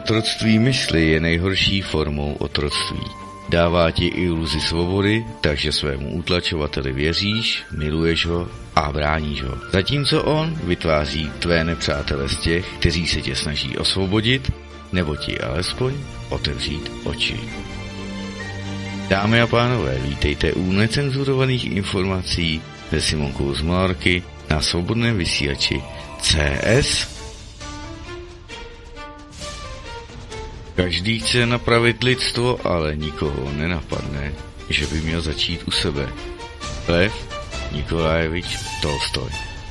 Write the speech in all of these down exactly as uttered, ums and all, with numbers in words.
Otroctví mysli je nejhorší formou otroctví. Dává ti iluzi svobody, takže svému utlačovateli věříš, miluješ ho a bráníš ho. Zatímco on vytváří tvé nepřátele z těch, kteří se tě snaží osvobodit, nebo ti alespoň otevřít oči. Dámy a pánové, vítejte u necenzurovaných informací se Simonkou z Malarky na svobodném vysílači C S. Každý chce napravit lidstvo, ale nikoho nenapadne, že by měl začít u sebe. Lev Nikolajevič Tolstoj.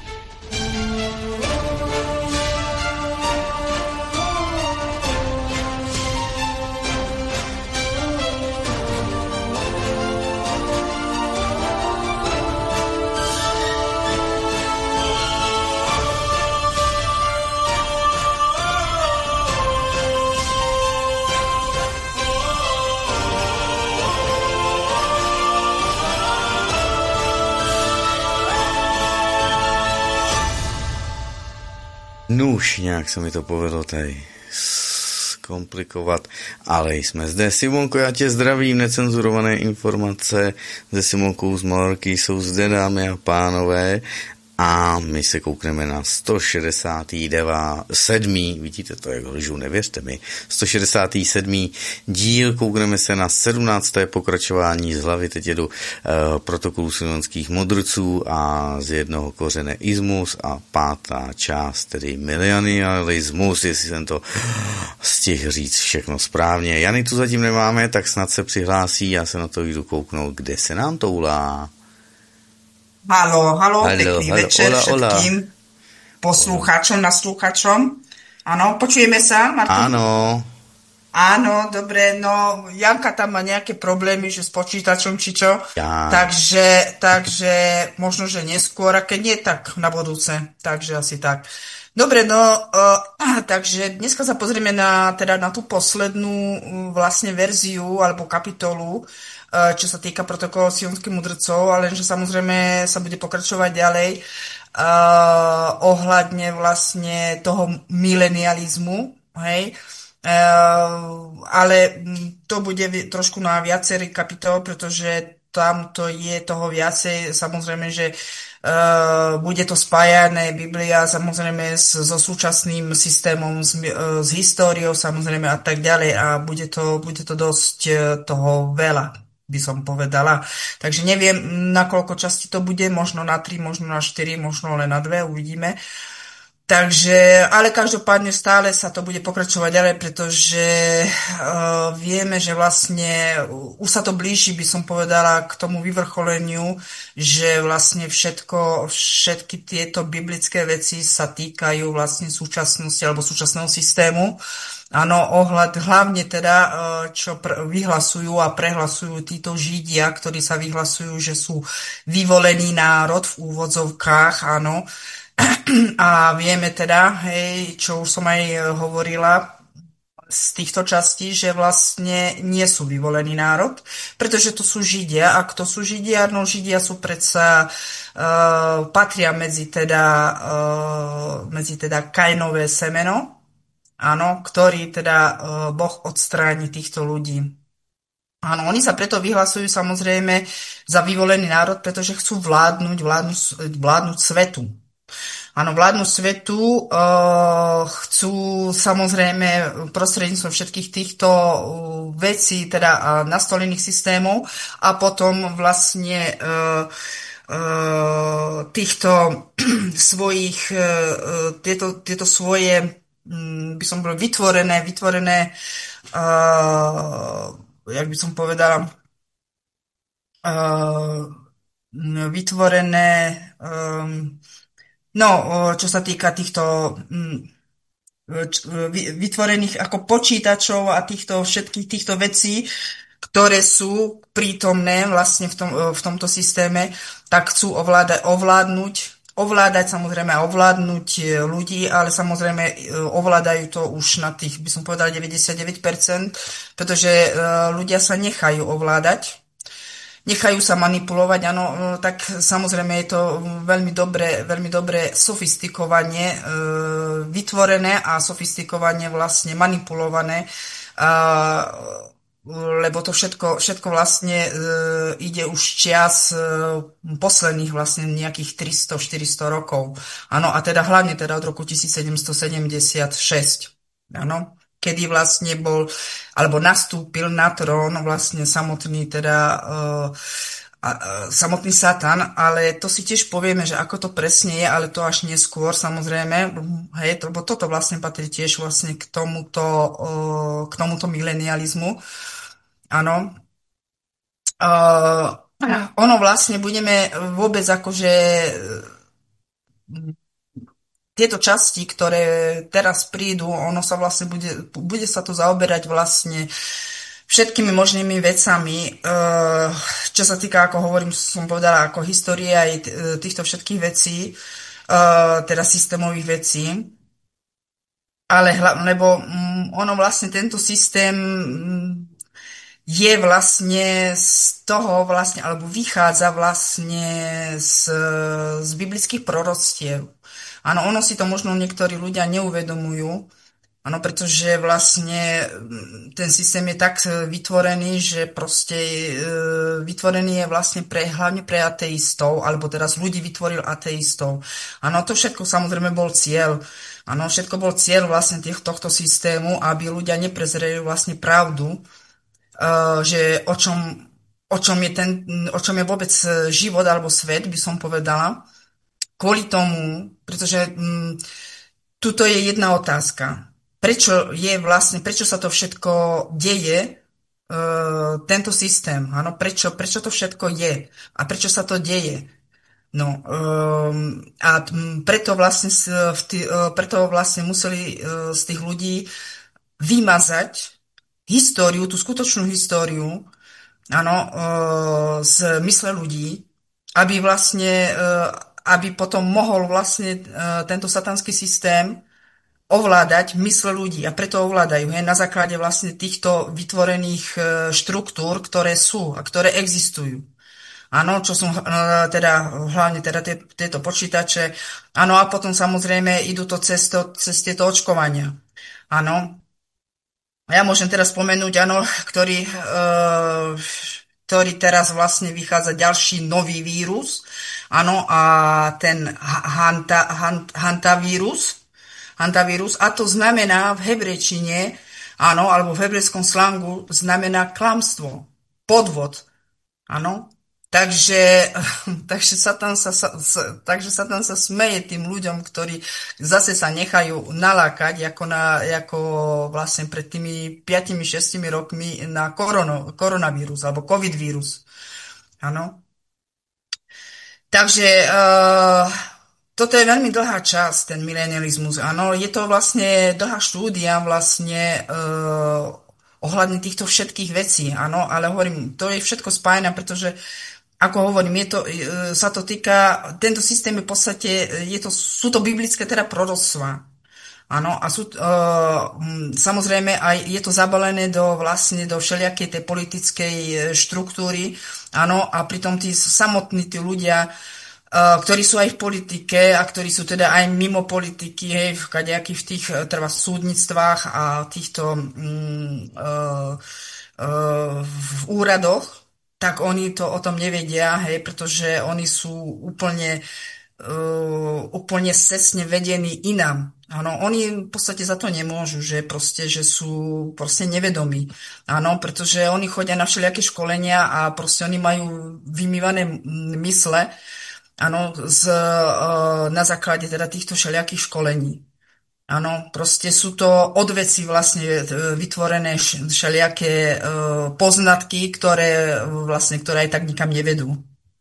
Nuž, nějak se mi to povedlo tady zkomplikovat, ale jsme zde. Simonko, já tě zdravím, necenzurované informace ze Simonkou z Malarky jsou zde, dámy a pánové, a my se koukneme na sto šedesát sedmý vidíte to, jak lžu, nevěřte mi, sto šedesát sedmý díl, koukneme se na sedmnácté pokračování z hlavy, teď jedu uh, protokolu sionských mudrců a z jednoho kořene ismus a pátá část, tedy milenialismus, jestli jsem to stihl říct všechno správně. Jany tu zatím nemáme, tak snad se přihlásí, já se na to jdu kouknout, kde se nám to ulá. Halo, halo, pekný halo, večer ola, všetkým ola. Poslucháčom, naslúchačom. Áno, počujeme sa, Martin? Áno. Áno, dobre, no Janka tam má nejaké problémy, že s počítačom či čo, ja. takže, takže možno, že neskôr, a keď nie, tak na budúce, takže asi tak. Dobre, no, uh, takže dneska sa pozrieme na, teda na tú poslednú uh, vlastne verziu alebo kapitolu, čo sa týka protokolu sionských mudrcov, ale že samozrejme sa bude pokračovať ďalej uh, ohľadne vlastne toho milenializmu, hej, uh, ale to bude trošku na viacerý kapitol, pretože tam to je toho viacej, samozrejme, že uh, bude to spájané Biblia samozrejme s, so súčasným systémom, s, uh, s históriou samozrejme a tak ďalej a bude to, bude to dosť uh, toho veľa, by som povedala. Takže neviem, na koľko časti to bude, možno na tri, možno na štyri, možno len na dve, uvidíme. Takže, ale každopádne stále sa to bude pokračovať ďalej, pretože uh, vieme, že vlastne už sa to blíži, by som povedala, k tomu vyvrcholeniu, že vlastne všetko, všetky tieto biblické veci sa týkajú vlastne súčasnosti alebo súčasného systému. Áno, ohľad hlavne teda, čo pr- vyhlasujú a prehlasujú títo Židia, ktorí sa vyhlasujú, že sú vyvolený národ v úvodzovkách, áno. A vieme teda, hej, čo už som aj hovorila z týchto častí, že vlastne nie sú vyvolený národ, pretože to sú Židia. A kto sú Židia? No Židia sú predsa, uh, patria medzi teda, uh, medzi teda Kainové semeno, áno, ktorý teda uh, Boh odstráni týchto ľudí. Áno, oni sa preto vyhlasujú samozrejme za vyvolený národ, pretože chcú vládnuť, vládnuť, vládnuť svetu. Áno, vládnu svetu, uh, chcú samozrejme prostredníctvom všetkých týchto uh, vecí, teda uh, nastolených systémov a potom vlastne uh, uh, týchto svojich, uh, tieto, tieto svoje, um, by som bol vytvorené, vytvorené, uh, jak by som povedala, uh, vytvorené, um, no, čo sa týka týchto vytvorených ako počítačov a týchto všetkých týchto vecí, ktoré sú prítomné vlastne v, tom, v tomto systéme, tak chcú ovládať, ovládnuť, ovládať samozrejme a ovládnuť ľudí, ale samozrejme ovládajú to už na tých, by som povedala, deväťdesiatdeväť percent, pretože ľudia sa nechajú ovládať. nechajú sa manipulovať, áno, tak samozrejme je to veľmi dobre, veľmi dobre sofistikovane e, vytvorené a sofistikovane vlastne manipulované, a, lebo to všetko, všetko vlastne e, ide už čias e, posledných vlastne nejakých tristo štyristo rokov. Áno, a teda hlavne teda od roku tisícsedemstosedemdesiatšesť. Áno, kedy vlastne bol, alebo nastúpil na trón vlastne samotný teda uh, a, a, samotný Satan, ale to si tiež povieme, že ako to presne je, ale to až neskôr, samozrejme, hej, lebo toto vlastne patrí tiež vlastne k tomuto, uh, k tomuto milenializmu. Áno. Uh, ono vlastne budeme vôbec akože tieto časti, ktoré teraz prídu, ono sa vlastne bude, bude sa to zaoberať vlastne všetkými možnými vecami, čo sa týka, ako hovorím, som povedala, ako histórie aj týchto všetkých vecí, teda systémových vecí. Ale lebo ono vlastne tento systém je vlastne z toho vlastne, alebo vychádza vlastne z, z biblických proroctiev. Áno, ono si to možno niektorí ľudia neuvedomujú, áno, pretože vlastne ten systém je tak vytvorený, že proste e, vytvorený je vlastne pre, hlavne pre ateistov, alebo teraz ľudí vytvoril ateistov. Áno, to všetko samozrejme bol cieľ. Áno, všetko bol cieľ vlastne tých, tohto systému, aby ľudia neprezreli vlastne pravdu, e, že o čom, o čom je ten, o čom je vôbec život alebo svet, by som povedala. Kvôli tomu, pretože m, tuto je jedna otázka. Prečo je vlastne, prečo sa to všetko deje, e, tento systém, áno, prečo, prečo to všetko je a prečo sa to deje? No, e, a m, preto vlastne, v tý, e, preto vlastne museli e, z tých ľudí vymazať históriu, tú skutočnú históriu, áno, e, z mysle ľudí, aby vlastne e, aby potom mohol vlastne uh, tento satanský systém ovládať mysle ľudí. A preto ovládajú, hej, na základe vlastne týchto vytvorených uh, štruktúr, ktoré sú a ktoré existujú. Áno, čo som uh, teda, hlavne teda tie, tieto počítače. Áno, a potom samozrejme idú to cez, to, cez tieto očkovania. Áno. Ja môžem teraz spomenúť, áno, ktorý... Uh, ktorý teraz vlastne vychádza ďalší nový vírus, áno, a ten hanta, hant, hantavírus, hantavírus, a to znamená v hebrejčine, áno, alebo v hebrejskom slangu znamená klamstvo, podvod, áno. Takže, takže, Satan sa, sa, takže Satan sa smeje tým ľuďom, ktorí zase sa nechajú nalákať, ako, na, ako vlastne pred tými piatimi šestimi rokmi na korono, koronavírus alebo covid vírus. Áno. Takže uh, toto je veľmi dlhá časť, ten milenializmus. Áno, je to vlastne dlhá štúdia vlastne uh, ohľadne týchto všetkých vecí. Áno, ale hovorím, to je všetko spájené, pretože ako hovorím, je to, sa to týka, tento systém je v podstate, je to, sú to biblické teda proroctvá. Áno, a sú, uh, samozrejme aj je to zabalené do vlastne do všelijakej tej politickej štruktúry, áno, a pritom tí samotní tí ľudia, uh, ktorí sú aj v politike a ktorí sú teda aj mimo politiky, hej, v kadejakých v tých teda v súdnictvách a týchto um, uh, uh, v úradoch, tak oni to o tom nevedia, hej, pretože oni sú úplne, uh, úplne cestne vedení inám. Áno, oni v podstate za to nemôžu, že proste, že sú proste nevedomí. Áno, pretože oni chodia na všelijaké školenia a proste oni majú vymývané mysle, áno, z, uh, na základe teda týchto všelijakých školení. Áno, proste sú to odveci vlastne vytvorené všelijaké uh, poznatky, ktoré vlastne, ktoré aj tak nikam nevedú.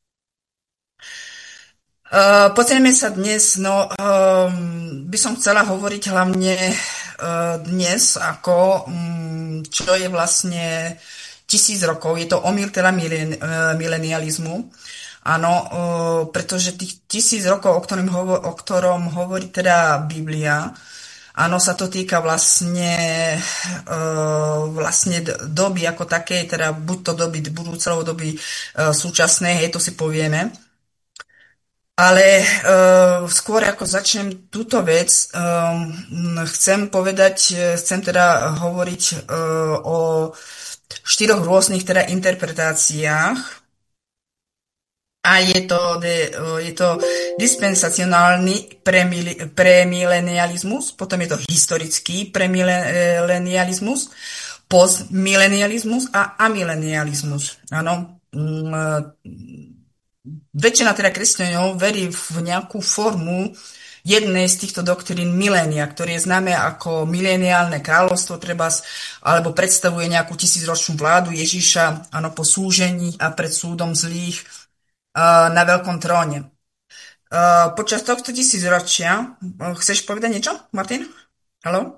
Uh, Pozrieme sa dnes, no um, by som chcela hovoriť hlavne uh, dnes, ako um, čo je vlastne tisíc rokov, je to omyl teda milen, uh, milenializmu. Áno, uh, pretože tých tisíc rokov, o ktorom, hovo, o ktorom hovorí teda Biblia, Áno, sa to týka vlastne, uh, vlastne doby ako takej, teda buď to doby budúcej doby uh, súčasnej, hej, to si povieme. Ale uh, skôr ako začnem túto vec, um, chcem povedať, chcem teda hovoriť uh, o štyroch rôznych teda interpretáciách. A je to, je to dispensacionálny premilenializmus, potom je to historický premilenializmus, postmilenializmus a amilenializmus. Áno. Väčšina teda kresťanov verí v nejakú formu jednej z týchto doktrín milénia, ktoré je známe ako mileniálne kráľovstvo, trebárs, alebo predstavuje nejakú tisícročnú vládu Ježiša, áno, po súžení a pred súdom zlých na veľkom tróne. Počas tohto tisícročia, chceš povedať niečo, Martin? Haló?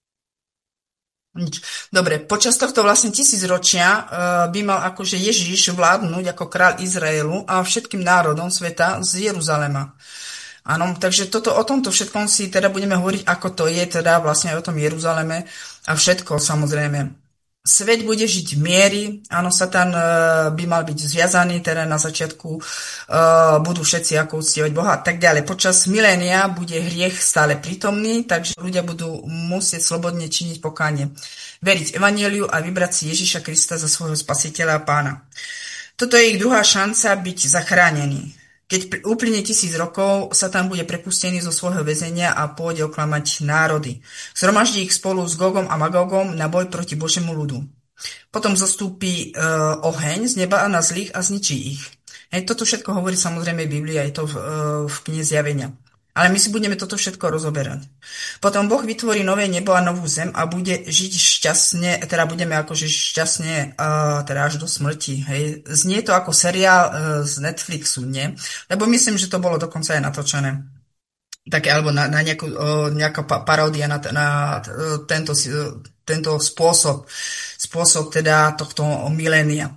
Nič. Dobre, počas tohto vlastne tisícročia by mal akože Ježiš vládnuť ako kráľ Izraelu a všetkým národom sveta z Jeruzalema. Áno, takže toto, o tomto všetkom si teda budeme hovoriť, ako to je teda vlastne o tom Jeruzaleme a všetko samozrejme. Svet bude žiť v miery, áno, Satan uh, by mal byť zviazaný, teda na začiatku uh, budú všetci ako uctievať Boha a tak ďalej. Počas milénia bude hriech stále prítomný, takže ľudia budú musieť slobodne činiť pokánie. Veriť evanjeliu a vybrať si Ježiša Krista za svojho spasiteľa a pána. Toto je ich druhá šanca byť zachránený. Keď uplynie tisíc rokov, Satan bude prepustený zo svojho väzenia a pôjde oklamať národy. Zhromaždí ich spolu s Gogom a Magogom na boj proti Božiemu ľudu. Potom zostúpi e, oheň z neba a na zlých a zničí ich. Hej, toto všetko hovorí samozrejme Biblia, je to v, e, v knihe Zjavenia. Ale my si budeme toto všetko rozoberať. Potom Boh vytvorí nové nebo a novú zem a bude žiť šťastne, teda budeme akože šťastne uh, teda až do smrti. Hej. Znie to ako seriál uh, z Netflixu, nie? Lebo myslím, že to bolo dokonca aj natočené. Také, alebo na, na nejakú, uh, nejaká paródia na, na uh, tento, uh, tento spôsob, spôsob teda tohto milénia.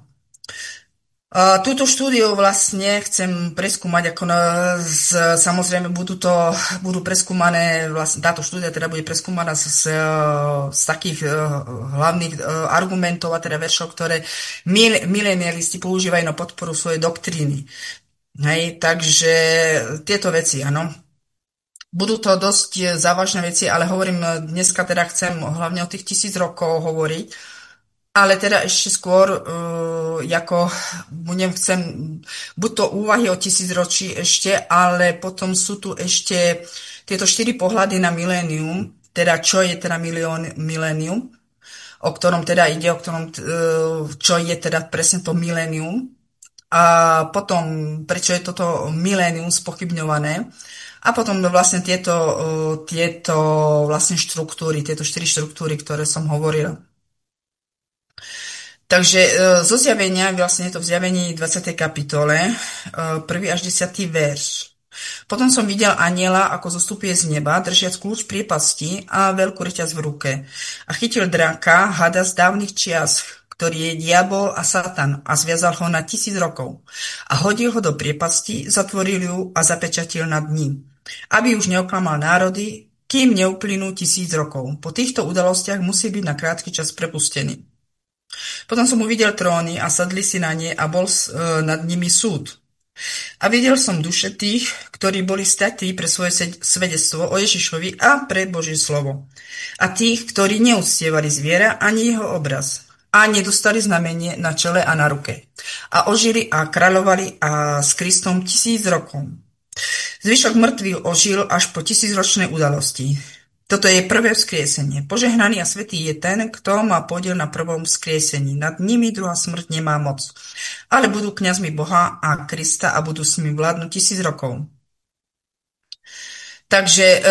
Uh, túto štúdiu vlastne chcem preskúmať, ako na, z, samozrejme budú to, budú preskúmané, vlastne táto štúdia teda bude preskúmaná z, z, z takých uh, hlavných uh, argumentov a teda veršov, ktoré mil, milenialisti používajú na podporu svojej doktríny. Hej, takže tieto veci, áno. Budú to dosť závažné veci, ale hovorím, dneska teda chcem hlavne o tých tisíc rokov hovoriť. Ale teda ešte skôr, uh, ako budem chcem, buď to úvahy o tisícročí ešte, ale potom sú tu ešte tieto štyri pohľady na milénium, teda čo je teda milión, milénium, o ktorom teda ide, o ktorom, uh, čo je teda presne to milénium, a potom prečo je toto milénium spochybňované, a potom vlastne tieto, uh, tieto vlastne štruktúry, tieto štyri štruktúry, ktoré som hovorila. Takže e, zo zjavenia, vlastne je to v zjavení dvadsiatej kapitole, e, prvý až desiatý verš. Potom som videl anjela, ako zostupuje z neba, držiac kľúč priepasti a veľkú reťaz v ruke. A chytil draka, hada z dávnych čias, ktorý je diabol a Satan, a zviazal ho na tisíc rokov. A hodil ho do priepasti, zatvoril ju a zapečatil nad ním, aby už neoklamal národy, kým neuplynú tisíc rokov. Po týchto udalostiach musí byť na krátky čas prepustený. Potom som uvidel tróny a sadli si na ne a bol e, nad nimi súd. A videl som duše tých, ktorí boli statí pre svoje svedectvo o Ježišovi a pre Božie slovo. A tých, ktorí neúctievali zviera ani jeho obraz. A nedostali znamenie na čele a na ruke. A ožili a kráľovali a s Kristom tisíc rokov. Zvyšok mŕtvych ožil až po tisícročnej udalosti. Toto je prvé vzkriesenie. Požehnaný a svätý je ten, kto má podiel na prvom vzkriesení. Nad nimi druhá smrť nemá moc. Ale budú kňazmi Boha a Krista a budú s nimi vládnuť tisíc rokov. Takže e,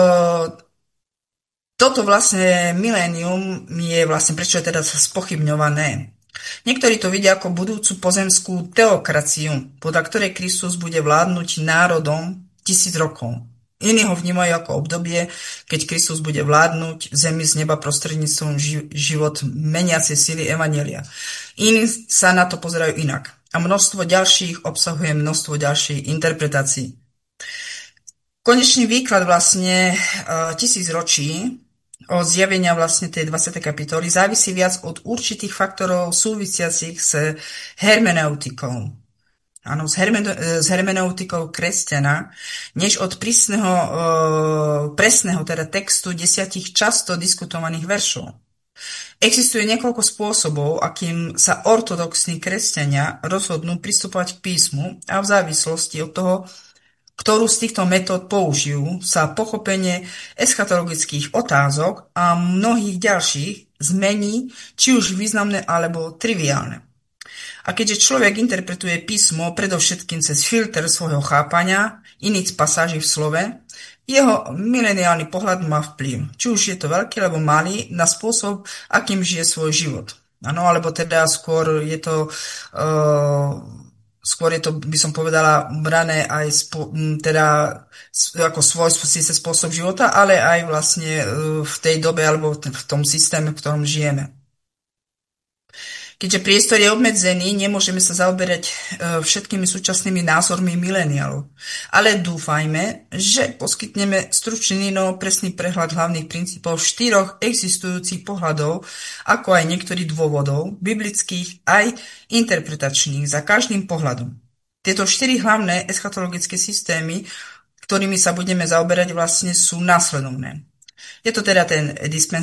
toto vlastne milénium je vlastne, prečo je teda spochybňované. Niektorí to vidia ako budúcu pozemskú teokraciu, podľa ktorej Kristus bude vládnuť národom tisíc rokov. Iní ho vnímajú ako obdobie, keď Kristus bude vládnuť zemi z neba prostredníctvom život meniacej sily evanjelia. Iní sa na to pozerajú inak. A množstvo ďalších obsahuje množstvo ďalších interpretácií. Konečný výklad vlastne uh, tisíc ročí od zjavenia vlastne tej dvadsiatej kapitoly závisí viac od určitých faktorov súvisiacich s hermeneutikou. Áno, s, hermeno, s hermeneutikou kresťana, než od prísneho, uh, presného teda textu desiatich často diskutovaných veršov. Existuje niekoľko spôsobov, akým sa ortodoxní kresťania rozhodnú pristupovať k písmu a v závislosti od toho, ktorú z týchto metód použijú, sa pochopenie eschatologických otázok a mnohých ďalších zmení, či už významné alebo triviálne. A keďže človek interpretuje písmo predovšetkým cez filter svojho chápania, iných pasáží v slove, jeho mileniálny pohľad má vplyv, či už je to veľký alebo malý, na spôsob, akým žije svoj život. Ano, alebo teda skôr je to... Uh, Skôr je to, by som povedala, brané aj spo, teda ako svoj síce spôsob života, ale aj vlastne v tej dobe alebo v tom systéme, v ktorom žijeme. Keďže priestor je obmedzený, nemôžeme sa zaoberať všetkými súčasnými názormi mileniálov. Ale dúfajme, že poskytneme stručný, no presný prehľad hlavných princípov štyroch existujúcich pohľadov, ako aj niektorých dôvodov, biblických aj interpretačných, za každým pohľadom. Tieto štyri hlavné eschatologické systémy, ktorými sa budeme zaoberať, vlastne sú následovné. Je to teda ten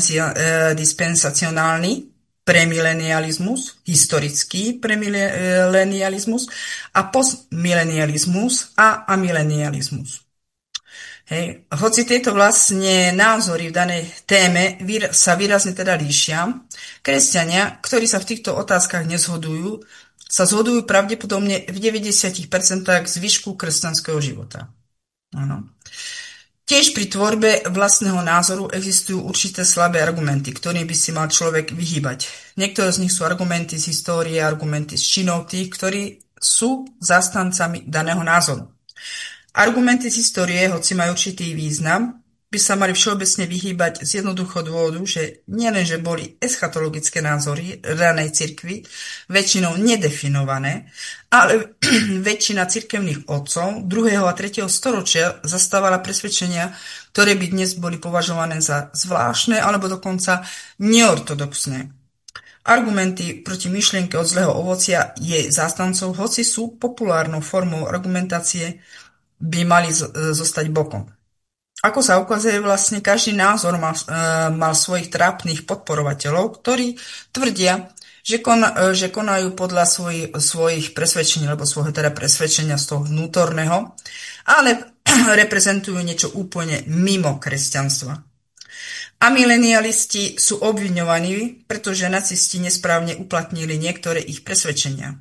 dispensacionálny premilenializmus, historický premilenializmus a postmilenializmus a amilenializmus. Hej. Hoci tieto vlastne názory v danej téme sa výrazne teda líšia, kresťania, ktorí sa v týchto otázkach nezhodujú, sa zhodujú pravdepodobne v deväťdesiat percent zvyšku kresťanského života. Áno. Tiež pri tvorbe vlastného názoru existujú určité slabé argumenty, ktorým by si mal človek vyhýbať. Niektoré z nich sú argumenty z histórie, argumenty z činov tých, ktorí sú zástancami daného názoru. Argumenty z histórie, hoci majú určitý význam, by sa mali všeobecne vyhýbať z jednoduchého dôvodu, že nielenže boli eschatologické názory ranej cirkvi väčšinou nedefinované, ale väčšina cirkevných otcov druhého a tretieho storočia zastávala presvedčenia, ktoré by dnes boli považované za zvláštne alebo dokonca neortodoxné. Argumenty proti myšlienke od zlého ovocia jej zástancov, hoci sú populárnou formou argumentácie, by mali zostať bokom. Ako sa ukazuje, vlastne každý názor mal, e, mal svojich trápnych podporovateľov, ktorí tvrdia, že, kon, e, že konajú podľa svoj, svojich presvedčení, alebo svojho teda presvedčenia z toho vnútorného, ale reprezentujú niečo úplne mimo kresťanstva. A milenialisti sú obviňovaní, pretože nacisti nesprávne uplatnili niektoré ich presvedčenia.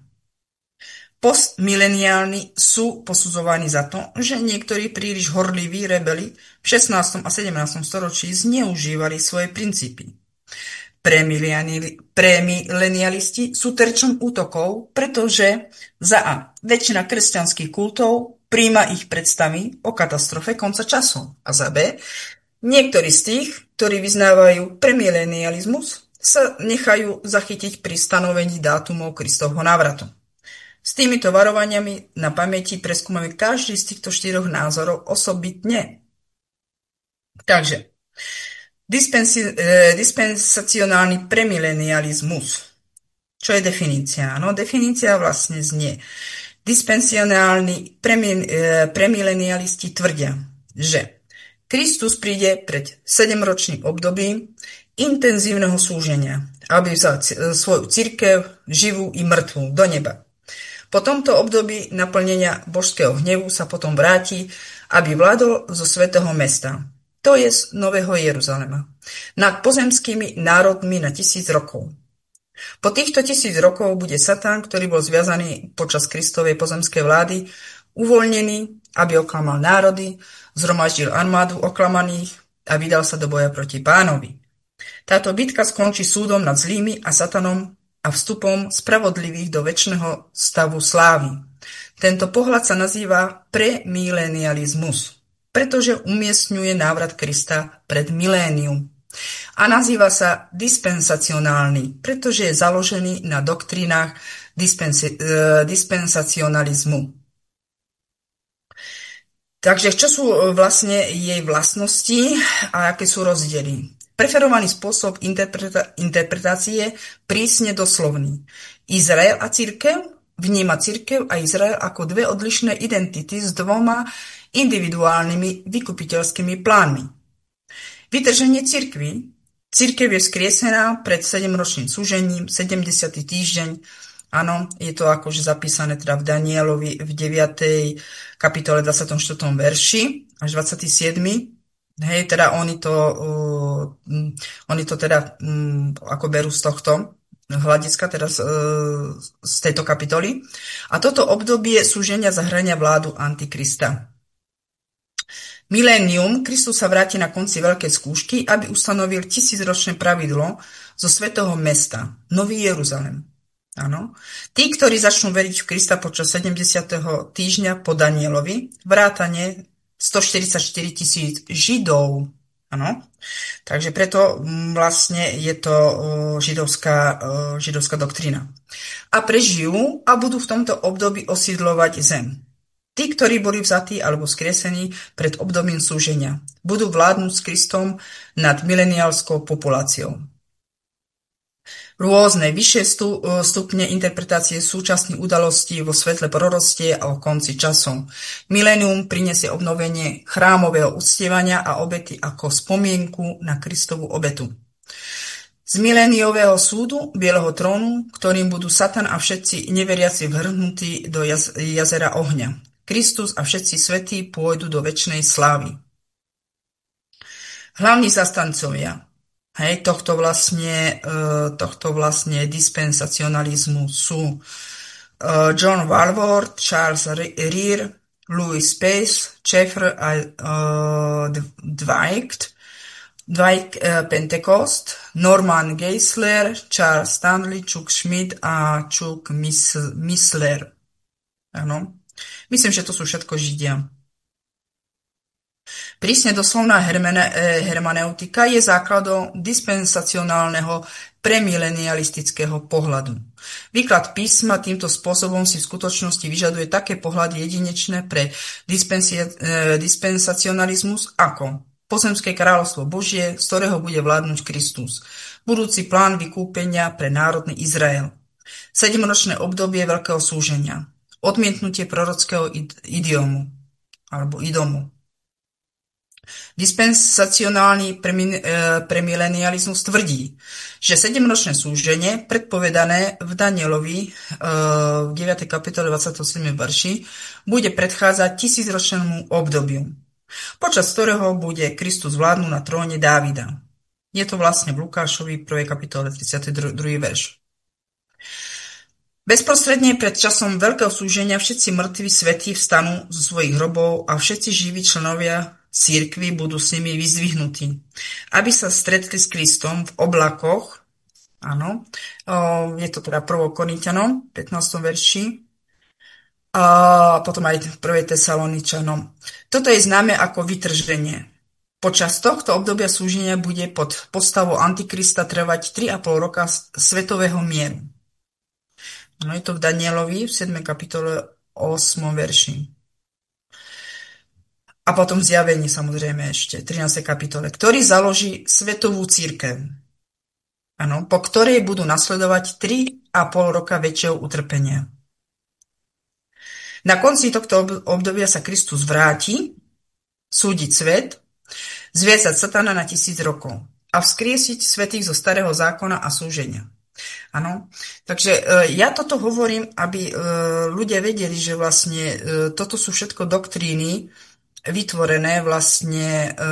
Postmileniálni sú posudzovaní za to, že niektorí príliš horliví rebeli v šestnástom a sedemnástom storočí zneužívali svoje princípy. Premilenialisti sú terčom útokov, pretože za a. väčšina kresťanských kultov príjma ich predstavy o katastrofe konca času a za b. niektorí z tých, ktorí vyznávajú premilenializmus, sa nechajú zachytiť pri stanovení dátumov Kristovho návratu. S týmito varovaniami na pamäti preskúmame každý z týchto štyroch názorov osobitne. Takže, dispensi- e, dispensacionálny premilenializmus. Čo je definícia? No, definícia vlastne znie. Dispensacionálni premi- e, premilenialisti tvrdia, že Kristus príde pred sedemročným obdobím intenzívneho súženia, aby vzal c- svoju cirkev živú i mŕtvú do neba. Po tomto období naplnenia božského hnevu sa potom vráti, aby vládol zo svätého mesta, to je z Nového Jeruzalema, nad pozemskými národmi na tisíc rokov. Po týchto tisíc rokov bude Satan, ktorý bol zviazaný počas Kristovej pozemskej vlády, uvoľnený, aby oklamal národy, zhromaždil armádu oklamaných a vydal sa do boja proti Pánovi. Táto bitka skončí súdom nad zlými a Satanom a vstupom spravodlivých do večného stavu slávy. Tento pohľad sa nazýva premilenializmus, pretože umiestňuje návrat Krista pred milénium. A nazýva sa dispensacionálny, pretože je založený na doktrínach dispensi- e, dispensacionalizmu. Takže čo sú vlastne jej vlastnosti a aké sú rozdiely? Preferovaný spôsob interpreta- interpretácie prísne doslovný. Izrael a cirkev vníma cirkev a Izrael ako dve odlišné identity s dvoma individuálnymi vykupiteľskými plánmi. Vytrženie cirkvi. Cirkev je skriesená pred sedemročným súžením, sedemdesiaty týždeň. Áno, je to akože zapísané teda v Danielovi v deviatej kapitole dvadsiatom štvrtom verši až dvadsiaty siedmy Hej, teda oni to, uh, oni to teda um, ako berú z tohto hľadiska, teda z, uh, z tejto kapitoly. A toto obdobie súženia zahrania vládu Antikrista. Milénium, Kristus sa vráti na konci veľkej skúšky, aby ustanovil tisícročné pravidlo zo svätého mesta, Nový Jeruzalem. Áno. Tí, ktorí začnú veriť v Krista počas sedemdesiateho týždňa po Danielovi, vrátane stoštyridsaťštyri tisíc Židov. Áno. Takže preto vlastne je to židovská, židovská doktrína. A prežijú a budú v tomto období osídlovať zem. Tí, ktorí boli vzatí alebo skriesení pred obdobím súženia, budú vládnuť s Kristom nad mileniálskou populáciou. Rôzne vyššie stupne interpretácie súčasných udalostí vo svetle prorostie a o konci časov. Milénium prinesie obnovenie chrámového uctievania a obety ako spomienku na Kristovu obetu. Z miléniového súdu Bieleho trónu, ktorým budú Satan a všetci neveriaci vhrhnutí do jaz- jazera ohňa. Kristus a všetci svätí pôjdu do večnej slávy. Hlavní zastancovia Hej, tohto vlastne, tohto vlastne dispensacionalizmu sú John Walworth, Charles Rear, Louis Pace, Schaeffer a Dwight, Dwight Pentecost, Norman Geisler, Charles Stanley, Chuck Schmidt a Chuck Missler. Ano. Myslím, že to sú všetko Židia. Prísne doslovná hermeneutika je základom dispensacionálneho premilenialistického pohľadu. Výklad písma týmto spôsobom si v skutočnosti vyžaduje také pohľady jedinečné pre dispensacionalizmus ako pozemské kráľovstvo Božie, z ktorého bude vládnuť Kristus, budúci plán vykúpenia pre národný Izrael, sedemročné obdobie veľkého súženia, odmietnutie prorockého idiomu alebo idomu. Dispensacionálny premilenializmus tvrdí, že sedemročné súženie, predpovedané v Danielovi v deviatej kapitole dvadsiatom siedmom verši, bude predchádzať tisícročnému obdobiu, počas ktorého bude Kristus vládnuť na tróne Dávida. Je to vlastne v Lukášovi prvej kapitole tridsiaty druhý verš. Bezprostredne pred časom veľkého súženia všetci mŕtvi svätí vstanú zo svojich hrobov a všetci živí členovia cirkvi budú s nimi vyzdvihnutí, aby sa stretli s Kristom v oblakoch. Áno, je to teda prvé Korinťanom, pätnástom verši, a potom aj v prvej Tesaloničanom. Toto je známe ako vytrženie. Počas tohto obdobia súženia bude pod postavou Antikrista trvať tri a pol roka svetového mieru. No je to v Danielovi v siedmej kapitole ôsmom verši. A potom zjavení samozrejme ešte, trinástej kapitole, ktorý založí svetovú cirkev, ano, po ktorej budú nasledovať tri a pol roka väčšieho utrpenia. Na konci tohto obdobia sa Kristus vráti, súdiť svet, zviazať satana na tisíc rokov a vzkriesiť svätých zo starého zákona a súženia. Áno, takže e, ja toto hovorím, aby e, ľudia vedeli, že vlastne e, toto sú všetko doktríny, vytvorené vlastne e, e,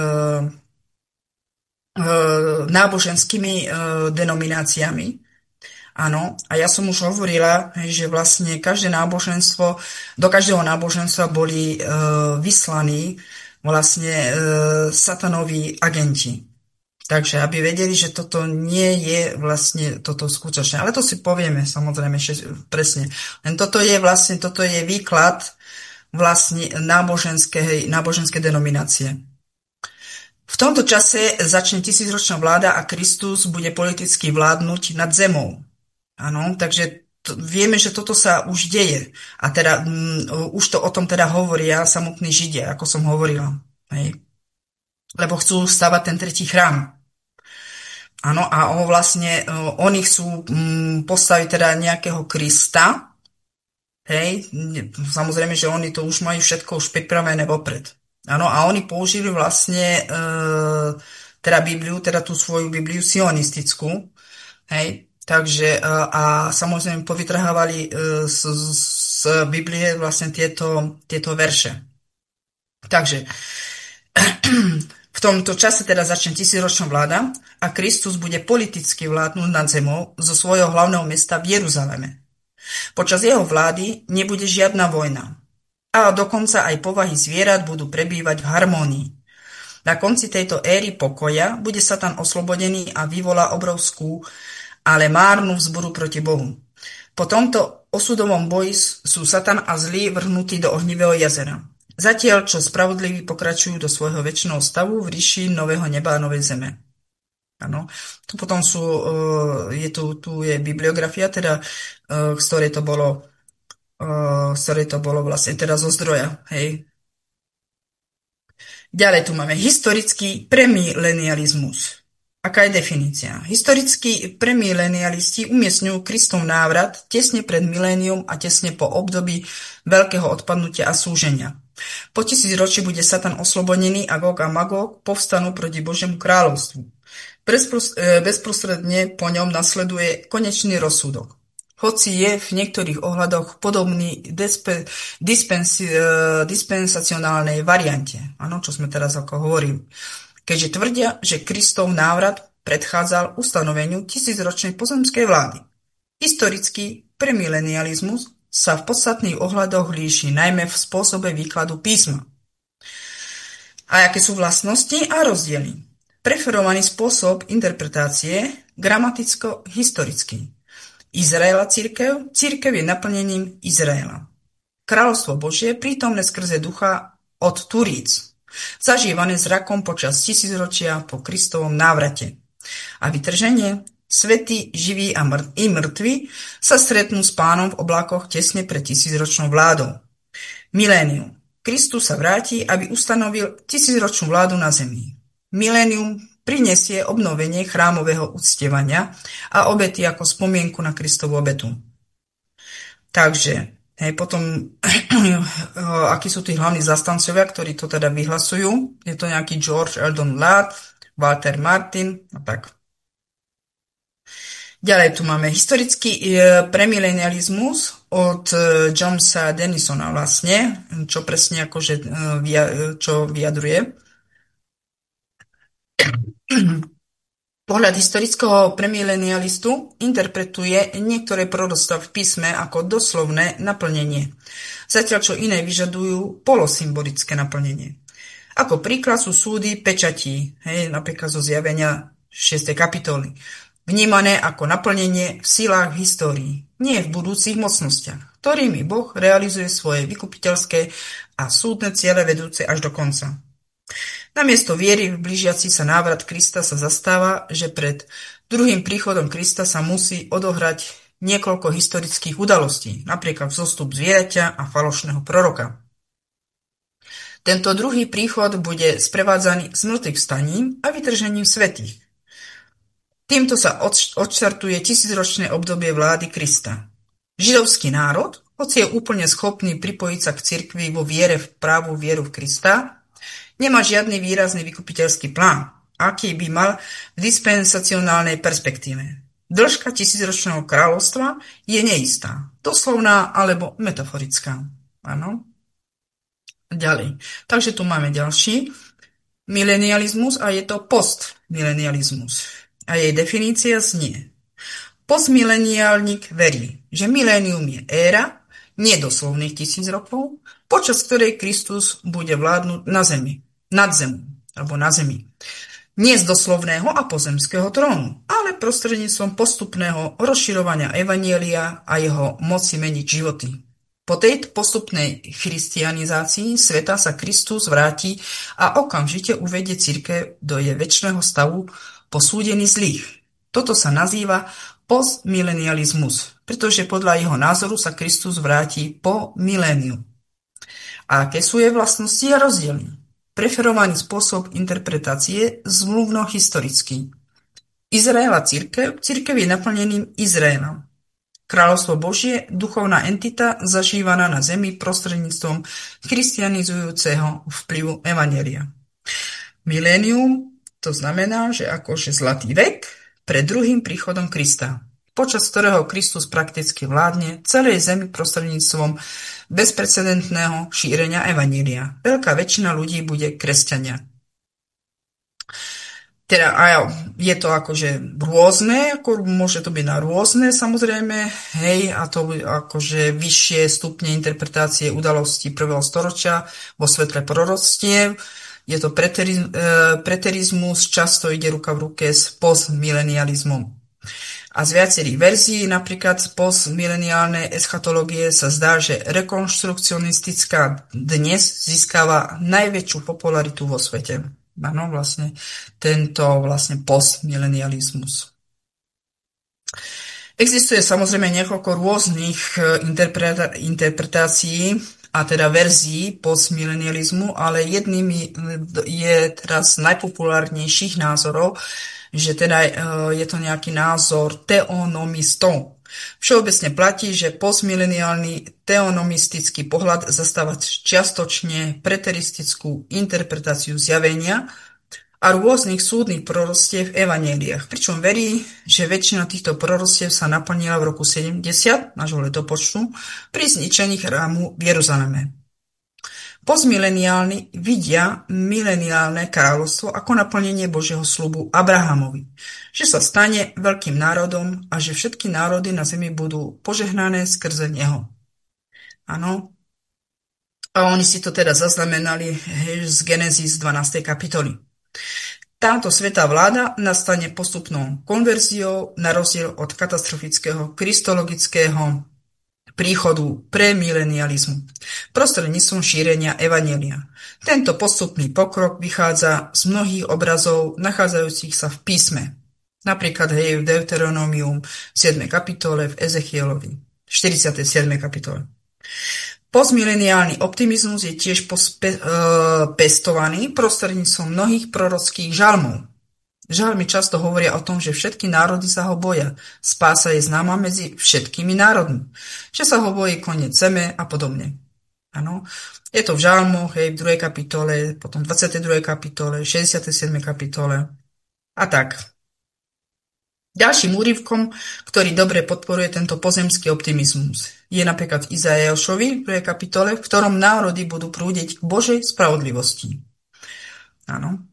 náboženskými e, denomináciami. Áno, a ja som už hovorila, že vlastne každé náboženstvo, do každého náboženstva boli e, vyslaní vlastne e, satanoví agenti. Takže aby vedeli, že toto nie je vlastne toto skutočné. Ale to si povieme samozrejme presne. Len toto je vlastne, toto je výklad vlastne náboženskej, náboženskej denominácie. V tomto čase začne tisícročná vláda a Kristus bude politicky vládnuť nad zemou. Áno, takže to, vieme, že toto sa už deje. A teda um, už to o tom teda hovoria samotní Židia, ako som hovorila. Hej. Lebo chcú stavať ten tretí chrám. Áno, a on vlastne, uh, oni chcú um, postaviť teda nejakého Krista. Hej, samozrejme, že oni to už majú všetko už pripravené vopred. Áno, a oni použili vlastne uh, teda Bibliu, teda tú svoju Bibliu sionistickú. Hej, takže uh, a samozrejme povytrhávali uh, z, z Biblie vlastne tieto, tieto verše. Takže v tomto čase teda začne tisícročná vláda a Kristus bude politicky vládnuť nad zemou zo svojho hlavného mesta v Jeruzaleme. Počas jeho vlády nebude žiadna vojna. A dokonca aj povahy zvierat budú prebývať v harmónii. Na konci tejto éry pokoja bude Satan oslobodený a vyvolá obrovskú, ale márnu vzburu proti Bohu. Po tomto osudovom boji sú Satan a zlí vrhnutí do ohnivého jazera. Zatiaľ, čo spravodliví pokračujú do svojho večného stavu v ríši nového neba a novej zeme. Áno. Tu potom sú, je tu, tu je bibliografia, teda, z ktorej to bolo, z ktorej to bolo vlastne teda zo zdroja, hej. Ďalej tu máme historický premilenializmus. Aká je definícia? Historickí premilenialisti umiestňujú Kristov návrat tesne pred milénium a tesne po období veľkého odpadnutia a súženia. Po tisícročí bude Satan oslobodený a Gog a Magog povstanú proti Božiemu kráľovstvu. Bezprostredne po ňom nasleduje konečný rozsudok. Hoci je v niektorých ohľadoch podobný dispe, dispensi, dispensacionálnej variante, ano, čo sme teraz ako hovorili, keďže tvrdia, že Kristov návrat predchádzal ustanoveniu tisícročnej pozemskej vlády. Historický premilenializmus sa v podstatných ohľadoch líši najmä v spôsobe výkladu písma. A aké sú vlastnosti a rozdiely? Preferovaný spôsob interpretácie gramaticko-historický. Izraela cirkev, cirkev je naplnením Izraela. Kráľovstvo Božie prítomné skrze ducha od Turíc, zažívané zrakom počas tisícročia po Kristovom návrate. A vytrženie, svätí, živí a mŕ- i mŕtvi sa stretnú s Pánom v oblakoch tesne pred tisícročnou vládou. Milénium. Kristus sa vráti, aby ustanovil tisícročnú vládu na zemi. Milénium prinesie obnovenie chrámového uctievania a obety ako spomienku na Kristovu obetu. Takže, hej, potom, akí sú tí hlavní zastancovia, ktorí to teda vyhlasujú. Je to nejaký George Eldon Ladd, Walter Martin a tak. Ďalej tu máme historický premilenializmus od Jamesa Dennisona vlastne, čo presne akože čo vyjadruje. Pohľad historického premilenialistu interpretuje niektoré proroctvá v písme ako doslovné naplnenie, zatiaľ čo iné vyžadujú polosymbolické naplnenie. Ako príklad sú súdy pečatí, hej, napríklad zo Zjavenia šiestej kapitoly, vnímané ako naplnenie v silách v histórii, nie v budúcich mocnostiach, ktorými Boh realizuje svoje vykupiteľské a súdne ciele vedúce až do konca. Namiesto viery v blížiaci sa návrat Krista sa zastáva, že pred druhým príchodom Krista sa musí odohrať niekoľko historických udalostí, napríklad vzostup zvieraťa a falošného proroka. Tento druhý príchod bude sprevádzaný smrtvých vstaním a vytržením svätých. Týmto sa odštartuje tisícročné obdobie vlády Krista. Židovský národ, hoci je úplne schopný pripojiť sa k cirkvi vo viere v právu vieru v Krista, nemá žiadny výrazný vykupiteľský plán, aký by mal v dispensacionálnej perspektíve. Dĺžka tisícročného kráľovstva je neistá, doslovná alebo metaforická. Áno. Ďalej. Takže tu máme ďalší milenializmus a je to postmilenializmus. A jej definícia znie. Postmileniálnik verí, že milénium je éra nedoslovných tisíc rokov, počas ktorej Kristus bude vládnuť na zemi, nad zemou, alebo na zemi. Nie z doslovného a pozemského trónu, ale prostredníctvom postupného rozširovania evanjelia a jeho moci meniť životy. Po tejto postupnej christianizácii sveta sa Kristus vráti a okamžite uvedie cirkev do jej večného stavu posúdený zlých. Toto sa nazýva postmilenializmus, pretože podľa jeho názoru sa Kristus vráti po miléniu. A aké sú jej vlastnosti a rozdiely? Preferovaný spôsob interpretácie zmluvno-historický. Izrael a cirkev. Cirkev je naplnením Izraelom. Kráľovstvo Božie, duchovná entita zažívaná na zemi prostredníctvom christianizujúceho vplyvu evanjelia. Milénium, to znamená, že akože zlatý vek pred druhým príchodom Krista, počas ktorého Kristus prakticky vládne celej zemi prostredníctvom bezprecedentného šírenia evanjelia. Veľká väčšina ľudí bude kresťania. Teda je to akože rôzne, ako môže to byť na rôzne samozrejme, hej, a to akože vyššie stupne interpretácie udalostí prvého storočia vo svetle proroctiev. Je to preteriz- preterizmus, často ide ruka v ruke s postmilenializmom. A z viacerých verzií, napríklad z postmileniálnej eschatológie, sa zdá, že rekonštrukcionistická dnes získava najväčšiu popularitu vo svete. Áno, vlastne tento vlastne postmilenializmus. Existuje samozrejme niekoľko rôznych interpreta- interpretácií a teda verzií postmilenializmu, ale jedným je teraz najpopulárnejších názorov, že teda je to nejaký názor teonomistov. Všeobecne platí, že postmileniálny teonomistický pohľad zastáva čiastočne preteristickú interpretáciu zjavenia a rôznych súdnych proroctiev v evanjeliách, pričom verí, že väčšina týchto proroctiev sa naplnila v roku sedemdesiat nášho letopočtu pri zničení chrámu v Jeruzaleme. Postmileniálni vidia mileniálne kráľovstvo ako naplnenie Božieho sľubu Abrahamovi, že sa stane veľkým národom a že všetky národy na zemi budú požehnané skrze neho. Áno. A oni si to teda zaznamenali z Genesis dvanástej kapitoly. Táto svätá vláda nastane postupnou konverziou na rozdiel od katastrofického kristologického príchodu premilenializmu prostredníctvom šírenia evanjelia. Tento postupný pokrok vychádza z mnohých obrazov nachádzajúcich sa v písme. Napríklad hej v Deuteronomium siedmej kapitole, v Ezechielovi štyridsiatej siedmej kapitole. Postmileniálny optimizmus je tiež pospe, e, pestovaný prostredníctvom mnohých prorockých žalmov. Žalmy často hovoria o tom, že všetky národy sa ho boja. Spása je známa medzi všetkými národmi. Že sa ho bojí koniec zeme a podobne. Áno. Je to v žalmoch, hej, v druhej kapitole, potom v dvadsiatej druhej kapitole, šesťdesiatej siedmej kapitole a tak. Ďalším úryvkom, ktorý dobre podporuje tento pozemský optimizmus, je napríklad v Izaiášovi v druhej kapitole, v ktorom národy budú prúdiť k Božej spravodlivosti. Áno.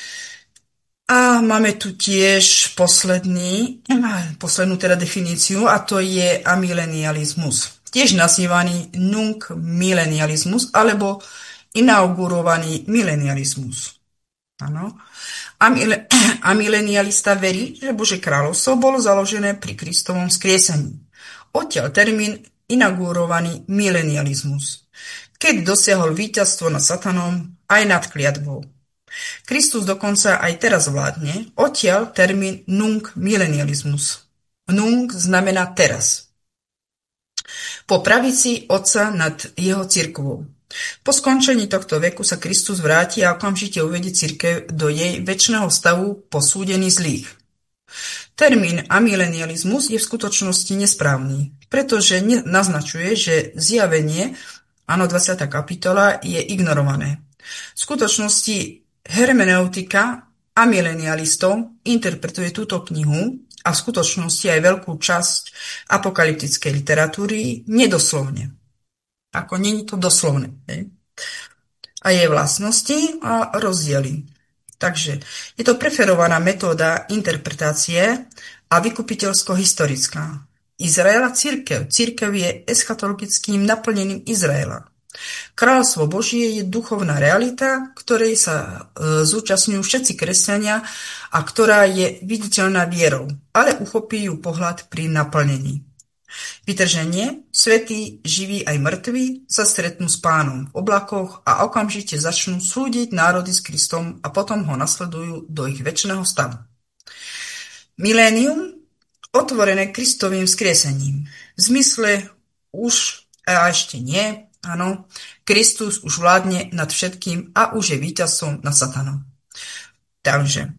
A máme tu tiež posledný, poslednú teda definíciu, a to je amilenializmus. Tiež nazývaný nunc milenializmus alebo inaugurovaný milenializmus. Áno. Amile, amilenialista verí, že Božie kráľovstvo bolo založené pri Kristovom vzkriesení. Odtiaľ termín inaugurovaný milenializmus, keď dosiahol víťazstvo nad satanom aj nad kliatbou. Kristus dokonca aj teraz vládne, odtiaľ termín nunc milenializmus. Nunc znamená teraz. Po pravici Otca nad jeho cirkvou. Po skončení tohto veku sa Kristus vráti a okamžite uvedie cirkev do jej večného stavu posúdený zlých. Termín amilenializmus je v skutočnosti nesprávny, pretože naznačuje, že zjavenie, áno, dvadsiata kapitola, je ignorované. V skutočnosti hermeneutika amilenialistov interpretuje túto knihu a v skutočnosti aj veľkú časť apokalyptickej literatúry nedoslovne. Ako nie je to doslovné. Ne? A jej vlastnosti a rozdiely. Takže je to preferovaná metóda interpretácie a vykupiteľsko-historická. Izrael a cirkev. Cirkev je eschatologickým naplnením Izraela. Kráľovstvo Božie je duchovná realita, ktorej sa e, zúčastňujú všetci kresťania a ktorá je viditeľná vierou, ale uchopí ju pohľad pri naplnení. Vytrženie, svätí, živí aj mŕtvi sa stretnú s Pánom v oblakoch a okamžite začnú súdiť národy s Kristom a potom ho nasledujú do ich večného stavu. Milénium, otvorené Kristovým vzkriesením. V zmysle už, a ešte nie, áno, Kristus už vládne nad všetkým a už je víťazstvom nad satanom. Takže,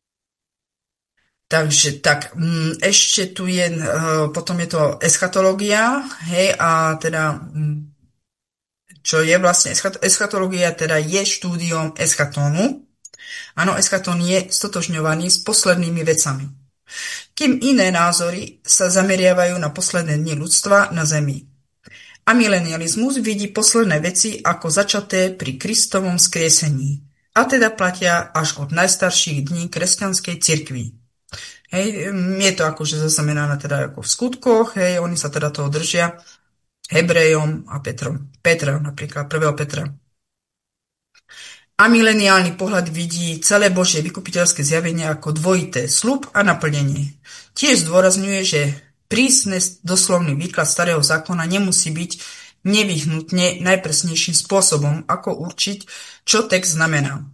takže tak, ešte tu je, potom je to eschatológia, hej, a teda, čo je vlastne eschatológia, teda je štúdiom eschatónu. Áno, eschatón je stotožňovaný s poslednými vecami. Kým iné názory sa zameriavajú na posledné dni ľudstva na zemi. Amilenializmus vidí posledné veci ako začaté pri Kristovom vzkriesení. A teda platia až od najstarších dní kresťanskej cirkvi. Hej, je to akože zaznamenané teda ako v skutkoch, hej, oni sa teda toho držia Hebrejom a Petrom. Petra, napríklad, prvého Petra. Amileniálny pohľad vidí celé Božie vykupiteľské zjavenie ako dvojité sľub a naplnenie. Tiež zdôrazňuje, že prísne doslovný výklad starého zákona nemusí byť nevyhnutne najpresnejším spôsobom, ako určiť, čo text znamená.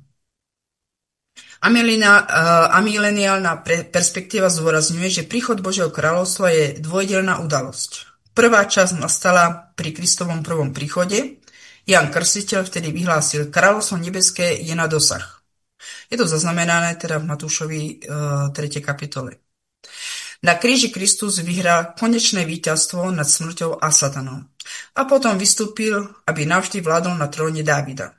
Amileniálna perspektíva zdôrazňuje, že príchod Božieho kráľovstva je dvojdelná udalosť. Prvá časť nastala pri Kristovom prvom príchode. Ján Krstiteľ vtedy vyhlásil, kráľovstvo nebeské je na dosah. Je to zaznamenané teda v Matúšovi e, tretej kapitole. Na kríži Kristus vyhral konečné víťazstvo nad smrťou a satanom. A potom vystúpil, aby navždy vládol na tróne Dávida.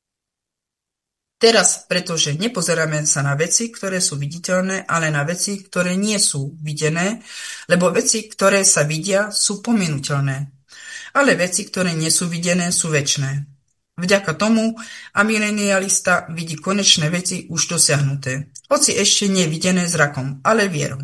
Teraz, pretože nepozeráme sa na veci, ktoré sú viditeľné, ale na veci, ktoré nie sú videné, lebo veci, ktoré sa vidia, sú pominuteľné. Ale veci, ktoré nie sú videné, sú večné. Vďaka tomu amilenialista vidí konečné veci už dosiahnuté, hoci ešte nie videné zrakom, ale vierou.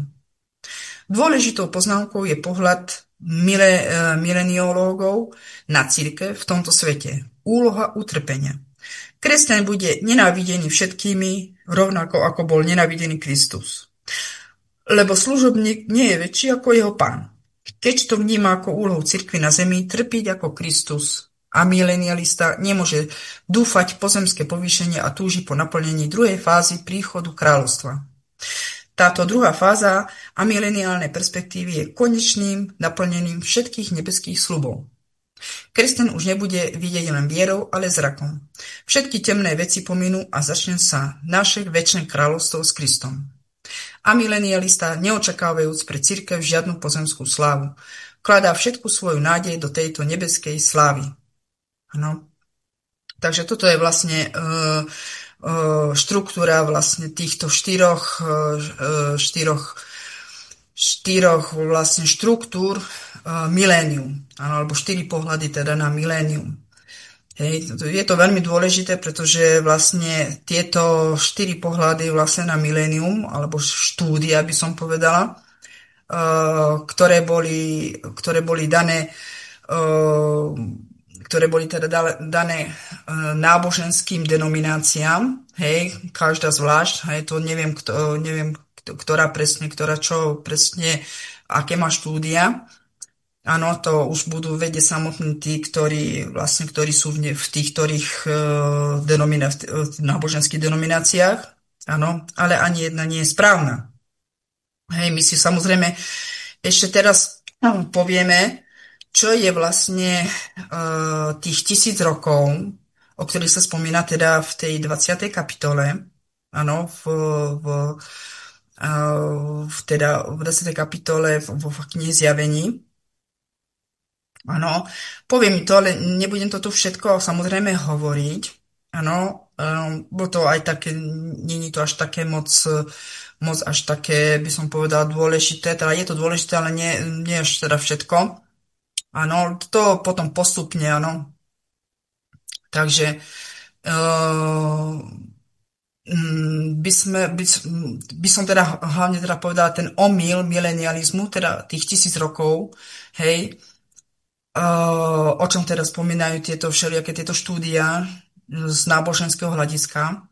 Dôležitou poznámkou je pohľad mile, mileniológov na cirkev v tomto svete. Úloha utrpenia. Kresťan bude nenávidený všetkými, rovnako ako bol nenávidený Kristus. Lebo služobník nie je väčší ako jeho pán. Keď to vníma ako úlohu cirkvi na zemi, trpiť ako Kristus. A milenialista nemôže dúfať pozemské povýšenie a túži po naplnení druhej fázy príchodu kráľovstva. Táto druhá fáza amileniálnej perspektívy je konečným naplnením všetkých nebeských sľubov. Kresťan už nebude vidieť len vierou, ale zrakom. Všetky temné veci pominú a začne sa naše večné kráľovstvo s Kristom. Amilenialista, neočakávajúc pre cirkev žiadnu pozemskú slávu, vkladá všetku svoju nádej do tejto nebeskej slávy. Ano. Takže toto je vlastne uh, uh, štruktúra vlastne týchto štyroch, uh, štyroch, štyroch vlastne štruktúr uh, milénium, alebo štyri pohľady teda na milénium. Hej, je to veľmi dôležité, pretože vlastne tieto štyri pohľady vlastne na milénium, alebo štúdia by som povedala, uh, ktoré boli, ktoré boli dané, uh, ktoré boli teda dané uh, náboženským denomináciám, hej, každá zvlášť, hej, to neviem, kto, neviem, ktorá presne, ktorá čo presne, aké má štúdia. Áno, to už budú vedieť samotní tí, ktorí, vlastne, ktorí sú v, ne, v tých ktorých uh, denomina, uh, náboženských denomináciách. Áno, ale ani jedna nie je správna. Hej, my si samozrejme ešte teraz no, povieme, čo je vlastne uh, tých tisíc rokov, o ktorých sa spomína teda v tej dvadsiatej kapitole. Áno, v, v, uh, v, teda v dvadsiatej kapitole v, v, v knihe Zjavení. Áno, poviem mi to, ale nebudem to tu všetko samozrejme hovoriť. Áno, um, bolo to aj také, nie je to až také moc, moc až také, by som povedala, dôležité. Teda je to dôležité, ale nie, nie až teda všetko. Áno, to potom postupne, áno. Takže uh, by, sme, by, by som teda hlavne teda povedala ten omyl milenializmu, teda tých tisíc rokov, hej, Uh, o čom teda spomínajú tieto všelijaké tieto štúdia z náboženského hľadiska.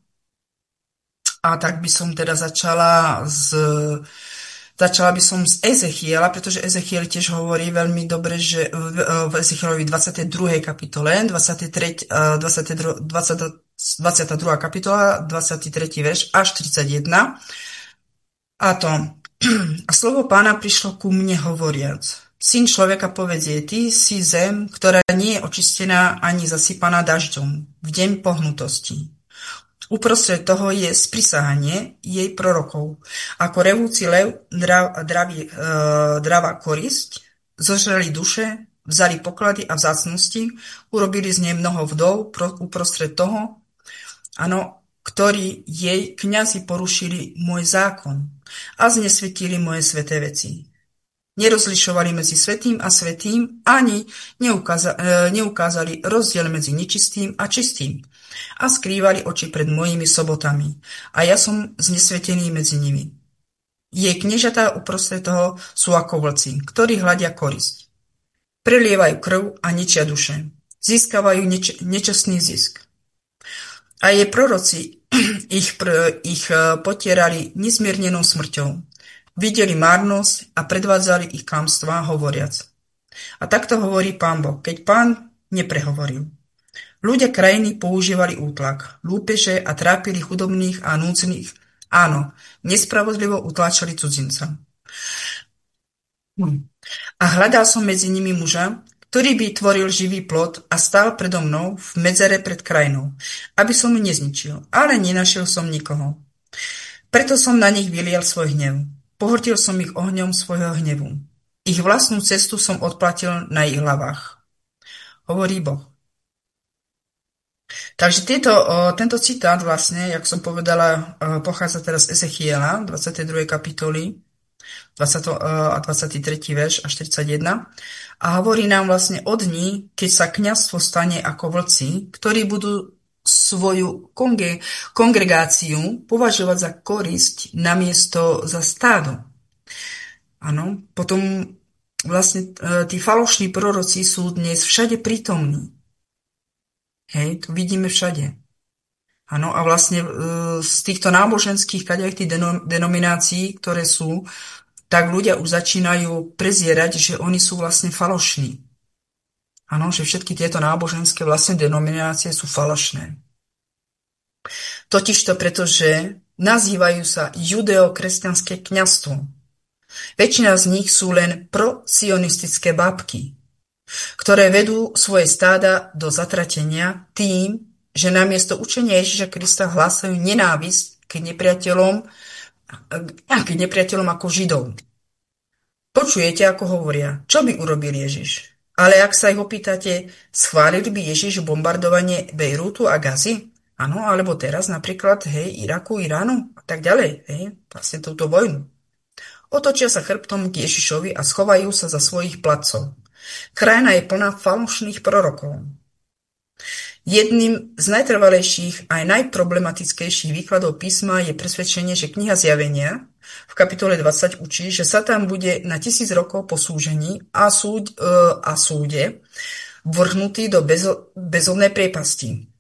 A tak by som teda začala z, začala by som z Ezechiela, pretože Ezechiel tiež hovorí veľmi dobre, že v, v Ezechielovi dvadsiatej druhej kapitole, dvadsiatej tretej, dvadsiatej, dvadsiatej, dvadsiatej druhej kapitola, dvadsiaty tretí verš až tridsaťjeden. A to A slovo Pána prišlo ku mne hovoriac: Syn človeka povedzie, ty si zem, ktorá nie je očistená ani zasypaná dažďom v deň pohnutosti. Uprostred toho je sprisahanie jej prorokov. Ako revúci lev drav, draví, e, dráva korisť, zožrali duše, vzali poklady a vzácnosti, urobili z nej mnoho vdov pro, uprostred toho, áno, ktorí jej kňazi porušili môj zákon a znesvetili moje sveté veci. Nerozlišovali medzi svätým a svätým, ani neukáza, e, neukázali rozdiel medzi nečistým a čistým a skrývali oči pred mojimi sobotami. A ja som znesvetený medzi nimi. Jej kniežatá uprostred toho sú ako vlci, ktorí hľadia korisť. Prelievajú krv a ničia duše. Získavajú neč- nečestný zisk. A jej proroci ich, pr- ich potierali nezmiernenou smrťou. Videli márnosť a predvádzali ich klamstvá, hovoriac. A takto hovorí Pán Boh, keď Pán neprehovoril. Ľudia krajiny používali útlak, lúpeže a trápili chudobných a núdznych. Áno, nespravodlivo utláčali cudzinca. Hm. A hľadal som medzi nimi muža, ktorý by tvoril živý plod a stál predo mnou v medzere pred krajinou, aby som ju nezničil, ale nenašiel som nikoho. Preto som na nich vylial svoj hnev. Pohrtil som ich ohňom svojho hnevu. Ich vlastnú cestu som odplatil na ich hlavách. Hovorí Boh. Takže tieto, o, tento citát vlastne, jak som povedala, o, pochádza teraz z Ezechiela, dvadsiatej druhej kapitoly, dvadsiaty a dvadsiaty tretí verš až štyridsaťjeden. A hovorí nám vlastne o dni, keď sa kňazstvo stane ako vlci, ktorí budú svoju konge, kongregáciu považovať za korisť namiesto za stádo. Áno, potom vlastne tí falošní proroci sú dnes všade prítomní. Hej, to vidíme všade. Áno, a vlastne e, z týchto náboženských kadejakých denominácií, ktoré sú, tak ľudia už začínajú prezierať, že oni sú vlastne falošní. Áno, že všetky tieto náboženské vlastne denominácie sú falošné. Totižto pretože nazývajú sa judeo-kresťanské kňazstvo. Väčšina z nich sú len pro-sionistické bábky, ktoré vedú svoje stáda do zatratenia tým, že namiesto učenia Ježiša Krista hlásajú nenávisť k nepriateľom, k nepriateľom ako Židov. Počujete, ako hovoria, čo by urobil Ježiš? Ale ak sa ich opýtate, schválili by Ježiš bombardovanie Bejrútu a Gazy? Áno, alebo teraz napríklad, hej, Iraku, Iránu a tak ďalej, hej, vlastne túto vojnu. Otočia sa chrbtom k Ježišovi a schovajú sa za svojich placov. Krajina je plná falošných prorokov. Jedným z najtrvalejších aj najproblematickejších výkladov písma je presvedčenie, že kniha Zjavenia v kapitole dvadsať učí, že Satan bude na tisíc rokov po súžení a, súd, e, a súde vrhnutý do bezo, bezodnej priepasti.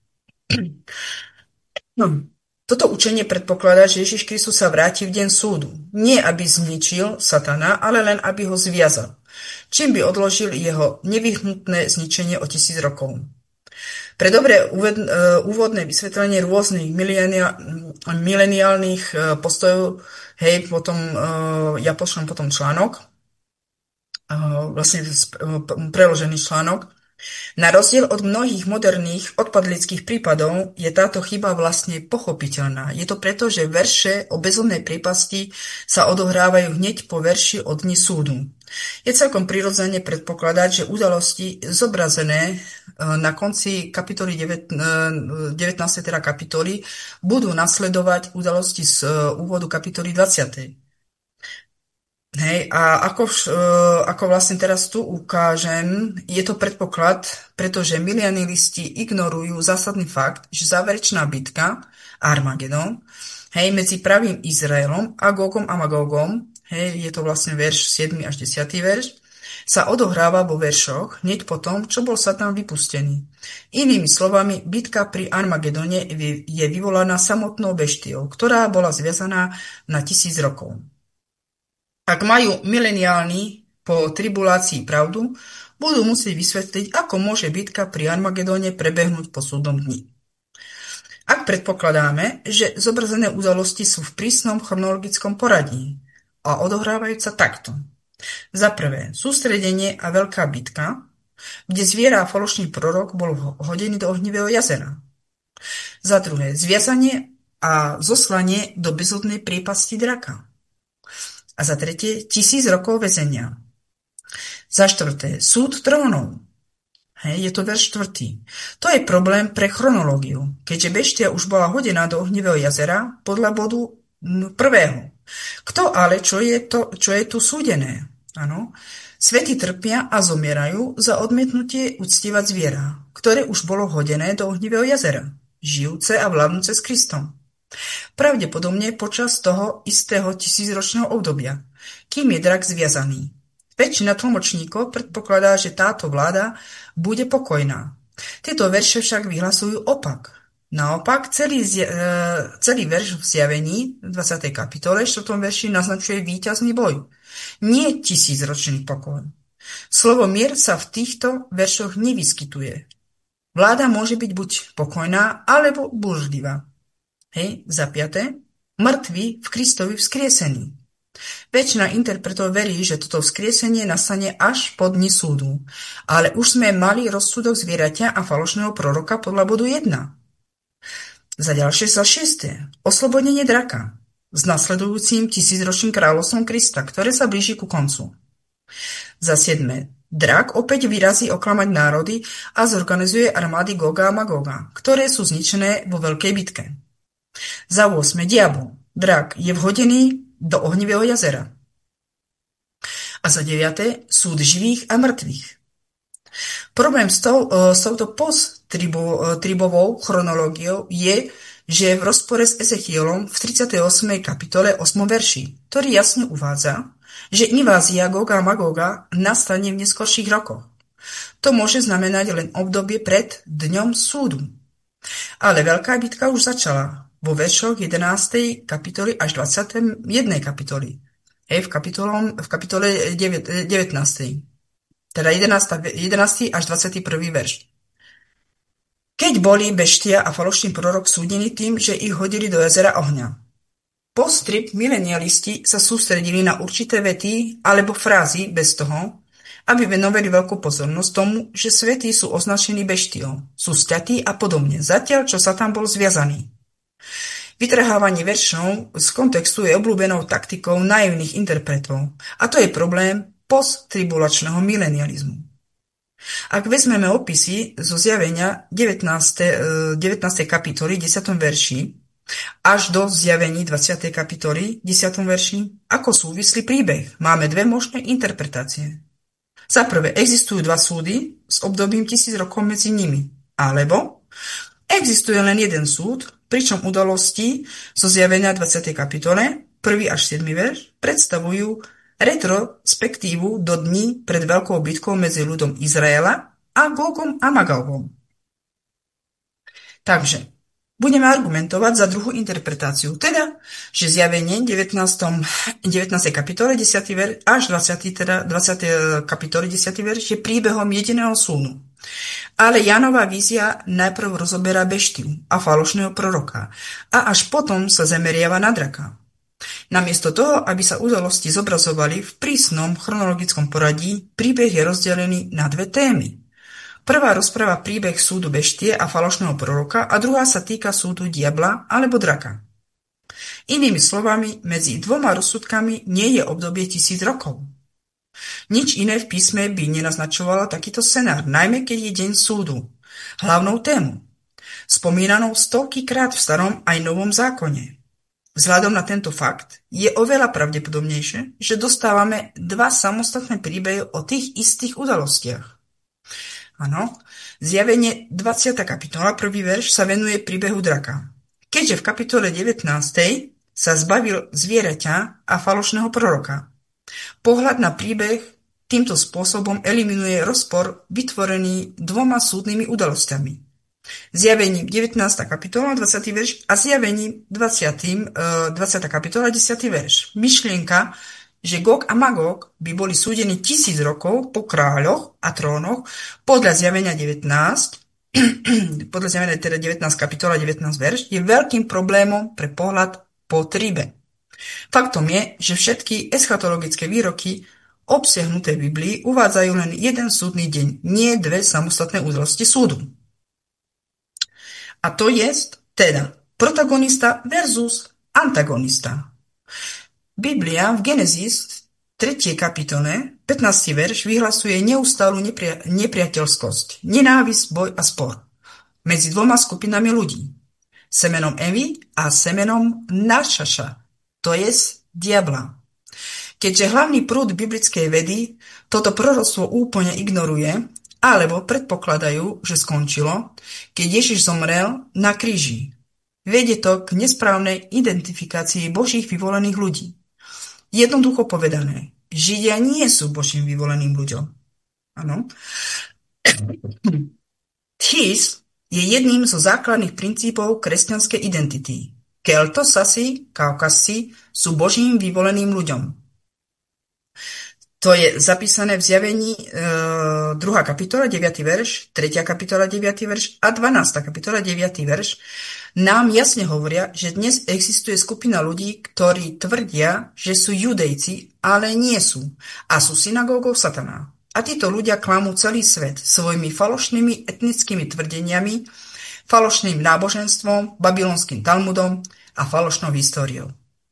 No. Toto učenie predpokladá, že Ježiš Kristus sa vráti v deň súdu. Nie, aby zničil Satana, ale len, aby ho zviazal. Čím by odložil jeho nevyhnutné zničenie o tisíc rokov. Pre dobré úvodné vysvetlenie rôznych mileniálnych postojov, hej, potom ja pošlem potom článok, vlastne preložený článok. Na rozdiel od mnohých moderných odpadlických prípadov je táto chyba vlastne pochopiteľná. Je to preto, že verše o bezodnej priepasti sa odohrávajú hneď po verši o dni súdu. Je celkom prirodzene predpokladať, že udalosti zobrazené na konci kapitoly devätnástej teda kapitoly budú nasledovať udalosti z úvodu kapitoly dvadsiatej. Hej, a ako, ako vlastne teraz tu ukážem, je to predpoklad, pretože milenialisti ignorujú zásadný fakt, že záverečná bitka Armagedon, hej, medzi pravým Izraelom a Gogom a Magogom, hej, je to vlastne verš siedmy až desiaty verš, sa odohráva vo veršoch hneď po tom, čo bol Satan vypustený. Inými slovami, bitka pri Armagedone je vyvolaná samotnou beštiou, ktorá bola zviazaná na tisíc rokov. Ak majú mileniálni po tribulácii pravdu, budú musieť vysvetliť, ako môže bitka pri Armagedone prebehnúť po súdnom dni. Ak predpokladáme, že zobrazené udalosti sú v prísnom chronologickom poradí, a odohrávajú sa takto. Za prvé, sústredenie a veľká bitka, kde zviera a falošný prorok bol hodený do ohnivého jazera. Za druhé, zviazanie a zoslanie do bezodnej priepasti draka. A za tretie, tisíc rokov väzenia. Za štvrté, súd trónov. Hej, je to verš štvrtý. To je problém pre chronológiu, keďže beštia už bola hodená do ohnivého jazera podľa bodu prvého. Kto ale, čo je, to, čo je tu súdené? Áno. Svety trpia a zomierajú za odmietnutie uctievať zviera, ktoré už bolo hodené do ohnivého jazera, žijúce a vládnuce s Kristom. Pravdepodobne počas toho istého tisícročného obdobia, kým je drak zviazaný. Väčšina tlmočníkov predpokladá, že táto vláda bude pokojná. Tieto verše však vyhlasujú opak. Naopak, celý, celý verš v Zjavení v dvadsiatej kapitole, štvrtom verši naznačuje víťazný boj. Nie tisícročný pokoj. Slovo mier sa v týchto veršoch nevyskytuje. Vláda môže byť buď pokojná, alebo búržlivá. Hej, za piate, mŕtvi v Kristovi vzkriesení. Väčšina interpretov verí, že toto vzkriesenie nastane až po dni súdu, ale už sme mali rozsudok zvieraťa a falošného proroka podľa bodu jeden. Za ďalšie za šieste, oslobodenie draka s nasledujúcim tisícročným kráľovstvom Krista, ktoré sa blíži ku koncu. Za siedme, drak opäť vyrazí oklamať národy a zorganizuje armády Goga a Magoga, ktoré sú zničené vo veľkej bitke. Za ôsme, diabol, drak je vhodený do ohnivého jazera. A za deviate, súd živých a mŕtvych. Problém s, tou, s touto post-tribovou chronológiou je, že je v rozpore s Ezechielom v tridsiatej ôsmej kapitole ôsmom verši, ktorý jasne uvádza, že invázia Goga a Magoga nastane v neskorších rokoch. To môže znamenať len obdobie pred dňom súdu. Ale veľká bitka už začala vo veršoch jedenástej kapitoly až dvadsiatej prvej kapitoly. Hej, v, v kapitole devätnástej. Teda jedenásty až dvadsiaty prvý verš. Keď boli beštia a falošný prorok súdení tým, že ich hodili do jazera ohňa. Postrip milenialisti sa sústredili na určité vety alebo frázy bez toho, aby venovali veľkú pozornosť tomu, že svätí sú označení beštiou, sú sťatí a podobne, zatiaľ čo Satan bol zviazaný. Vytrhávanie veršov z kontextu je obľúbenou taktikou naivných interpretov a to je problém posttribulačného milenializmu. Ak vezmeme opisy zo Zjavenia devätnástej kapitoly desiatom verši až do Zjavení dvadsiatej kapitoly desiatom verši, ako súvislý príbeh, máme dve možné interpretácie. Za prvé, existujú dva súdy s obdobím tisíc rokov medzi nimi, alebo existuje len jeden súd, pričom udalosti zo Zjavenia dvadsiatej kapitole, prvý až siedmy verš, predstavujú retrospektívu do dní pred veľkou bitkou medzi ľudom Izraela a Gogom a Magogom. Takže, budeme argumentovať za druhú interpretáciu, teda, že Zjavenie devätnástej kapitole desiaty verš až dvadsiatej teda dvadsiatej kapitole desiaty verš je príbehom jediného súdu. Ale Jánová vízia najprv rozoberá beštiu a falošného proroka a až potom sa zameriava na draka. Namiesto toho, aby sa udalosti zobrazovali v prísnom chronologickom poradí, príbeh je rozdelený na dve témy. Prvá rozpráva príbeh súdu beštie a falošného proroka a druhá sa týka súdu diabla alebo draka. Inými slovami, medzi dvoma rozsudkami nie je obdobie tisíc rokov. Nič iné v písme by nenaznačovalo takýto scenár, najmä keď je deň súdu, hlavnou tému, spomínanou stovkykrát v starom aj novom zákone. Vzhľadom na tento fakt je oveľa pravdepodobnejšie, že dostávame dva samostatné príbehy o tých istých udalostiach. Áno, Zjavenie dvadsiata kapitola, prvý verš sa venuje príbehu draka. Keďže v kapitole devätnástej sa zbavil zvieraťa a falošného proroka. Pohľad na príbeh týmto spôsobom eliminuje rozpor vytvorený dvoma súdnymi udalosťami. Zjavením devätnásta kapitola, dvadsiaty verš a zjavením dvadsiata kapitola, desiaty verš. Myšlienka, že Gog a Magog by boli súdení tisíc rokov po kráľoch a trónoch podľa zjavenia devätnásť, podľa zjavenia teda devätnásť kapitola, devätnásť verš, je veľkým problémom pre pohľad po tribe. Faktom je, že všetky eschatologické výroky obsiahnuté v Biblii uvádzajú len jeden súdny deň, nie dve samostatné udalosti súdu. A to je teda protagonista versus antagonista. Biblia v Genesis tretej kapitole, pätnásty verš, vyhlasuje neustálu nepria- nepriateľskosť, nenávisť, boj a spor medzi dvoma skupinami ľudí. Semenom Evy a semenom Našaša, to je diabla. Keďže hlavný prúd biblickej vedy toto proroctvo úplne ignoruje, alebo predpokladajú, že skončilo, keď Ježiš zomrel na kríži. Vedie to k nesprávnej identifikácii Božích vyvolených ľudí. Jednoducho povedané, Židia nie sú Božím vyvoleným ľuďom. Áno. His je jedným zo základných princípov kresťanskej identity. Keltosasi, Kaukasi sú Božím vyvoleným ľuďom. To je zapísané v Zjavení e, druhá kapitola, deviaty verš, tretia kapitola, deviaty verš a dvanásta kapitola, deviaty verš nám jasne hovoria, že dnes existuje skupina ľudí, ktorí tvrdia, že sú judejci, ale nie sú a sú synagógou satana. A títo ľudia klamú celý svet svojimi falošnými etnickými tvrdeniami, falošným náboženstvom, babylonským Talmudom a falošnou históriou.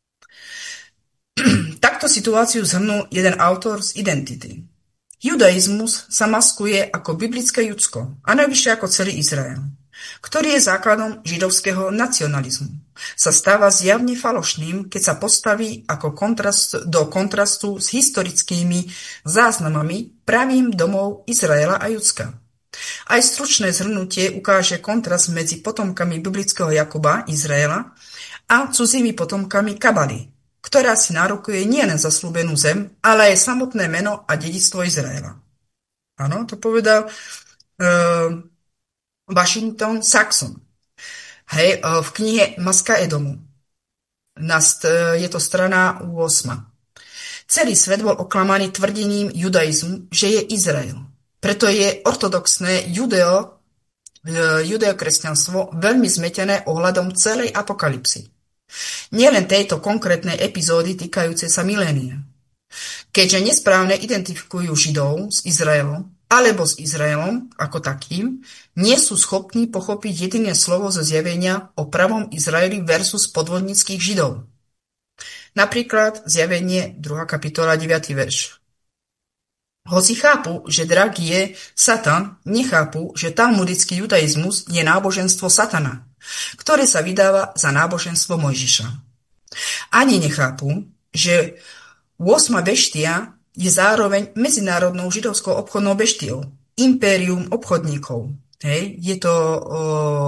Takto situáciu zhrnul jeden autor z Identity. Judaizmus sa maskuje ako biblické Judsko a najvyššie ako celý Izrael, ktorý je základom židovského nacionalizmu. Sa stáva zjavne falošným, keď sa postaví ako kontrast, do kontrastu s historickými záznamami pravým domov Izraela a Judska. Aj stručné zhrnutie ukáže kontrast medzi potomkami biblického Jakuba, Izraela, a cudzými potomkami Kabaly, ktorá si nárokuje nielen zasľúbenú zem, ale aj samotné meno a dedičstvo Izraela. Áno, to povedal uh, Washington Saxon. Hej, uh, v knihe Maska Edomu. Nast, uh, je to strana osem. Celý svet bol oklamaný tvrdením judaizmu, že je Izrael. Preto je ortodoxné judeo, uh, judeokresťanstvo veľmi zmetené ohľadom celej apokalypsy. Nielen tejto konkrétnej epizódy týkajúcej sa milénia. Keďže nesprávne identifikujú Židov s Izraelom alebo s Izraelom ako takým, nie sú schopní pochopiť jediné slovo zo zjavenia o pravom Izraeli versus podvodníckych Židov. Napríklad Zjavenie druhá kapitola, deviaty verš. Hoci chápu, že drak je Satan, nechápu, že talmudický judaizmus je náboženstvo Satana, ktoré sa vydáva za náboženstvo Mojžiša. Ani nechápu, že ôsma beštia je zároveň medzinárodnou židovskou obchodnou beštiou, impérium obchodníkov. Hej, je to o, o,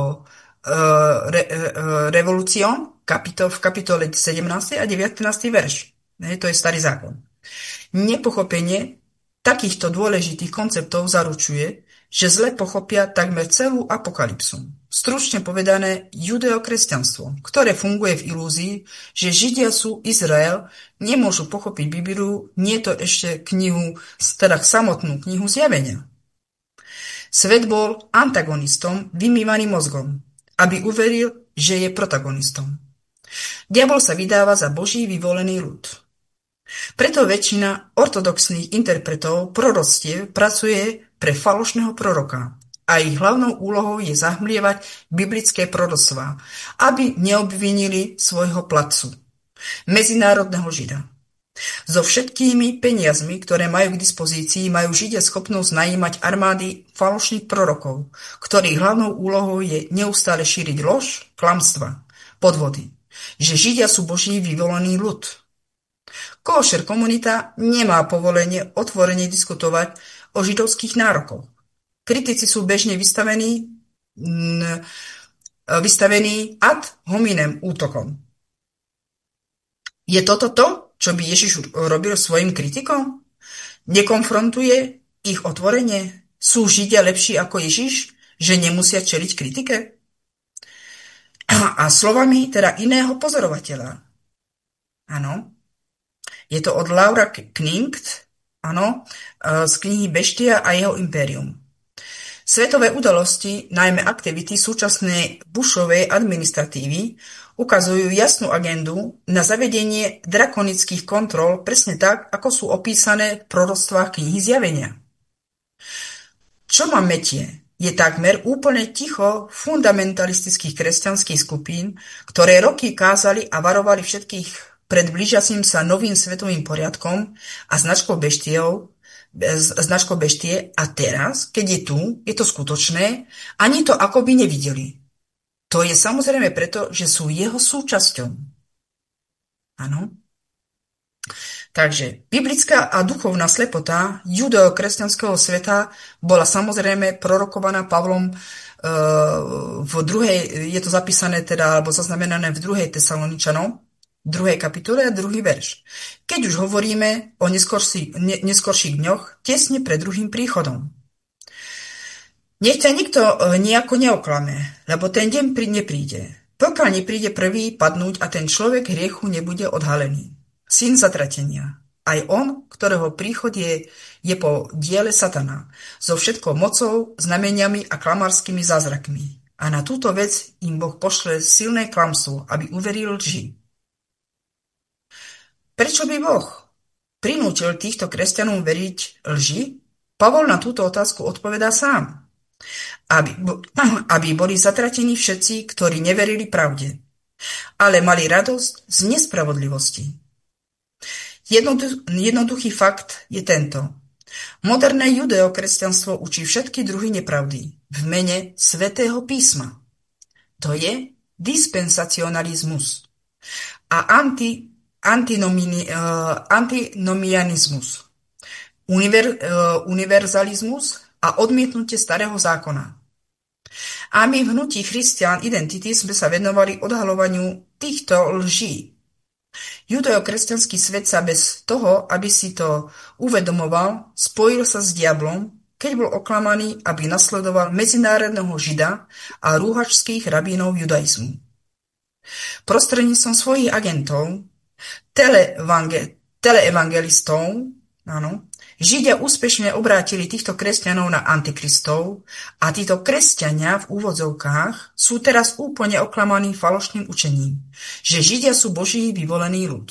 re, o, revolúcion kapitol, v kapitole sedemnásty a devätnásty verš. Hej, to je starý zákon. Nepochopenie takýchto dôležitých konceptov zaručuje, že zle pochopia takmer celú apokalypsu. Stručne povedané judeokresťanstvo, ktoré funguje v ilúzii, že Židia sú Izrael, nemôžu pochopiť Bibliu, nie to ešte knihu, teda samotnú knihu Zjavenia. Svet bol antagonistom vymývaným mozgom, aby uveril, že je protagonistom. Diabol sa vydáva za Boží vyvolený ľud. Preto väčšina ortodoxných interpretov proroctiev pracuje pre falošného proroka a ich hlavnou úlohou je zahmlievať biblické proroctvá, aby neobvinili svojho platcu, medzinárodného Žida. So všetkými peniazmi, ktoré majú k dispozícii, majú Židia schopnosť najímať armády falošných prorokov, ktorých hlavnou úlohou je neustále šíriť lož, klamstva, podvody, že Židia sú Boží vyvolený ľud. Košer komunita nemá povolenie otvorene diskutovať o židovských nárokoch. Kritici sú bežne vystavení, vystavení ad hominem útokom. Je toto to, čo by Ježiš robil svojim kritikom? Nekonfrontuje ich otvorenie? Sú Židia lepší ako Ježiš, že nemusia čeliť kritike? A slovami teda iného pozorovateľa. Áno. Je to od Laura Kningt, áno, z knihy Beštia a jeho impérium. Svetové udalosti, najmä aktivity súčasnej Bushovej administratívy, ukazujú jasnú agendu na zavedenie drakonických kontrol presne tak, ako sú opísané v proroctvách knihy Zjavenia. Čo ma metie, je takmer úplne ticho fundamentalistických kresťanských skupín, ktoré roky kázali a varovali všetkých pred blížiacim sa novým svetovým poriadkom a značkou beštiev, značkou beštie a teraz, keď je tu, je to skutočné, ani to akoby nevideli. To je samozrejme preto, že sú jeho súčasťou. Áno. Takže biblická a duchovná slepota judeo-kresťanského sveta bola samozrejme prorokovaná Pavlom e, v druhej, je to zapísané teda, alebo zaznamenané v druhej Tesaloničanom, druhej kapitole a druhý verš. Keď už hovoríme o neskorší, ne, neskorších dňoch, tesne pred druhým príchodom. Nech ťa nikto nejako neoklame, lebo ten deň nepríde. Pokiaľ nepríde prvý padnúť a ten človek hriechu nebude odhalený. Syn zatratenia. Aj on, ktorého príchod je, je po diele satana, so všetkou mocou, znameniami a klamarskými zázrakmi. A na túto vec im Boh pošle silné klamstvo, aby uveril lži. Prečo by Boh prinútil týchto kresťanov veriť lži? Pavol na túto otázku odpovedá sám. Aby, aby boli zatratení všetci, ktorí neverili pravde, ale mali radosť z nespravodlivosti. Jednoduch, jednoduchý fakt je tento. Moderné judeokresťanstvo učí všetky druhy nepravdy v mene Svätého písma. To je dispensacionalizmus a anti, antinomini, uh, antinomianizmus, univer, uh, univerzalizmus a odmietnutie starého zákona. A my v hnutí Christian Identity sme sa venovali odhaľovaniu týchto lží. Judeo-kresťanský svet sa bez toho, aby si to uvedomoval, spojil sa s diablom, keď bol oklamaný, aby nasledoval medzinárodného žida a rúhačských rabínov judaizmu. Prostredníctvom svojich agentov, teleevangelistov, áno, Židia úspešne obrátili týchto kresťanov na antikristov a títo kresťania v úvodzovkách sú teraz úplne oklamaní falošným učením, že Židia sú Boží vyvolený ľud.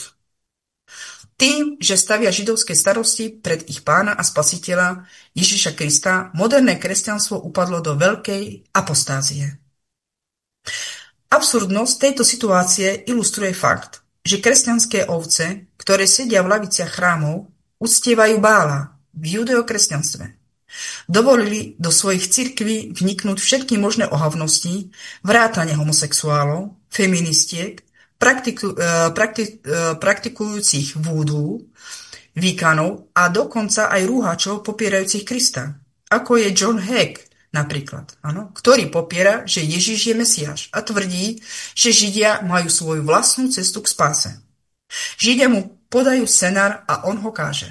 Tým, že stavia židovské starosti pred ich pána a spasiteľa Ježiša Krista, moderné kresťanstvo upadlo do veľkej apostázie. Absurdnosť tejto situácie ilustruje fakt, že kresťanské ovce, ktoré sedia v laviciach chrámov, uctievajú Bála v judeokresťanstve. Dovolili do svojich cirkví vniknúť všetky možné ohavnosti, vrátane homosexuálov, feministiek, praktiku, praktik, praktikujúcich vúdu, výkanov a dokonca aj rúhačov popierajúcich Krista, ako je John Hack napríklad, áno, ktorý popiera, že Ježiš je Mesiáš a tvrdí, že Židia majú svoju vlastnú cestu k spáse. Židia mu podajú scenár a on ho káže.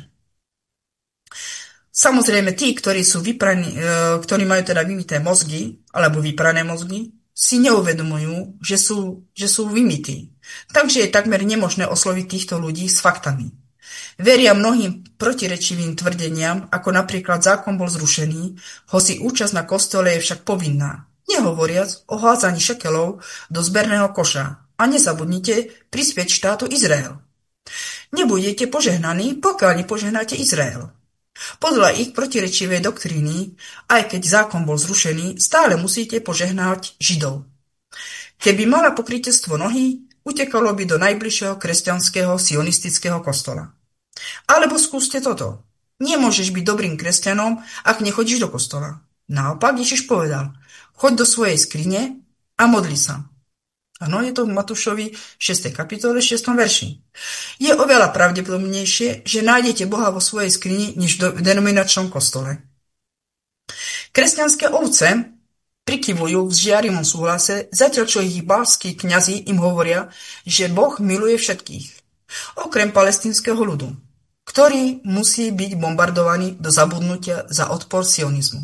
Samozrejme, tí, ktorí sú vypraní, ktorí majú teda vymité mozgy, alebo vyprané mozgy, si neuvedomujú, že sú, že sú vymytí. Takže je takmer nemožné osloviť týchto ľudí s faktami. Veria mnohým protirečivým tvrdeniam, ako napríklad zákon bol zrušený, hoci účasť na kostole je však povinná, nehovoriac o hádzaní šekelov do zberného koša. A nezabudnite prispieť štátu Izrael. Nebudete požehnaní, pokiaľ nepožehnáte Izrael. Podľa ich protirečivej doktríny, aj keď zákon bol zrušený, stále musíte požehnať Židov. Keby mala pokrytectvo nohy, utekalo by do najbližšieho kresťanského sionistického kostola. Alebo skúste toto. Nemôžeš byť dobrým kresťanom, ak nechodíš do kostola. Naopak Ježiš povedal, choď do svojej skrine a modli sa. Áno, je to v Matúšovi šiestej kapitole šiestom verši. Je oveľa pravdepodobnejšie, že nájdete Boha vo svojej skrini, než v denominačnom kostole. Kresťanské ovce prikyvujú v žiarivom súhlase, zatiaľ čo ich bálski kňazi im hovoria, že Boh miluje všetkých, okrem palestínskeho ľudu, ktorý musí byť bombardovaný do zabudnutia za odpor sionizmu.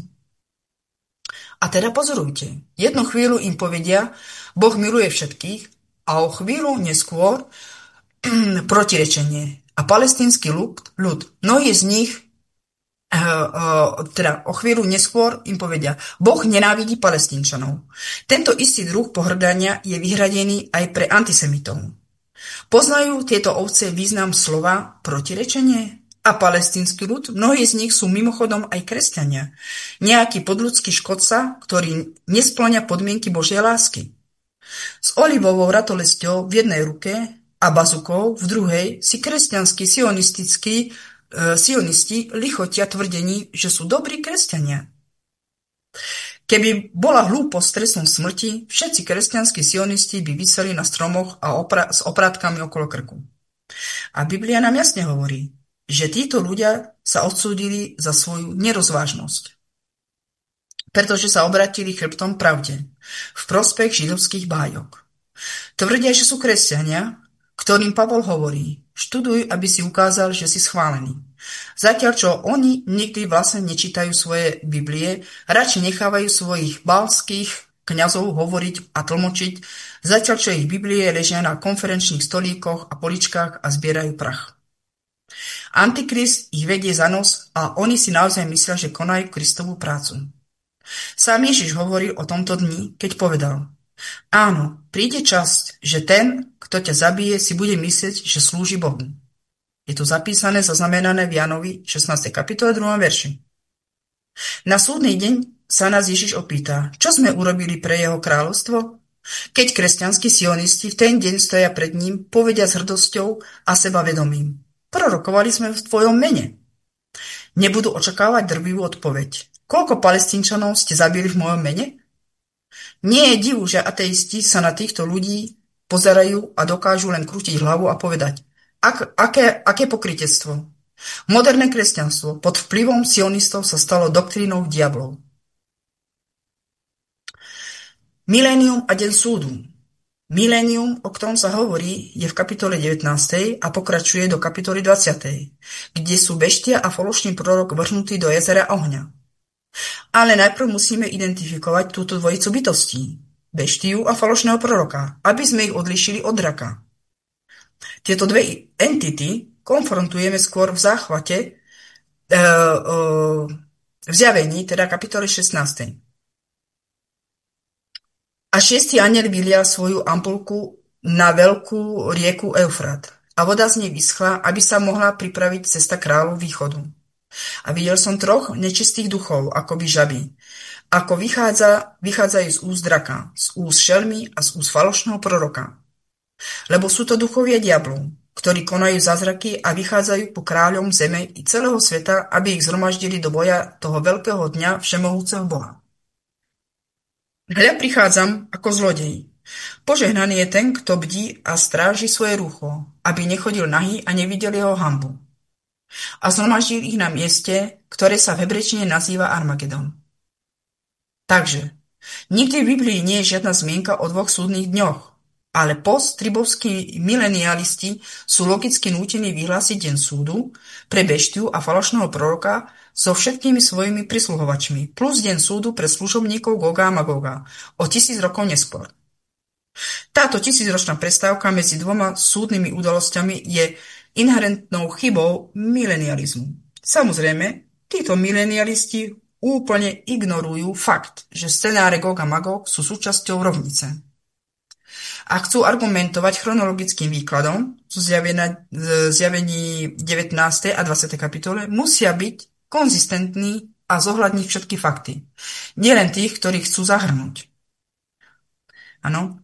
A teda pozorujte, jednu chvíľu im povedia, Boh miluje všetkých a o chvíľu neskôr protirečenie. A palestínsky ľud, ľud, mnohí z nich teda o chvíľu neskôr im povedia, Boh nenávidí Palestínčanov. Tento istý druh pohrdania je vyhradený aj pre antisemitov. Poznajú tieto ovce význam slova protirečenie? A palestínsky ľud, mnohí z nich sú mimochodom aj kresťania. Nejaký podľudský škodca, ktorý nespĺňa podmienky Božej lásky. S olivovou ratolesťou v jednej ruke a bazukou v druhej si kresťanskí sionistickí e, sionisti lichotia tvrdení, že sú dobrí kresťania. Keby bola hlúposť trestom smrti, všetci kresťanskí sionisti by viseli na stromoch a opra- s oprátkami okolo krku. A Biblia nám jasne hovorí, že títo ľudia sa odsúdili za svoju nerozvážnosť, pretože sa obratili chrbtom pravde v prospech židovských bájok. Tvrdia, že sú kresťania, ktorým Pavol hovorí, študuj, aby si ukázal, že si schválený. Zatiaľ, čo oni nikdy vlastne nečítajú svoje Biblie, radšej nechávajú svojich bálskych kňazov hovoriť a tlmočiť, zatiaľ, čo ich Biblie ležia na konferenčných stolíkoch a poličkách a zbierajú prach. Antikrist ich vedie za nos a oni si naozaj myslia, že konajú Kristovú prácu. Sám Ježiš hovoril o tomto dni, keď povedal, áno, príde čas, že ten, kto ťa zabije, si bude myslieť, že slúži Bohu. Je to zapísané, zaznamenané v Jánovi šestnástej kapitole druhom verši. Na súdny deň sa nás Ježiš opýta, čo sme urobili pre jeho kráľovstvo? Keď kresťanskí sionisti v ten deň stoja pred ním, povedia s hrdosťou a sebavedomím. Prorokovali sme v tvojom mene. Nebudú očakávať drvivú odpoveď. Koľko Palestínčanov ste zabili v mojom mene? Nie je divu, že ateisti sa na týchto ľudí pozerajú a dokážu len krútiť hlavu a povedať, ak, aké, aké pokrytectvo. Moderné kresťanstvo pod vplyvom sionistov sa stalo doktrínou diablov. Milénium a deň súdu. Milénium, o ktorom sa hovorí, je v kapitole devätnástej a pokračuje do kapitoly dvadsiatej, kde sú beštia a falošný prorok vrhnutí do jazera ohňa. Ale najprv musíme identifikovať túto dvojicu bytostí, beštiu a falošného proroka, aby sme ich odlišili od draka. Tieto dve entity konfrontujeme skôr v záchvate, e, e, v zjavení, teda kapitole šestnástej. A šiestý anjel vylial svoju ampulku na veľkú rieku Eufrat a voda z nej vyschla, aby sa mohla pripraviť cesta kráľov východu. A videl som troch nečistých duchov, akoby žaby, ako vychádza, vychádzajú z úst draka, z úst šelmy a z úst falošného proroka. Lebo sú to duchovia diablov, ktorí konajú zázraky a vychádzajú po kráľom zeme i celého sveta, aby ich zhromaždili do boja toho veľkého dňa všemohúceho Boha. Hľa prichádzam ako zlodej. Požehnaný je ten, kto bdí a stráži svoje rucho, aby nechodil nahý a nevidel jeho hanbu. A zhromaždil ich na mieste, ktoré sa v hebrečtine nazýva Armagedon. Takže, nikdy v Biblii nie je žiadna zmienka o dvoch súdnych dňoch, ale post-tribovskí milenialisti sú logicky nútení vyhlásiť deň súdu pre beštiu a falošného proroka so všetkými svojimi prisluhovačmi, plus deň súdu pre služobníkov Goga a Magoga o tisíc rokov neskôr. Táto tisícročná prestávka medzi dvoma súdnymi udalosťami je inherentnou chybou milenializmu. Samozrejme, títo milenialisti úplne ignorujú fakt, že scenáre Gog a Magog sú súčasťou rovnice. A chcú argumentovať chronologickým výkladom zo zjavení devätnástej a dvadsiatej kapitole, musia byť konzistentní a zohľadniť všetky fakty. Nielen tých, ktorých chcú zahrnúť. Áno.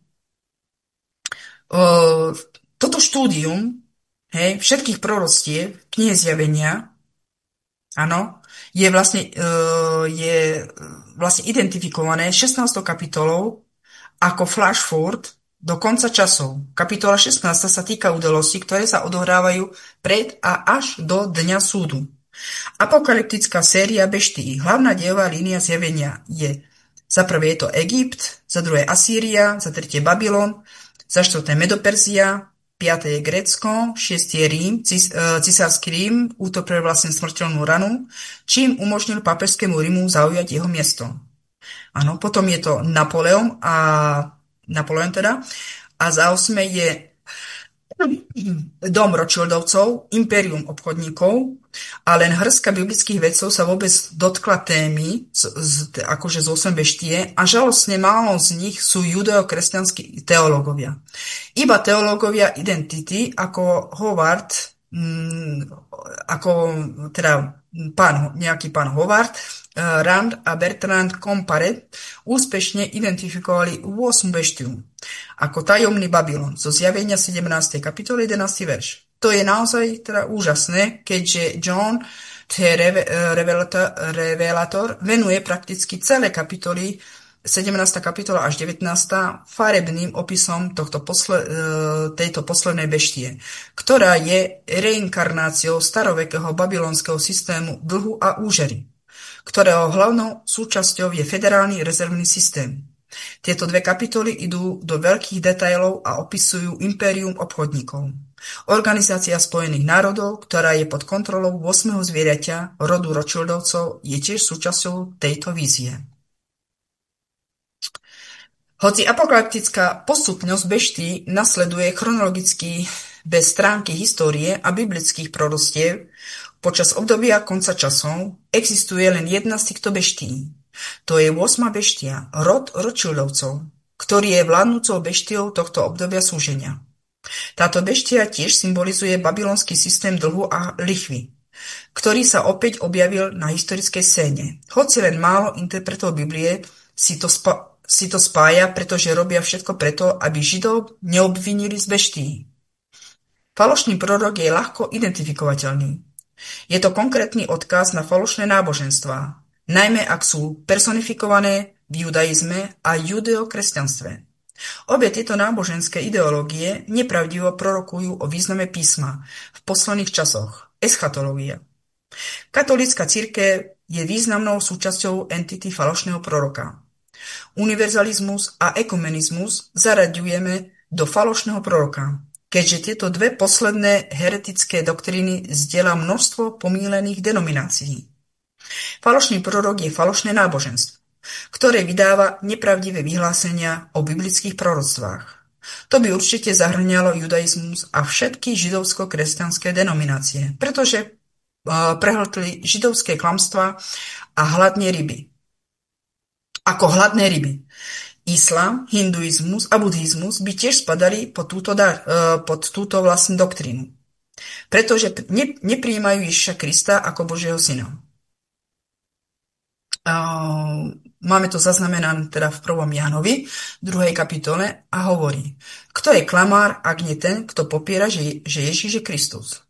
Toto štúdium, hej, všetkých proroctiev, knihy Zjavenia, áno, je vlastne, uh, je vlastne identifikované šestnástou kapitolou ako flash forward do konca časov. Kapitola šestnásta sa týka udalostí, ktoré sa odohrávajú pred a až do dňa súdu. Apokalyptická séria beští, hlavná dejová línia Zjavenia je za prvé je to Egypt, za druhé Asýria, za tretie Babylon, za štvrté Medoperzia, piate je Grécko, šiesty je Rím, cis, e, cisársky Rím, utopil vlastne smrteľnú ranu, čím umožnil pápežskému Rímu zaujať jeho miesto. Áno, potom je to Napoleon a Napoleon teda, a za osme je Dom Rothschildovcov, impérium obchodníkov a len hrstka biblických vedcov sa vôbec dotkla témy, z, z, akože z osem beštie, a žalostne málo z nich sú judeo-kresťanskí teológovia. Iba teológovia identity ako Howard, mm, ako teda pán, nejaký pán Howard, Rand a Bertrand Comparet úspešne identifikovali ôsmu beštiu ako tajomný Babylon zo Zjavenia sedemnástej kapitoly jedenásty verš. To je naozaj teda úžasné, keďže John T. Revelator, Revelator venuje prakticky celé kapitoly sedemnásta kapitola až devätnásta farebným opisom tohto posle, tejto poslednej beštie, ktorá je reinkarnáciou starovekého babylonského systému dlhu a úžery, ktorého hlavnou súčasťou je federálny rezervný systém. Tieto dve kapitoly idú do veľkých detailov a opisujú impérium obchodníkov. Organizácia Spojených národov, ktorá je pod kontrolou ôsmeho zvieraťa rodu Rothschildovcov, je tiež súčasťou tejto vízie. Hoci apokalyptická postupnosť beští nasleduje chronologicky bez stránky histórie a biblických proroctiev, počas obdobia konca časov existuje len jedna z týchto beští. To je ôsma beštia, rod Rothschildovcov, ktorý je vládnúcou beštiou tohto obdobia súženia. Táto beštia tiež symbolizuje babylonský systém dlhu a lichvy, ktorý sa opäť objavil na historickej scéne. Hoci len málo interpretov Biblie si to, spa- si to spája, pretože robia všetko preto, aby Židov neobvinili z beští. Falošný prorok je ľahko identifikovateľný. Je to konkrétny odkaz na falošné náboženstvá, najmä ak sú personifikované v judaizme a judeokresťanstve. Obie tieto náboženské ideológie nepravdivo prorokujú o význame písma v posledných časoch, eschatológia. Katolícka cirkev je významnou súčasťou entity falošného proroka. Univerzalizmus a ekumenizmus zaraďujeme do falošného proroka, keďže tieto dve posledné heretické doktríny zdieľa množstvo pomýlených denominácií. Falošný prorok je falošné náboženstvo, ktoré vydáva nepravdivé vyhlásenia o biblických proroctvách. To by určite zahrňalo judaizmus a všetky židovsko-kresťanské denominácie, pretože uh, prehltli židovské klamstvá a hladné ryby. Ako hladné ryby. Islám, hinduizmus a buddhizmus by tiež spadali pod túto, dar, uh, pod túto vlastnú doktrínu, pretože ne, neprijímajú Ježiša Krista ako Božieho syna. Uh, máme to zaznamenané teda v prvom Jánovi, druhej kapitole, a hovorí: kto je klamár, ak nie ten, kto popiera, že, že Ježiš je Kristus.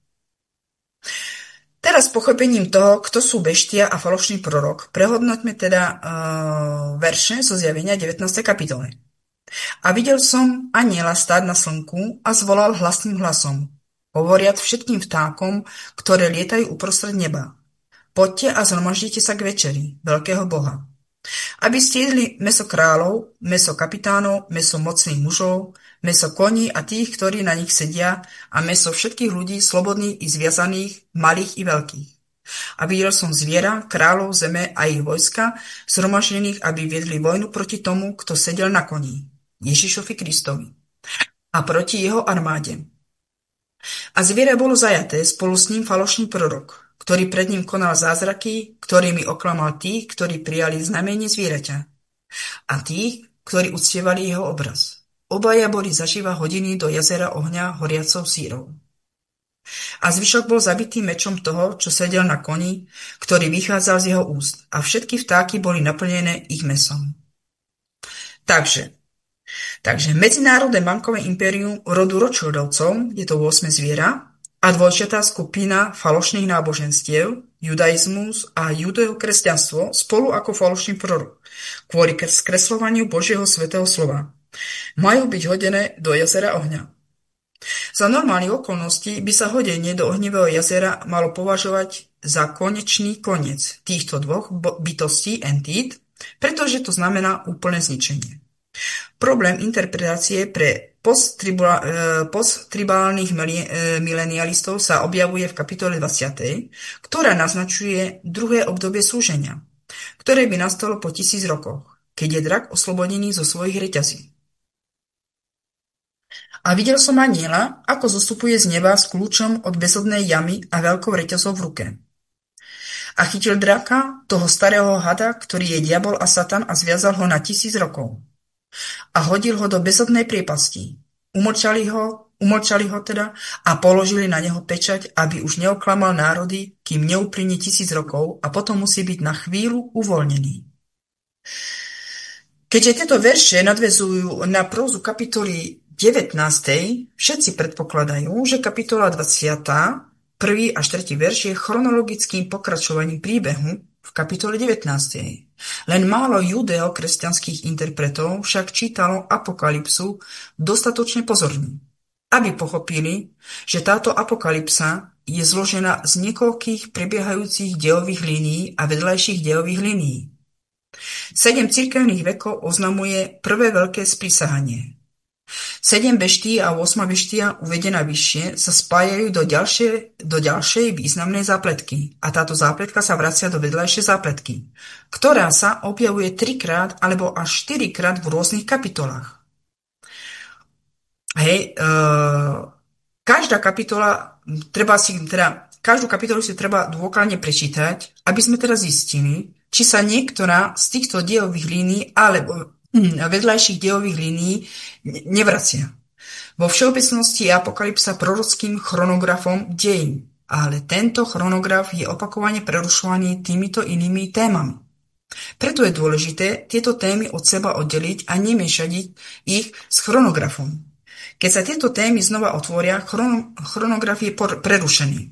Teraz s pochopením toho, kto sú beštia a falošný prorok, prehodnoťme teda uh, verše zo Zjavenia devätnástej kapitole. A videl som anjela stáť na slnku a zvolal hlasným hlasom, hovoriac všetkým vtákom, ktoré lietajú uprostred neba: poďte a zhromaždite sa k večeri veľkého Boha, aby ste jedli mäso kráľov, mäso kapitánov, mäso mocných mužov, mäso koní a tých, ktorí na nich sedia, a mäso všetkých ľudí, slobodných i zviazaných, malých i veľkých. A videl som zviera, kráľov zeme a ich vojska, zhromaždených, aby viedli vojnu proti tomu, kto sedel na koni, Ježišovi Kristovi, a proti jeho armáde. A zviera bolo zajaté, spolu s ním falošný prorok, ktorý pred ním konal zázraky, ktorými oklamal tých, ktorí prijali znamenie zvieraťa, a tých, ktorí uctievali jeho obraz. Obaja boli zaživa hodení do jazera ohňa horiacou sírou. A zvyšok bol zabitý mečom toho, čo sedel na koni, ktorý vychádzal z jeho úst, a všetky vtáky boli naplnené ich mäsom. Takže, takže medzinárodné bankové impérium rodu Rothschildovcov, je to ôsme zviera, a dvojčatá skupina falošných náboženstiev, judaizmus a judeokresťanstvo spolu ako falošný prorok, kvôli skresľovaniu Božieho svätého slova, majú byť hodené do jazera ohňa. Za normálnych okolností by sa hodenie do ohnivého jazera malo považovať za konečný koniec týchto dvoch bytostí entít, pretože to znamená úplné zničenie. Problém interpretácie pre posttribálnych milenialistov sa objavuje v kapitole dvadsiatej, ktorá naznačuje druhé obdobie súženia, ktoré by nastalo po tisíc rokoch, keď je drak oslobodený zo svojich reťazí. A videl som anjela, ako zostupuje z neba s kľúčom od bezodnej jamy a veľkou reťazou v ruke. A chytil draka, toho starého hada, ktorý je diabol a satan, a zviazal ho na tisíc rokov. A hodil ho do bezodnej priepasti. Umlčali ho, umlčali ho teda a položili na neho pečať, aby už neoklamal národy, kým neuplynie tisíc rokov, a potom musí byť na chvíľu uvoľnený. Keďže tieto verše nadväzujú na prózu kapitoly devätnástej, všetci predpokladajú, že kapitola dvadsiata prvý až tretí verš je chronologickým pokračovaním príbehu v kapitole devätnástej. Len málo judeo-kresťanských interpretov však čítalo Apokalypsu dostatočne pozorne, aby pochopili, že táto apokalypsa je zložená z niekoľkých prebiehajúcich dejových línií a vedľajších dejových línií. Sedem cirkevných vekov oznamuje prvé veľké sprísahanie. Sedem beští a osma beštia uvedená vyššie sa spájajú do ďalšej, do ďalšej významnej zápletky a táto zápletka sa vracia do vedľajšej zápletky, ktorá sa objavuje trikrát alebo až štyrikrát v rôznych kapitolách. Hej, e, každá kapitola, treba si, teda, každú kapitolu si treba dôkladne prečítať, aby sme teraz zistili, či sa niektorá z týchto dejových línií alebo vedľajších dejových línií nevracia. Vo všeobecnosti je apokalypsa prorockým chronografom dejín, ale tento chronograf je opakovane prerušovaný týmito inými témami. Preto je dôležité tieto témy od seba oddeliť a nemiešať ich s chronografom. Keď sa tieto témy znova otvoria, chron- chronograf je por- prerušený.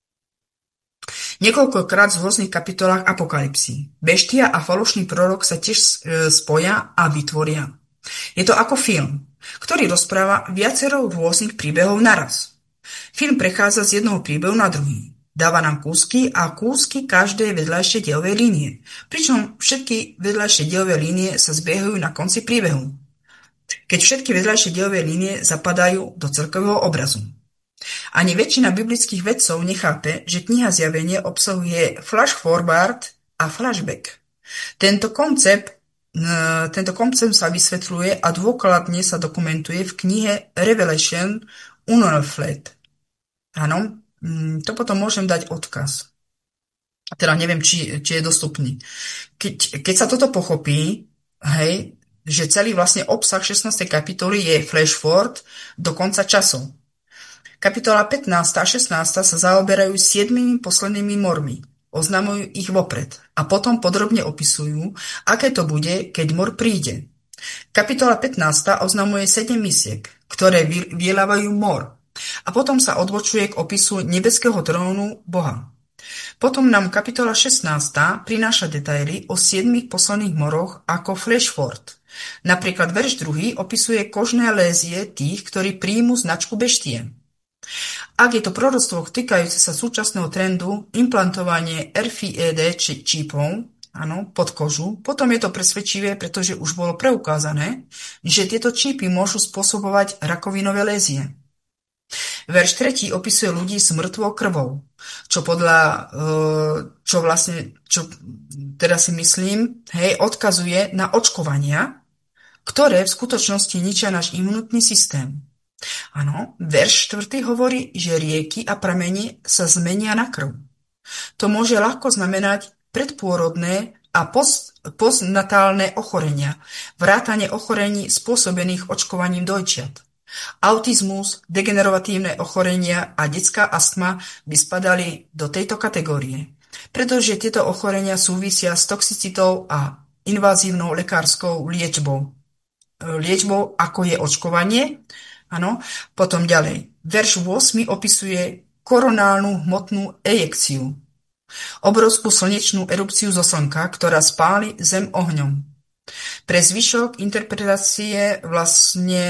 Niekoľkokrát v rôznych kapitolách apokalypsy. Beštia a falošný prorok sa tiež spoja a vytvoria. Je to ako film, ktorý rozpráva viacero rôznych príbehov naraz. Film prechádza z jednoho príbehu na druhý. Dáva nám kúsky a kúsky každej vedľajšej dejovej línie. Pričom všetky vedľajšie dejové línie sa zbiehajú na konci príbehu, keď všetky vedľajšie dejové línie zapadajú do celkového obrazu. Ani väčšina biblických vedcov nechápe, že kniha Zjavenie obsahuje flash forward a flashback. Tento koncept, tento koncept sa vysvetľuje a dôkladne sa dokumentuje v knihe Revelation Unleafed. Áno, to potom môžem dať odkaz. Teda neviem, či, či je dostupný. Keď, keď sa toto pochopí, hej, že celý vlastne obsah šestnástej kapitoly je flash forward do konca časov. Kapitola pätnásta a šestnásta sa zaoberajú siedmimi poslednými mormi. Oznamujú ich vopred a potom podrobne opisujú, aké to bude, keď mor príde. Kapitola pätnásta oznamuje sedem misiek, ktoré vylávajú mor, a potom sa odbočuje k opisu nebeského trónu Boha. Potom nám kapitola šestnásta prináša detaily o siedmich posledných moroch ako flashforward. Napríklad verš druhý opisuje kožné lézie tých, ktorí príjmu značku beštie. Ak je to proroctvo týkajúce sa súčasného trendu implantovanie er ef í dé čipov, áno, pod kožu, potom je to presvedčivé, pretože už bolo preukázané, že tieto čipy môžu spôsobovať rakovinové lézie. Verš tretí opisuje ľudí s mŕtvou krvou, čo podľa, čo vlastne, čo teda si myslím, hej, odkazuje na očkovania, ktoré v skutočnosti ničia náš imunitný systém. Áno, verš štvrtý hovorí, že rieky a pramene sa zmenia na krv. To môže ľahko znamenať predpôrodné a post, postnatálne ochorenia, vrátane ochorení spôsobených očkovaním dojčiat. Autizmus, degeneratívne ochorenia a detská astma by spadali do tejto kategórie, pretože tieto ochorenia súvisia s toxicitou a invazívnou lekárskou liečbou. Liečbou, ako je očkovanie. Áno, potom ďalej. Verš ôsmy opisuje koronálnu hmotnú ejekciu, obrovskú slnečnú erupciu zo slnka, ktorá spáli zem ohňom. Pre zvyšok interpretácie vlastne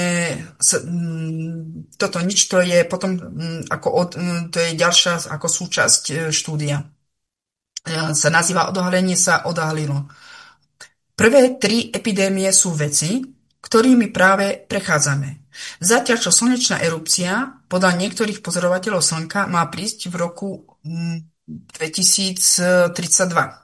toto nič, to je potom ako od, to je ďalšia ako súčasť štúdia. Sa nazýva odhalenie sa odhalilo. Prvé tri epidémie sú veci, ktorými práve prechádzame. Zatiaľ, čo slnečná erupcia podľa niektorých pozorovateľov slnka má prísť v roku dvetisíctridsaťdva.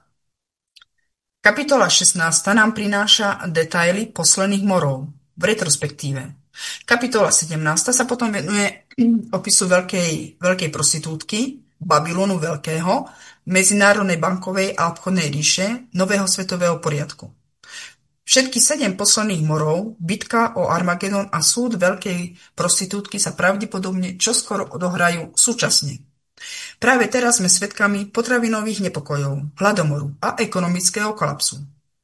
Kapitola šestnásta nám prináša detaily posledných morov v retrospektíve. Kapitola sedemnásta sa potom venuje opisu veľkej, veľkej prostitútky, Babylonu veľkého, medzinárodnej bankovej a obchodnej ríše, nového svetového poriadku. Všetky sedem posledných morov, bitka o Armagedon a súd veľkej prostitútky sa pravdepodobne čoskoro odohrajú súčasne. Práve teraz sme svedkami potravinových nepokojov, hladomoru a ekonomického kolapsu.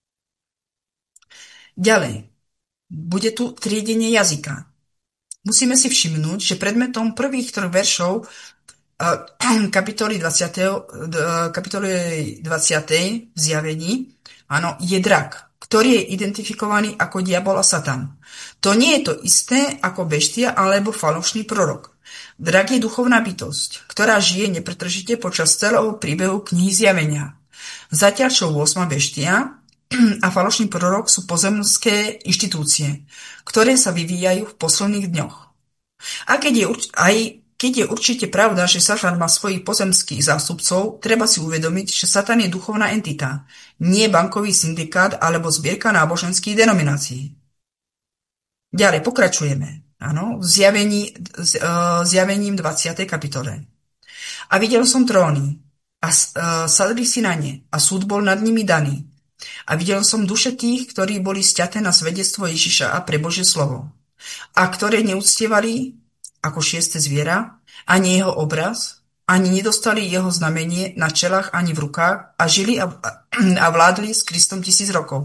Ďalej, bude tu triedenie jazyka. Musíme si všimnúť, že predmetom prvých troch veršov kapitoly dvadsiatej, kapitoly dvadsiatej v zjavení, áno, je drak, ktorý je identifikovaný ako diabol a satan. To nie je to isté ako beštia alebo falošný prorok. Drak je duchovná bytosť, ktorá žije nepretržite počas celého príbehu knihy Zjavenia. Zatiaľ čo ôsma beštia a falošný prorok sú pozemské inštitúcie, ktoré sa vyvíjajú v posledných dňoch. A keď je, aj keď je určite pravda, že Satan má svojich pozemských zástupcov, treba si uvedomiť, že Satan je duchovná entita, nie bankový syndikát alebo zbierka náboženských denominácií. Ďalej pokračujeme. Áno, v zjavení, uh, zjavením dvadsiatej kapitole. A videl som tróny a uh, sadli si na ne a súd bol nad nimi daný. A videl som duše tých, ktorí boli sťaté na svedectvo Ježiša a pre Božie slovo. A ktoré neúctievali ako šieste zviera, ani jeho obraz, ani nedostali jeho znamenie na čelách ani v rukách a žili a, a vládli s Kristom tisíc rokov.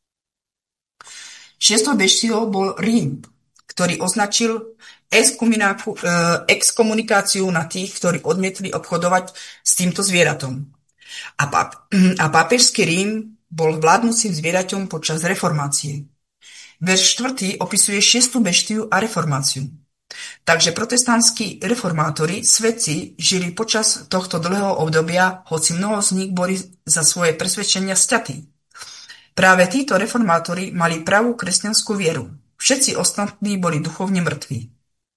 Šiestou beštiou bol Rím, ktorý označil exkomunikáciu na tých, ktorí odmietli obchodovať s týmto zvieratom. A, páp- a pápežský Rím bol vládnúcim zvieraťom počas reformácie. Verš štvrtý opisuje šiestu beštiu a reformáciu. Takže protestantskí reformátori, svetci, žili počas tohto dlhého obdobia, hoci mnoho z nich boli za svoje presvedčenia sťatí. Práve títo reformátori mali pravú kresťanskú vieru. Všetci ostatní boli duchovne mŕtvi.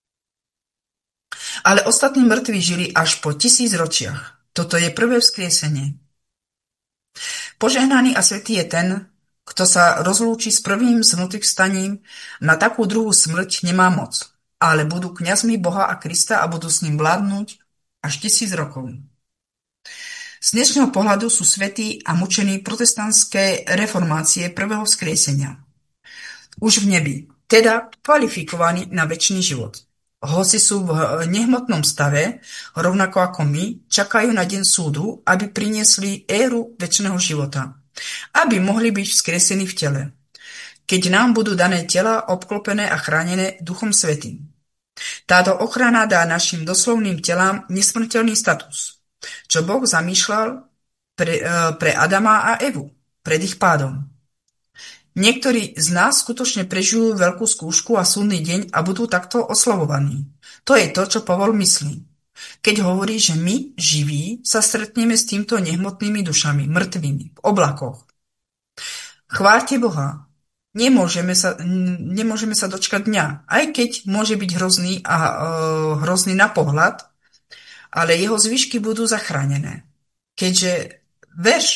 Ale ostatní mŕtvi žili až po tisíc ročiach. Toto je prvé vzkriesenie. Požehnaný a svätý je ten, kto sa rozlúči s prvým zmrtvých vstaním, na takú druhú smrť nemá moc, ale budú kňazmi Boha a Krista a budú s ním vládnuť až tisíc rokov. Z dnešného pohľadu sú svätí a mučení protestantské reformácie prvého vzkriesenia. Už v nebi, teda kvalifikovaní na večný život. Hoci sú v nehmotnom stave, rovnako ako my, čakajú na deň súdu, aby priniesli éru večného života, aby mohli byť vzkriesení v tele, keď nám budú dané tela obklopené a chránené Duchom Svätým. Táto ochrana dá našim doslovným telám nesmrteľný status, čo Boh zamýšľal pre, pre Adama a Evu pred ich pádom. Niektorí z nás skutočne prežijú veľkú skúšku a súdny deň a budú takto oslavovaní. To je to, čo Pavol myslí, keď hovorí, že my, živí, sa stretneme s týmto nehmotnými dušami, mŕtvými, v oblakoch. Chváľte Boha. Nemôžeme sa, nemôžeme sa dočkať dňa, aj keď môže byť hrozný a uh, hrozný na pohľad, ale jeho zvyšky budú zachránené. Keďže verš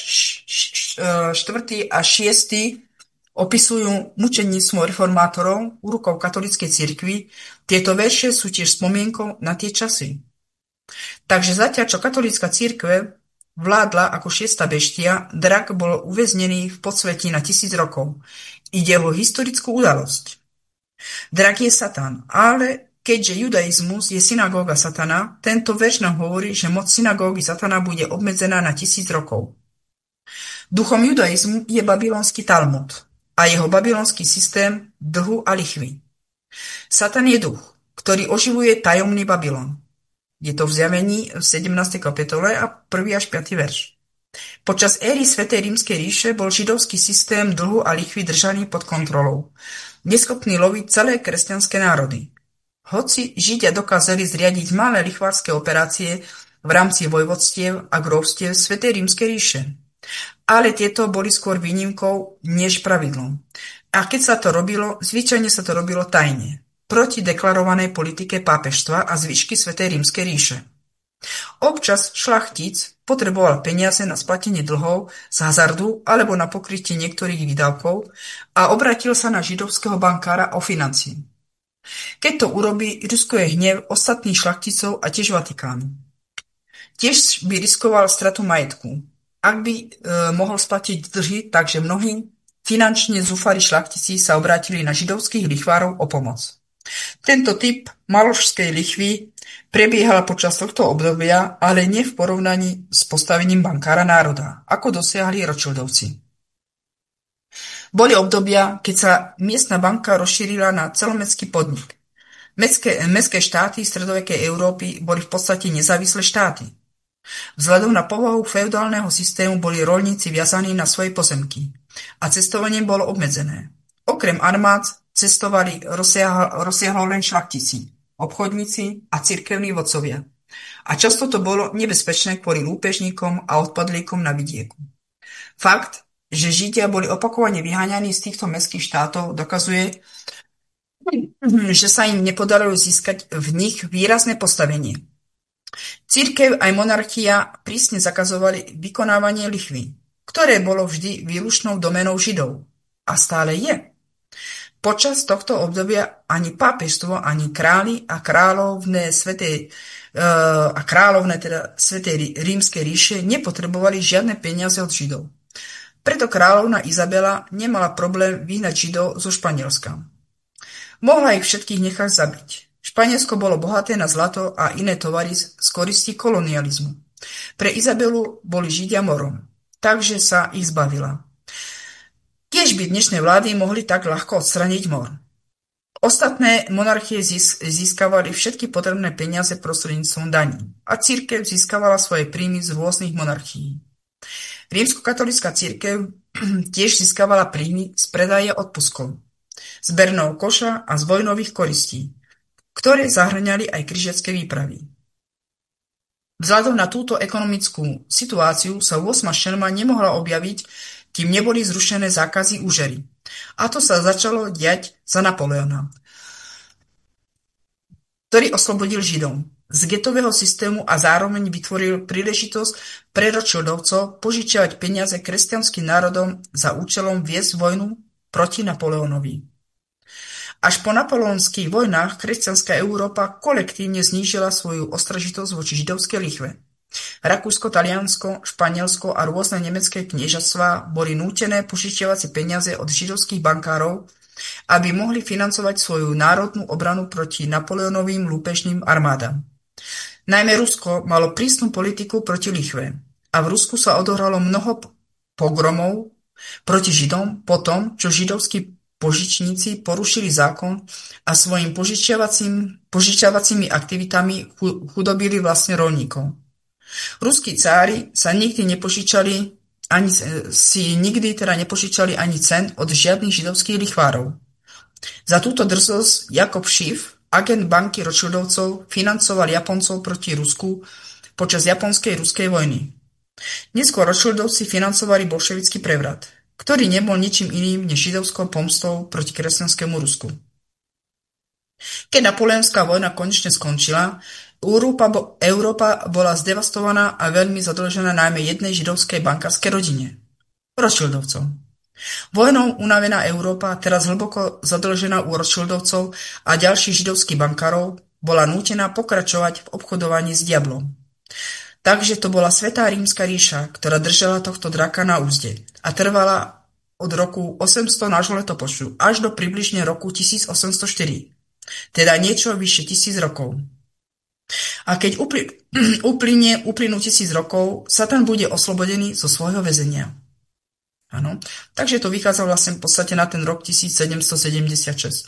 štvrtý a šiestý opisujú mučeníctvo reformátorov u rukou katolíckej cirkvi, tieto verše sú tiež spomienkou na tie časy. Takže zatiaľ, čo katolícka cirkev vládla ako šiesta beštia, drak bol uväznený v podsvetí na tisíc rokov. Ide o historickú udalosť. Drak je Satan, ale keďže judaizmus je synagóga Satana, tento verš nám hovorí, že moc synagógy Satana bude obmedzená na tisíc rokov. Duchom judaizmu je babylonský Talmud a jeho babylonský systém dlhu a lichvy. Satan je duch, ktorý oživuje tajomný Babylon. Je to v zjavení v sedemnástej kapitole a prvý až piaty verš. Počas éry Svätej rímskej ríše bol židovský systém dlhu a lichvy držaný pod kontrolou, neschopný loviť celé kresťanské národy. Hoci Židia dokázali zriadiť malé lichvárske operácie v rámci vojvodstiev a grófstiev Svätej rímskej ríše, ale tieto boli skôr výnimkou než pravidlom. A keď sa to robilo, zvyčajne sa to robilo tajne, proti deklarovanej politike pápežstva a zvyšky Svätej rímskej ríše. Občas šlachtic potreboval peniaze na splatenie dlhov z hazardu alebo na pokrytie niektorých výdavkov a obratil sa na židovského bankára o financie. Keď to urobí, riskuje hnev ostatných šľachticov a tiež Vatikánu. Tiež by riskoval stratu majetku, ak by e, mohol splatiť dlhy, takže mnohí finančne zúfali šľachtici sa obrátili na židovských lichvárov o pomoc. Tento typ maložskej lichvy prebiehal počas tohto obdobia, ale nie v porovnaní s postavením bankára národa, ako dosiahli Rothschildovci. Boli obdobia, keď sa miestna banka rozšírila na celomestský podnik. Mestské, mestské štáty stredovekej Európy boli v podstate nezávislé štáty. Vzhľadom na povahu feudálneho systému boli roľníci viazaní na svoje pozemky a cestovanie bolo obmedzené. Okrem armád cestovali rozsiahlo, rozsiahlo len šľachtici, obchodníci a cirkevní vodcovia. A často to bolo nebezpečné kvôli lúpežníkom a odpadlíkom na vidieku. Fakt, že Židia boli opakovane vyháňaní z týchto mestských štátov, dokazuje, že sa im nepodarilo získať v nich výrazné postavenie. Cirkev aj monarchia prísne zakazovali vykonávanie lichvy, ktoré bolo vždy výlučnou doménou Židov. A stále je. Počas tohto obdobia ani pápežstvo, ani králi a kráľovné svätej uh, a kráľovné teda svätej rímskej ríše nepotrebovali žiadne peniaze od Židov. Preto kráľovna Izabela nemala problém vyhnať Židov zo Španielska. Mohla ich všetkých nechať zabiť. Španielsko bolo bohaté na zlato a iné tovary z koristí kolonializmu. Pre Izabelu boli Židia morom, takže sa ich zbavila. Tiež by dnešné vlády mohli tak ľahko odstraniť mor. Ostatné monarchie získavali všetky potrebné peniaze prostredníctvom daní a cirkev získavala svoje príjmy z rôznych monarchií. Rímskokatolícka cirkev tiež získavala príjmy z predaje odpuskov, zberného koša a z vojnových koristí, ktoré zahŕňali aj križiacké výpravy. Vzhľadom na túto ekonomickú situáciu sa ôsma šelma nemohla objaviť, kým neboli zrušené zákazy úžery. A to sa začalo diať za Napoleona, ktorý oslobodil Židom z getového systému a zároveň vytvoril príležitosť pre Rothschildovcov požičiavať peniaze kresťanským národom za účelom viesť vojnu proti Napoleonovi. Až po napoleonských vojnách kresťanská Európa kolektívne znížila svoju ostražitosť voči židovskej lichve. Rakúsko, Taliansko, Španielsko a rôzne nemecké kniežatstvá boli nútené požičiavať si peniaze od židovských bankárov, aby mohli financovať svoju národnú obranu proti Napoleonovým lúpežným armádam. Najmä Rusko malo prísnu politiku proti lichve a v Rusku sa odohralo mnoho pogromov proti Židom po tom, čo židovskí požičníci porušili zákon a svojim požičiavacím, požičiavacími aktivitami chudobili vlastne roľníkov. Ruskí cári sa nikdy nepožičali ani, si nikdy teda nepožičali ani cent od žiadnych židovských lichvárov. Za túto drzosť Jakob Schiff, agent banky Rothschildovcov, financoval Japoncov proti Rusku počas japonskej ruskej vojny. Neskôr Rothschildovci financovali bolševický prevrat, ktorý nebol ničím iným než židovskou pomstou proti kresťanskému Rusku. Keď napoleonská vojna konečne skončila, Európa, bo, Európa bola zdevastovaná a veľmi zadlžená najmä jednej židovskej bankárskej rodine – Rothschildovcov. Vojnou unavená Európa, teraz hlboko zadlžená u Rothschildovcov a ďalších židovských bankárov, bola nútená pokračovať v obchodovaní s diablom. Takže to bola Svätá rímska ríša, ktorá držala tohto draka na úzde a trvala od roku osemsto nášho letopočtu až do približne roku tisíc osemsto štyri, teda niečo vyššie tisíc rokov. A keď uplynie, uplynú tisíc rokov, Satan bude oslobodený zo svojho väzenia. Áno. Takže to vychádza vlastne v podstate na ten rok tisíc sedemsto sedemdesiatšesť.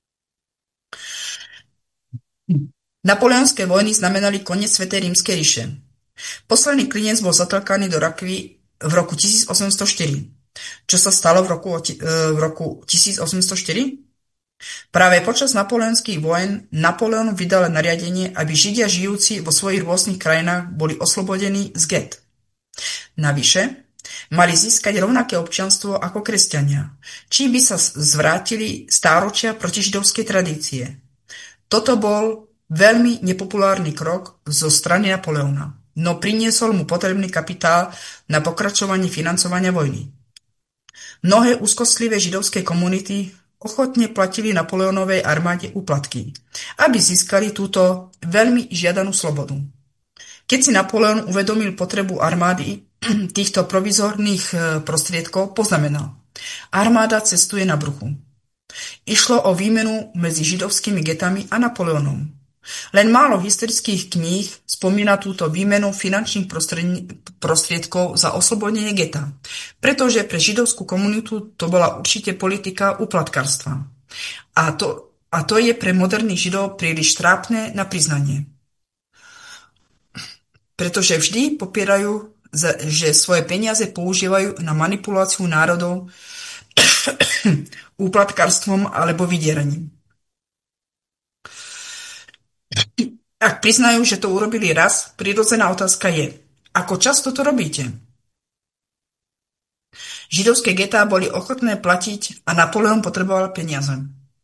Napoleonské vojny znamenali koniec Svätej rímskej ríše. Posledný klinec bol zatlkaný do rakvy v roku tisíc osemsto štyri. Čo sa stalo v roku, v roku tisíc osemsto štyri? Práve počas napoleonských vojen Napoleon vydal nariadenie, aby Židia žijúci vo svojich rôznych krajinách boli oslobodení z get. Navyše, mali získať rovnaké občianstvo ako kresťania, čím by sa zvrátili stáročia proti židovskej tradície. Toto bol veľmi nepopulárny krok zo strany Napoleona, no priniesol mu potrebný kapitál na pokračovanie financovania vojny. Mnohé úzkostlivé židovské komunity ochotne platili Napoleónovej armáde úplatky, aby získali túto veľmi žiadanú slobodu. Keď si Napoleon uvedomil potrebu armády týchto provizorných prostriedkov, poznamenal: armáda cestuje na bruchu. Išlo o výmenu medzi židovskými getami a Napoleónom. Len málo historických kníh spomína túto výmenu finančných prostriedkov za oslobodenie geta, pretože pre židovskú komunitu to bola určite politika úplatkárstva. A to, a to je pre moderných židov príliš trápne na priznanie. Pretože vždy popierajú, že svoje peniaze používajú na manipuláciu národov úplatkárstvom alebo vydieraním. Ak priznajú, že to urobili raz, prirodzená otázka je: ako často to robíte? Židovské getá boli ochotné platiť a Napoleon potreboval peniaze.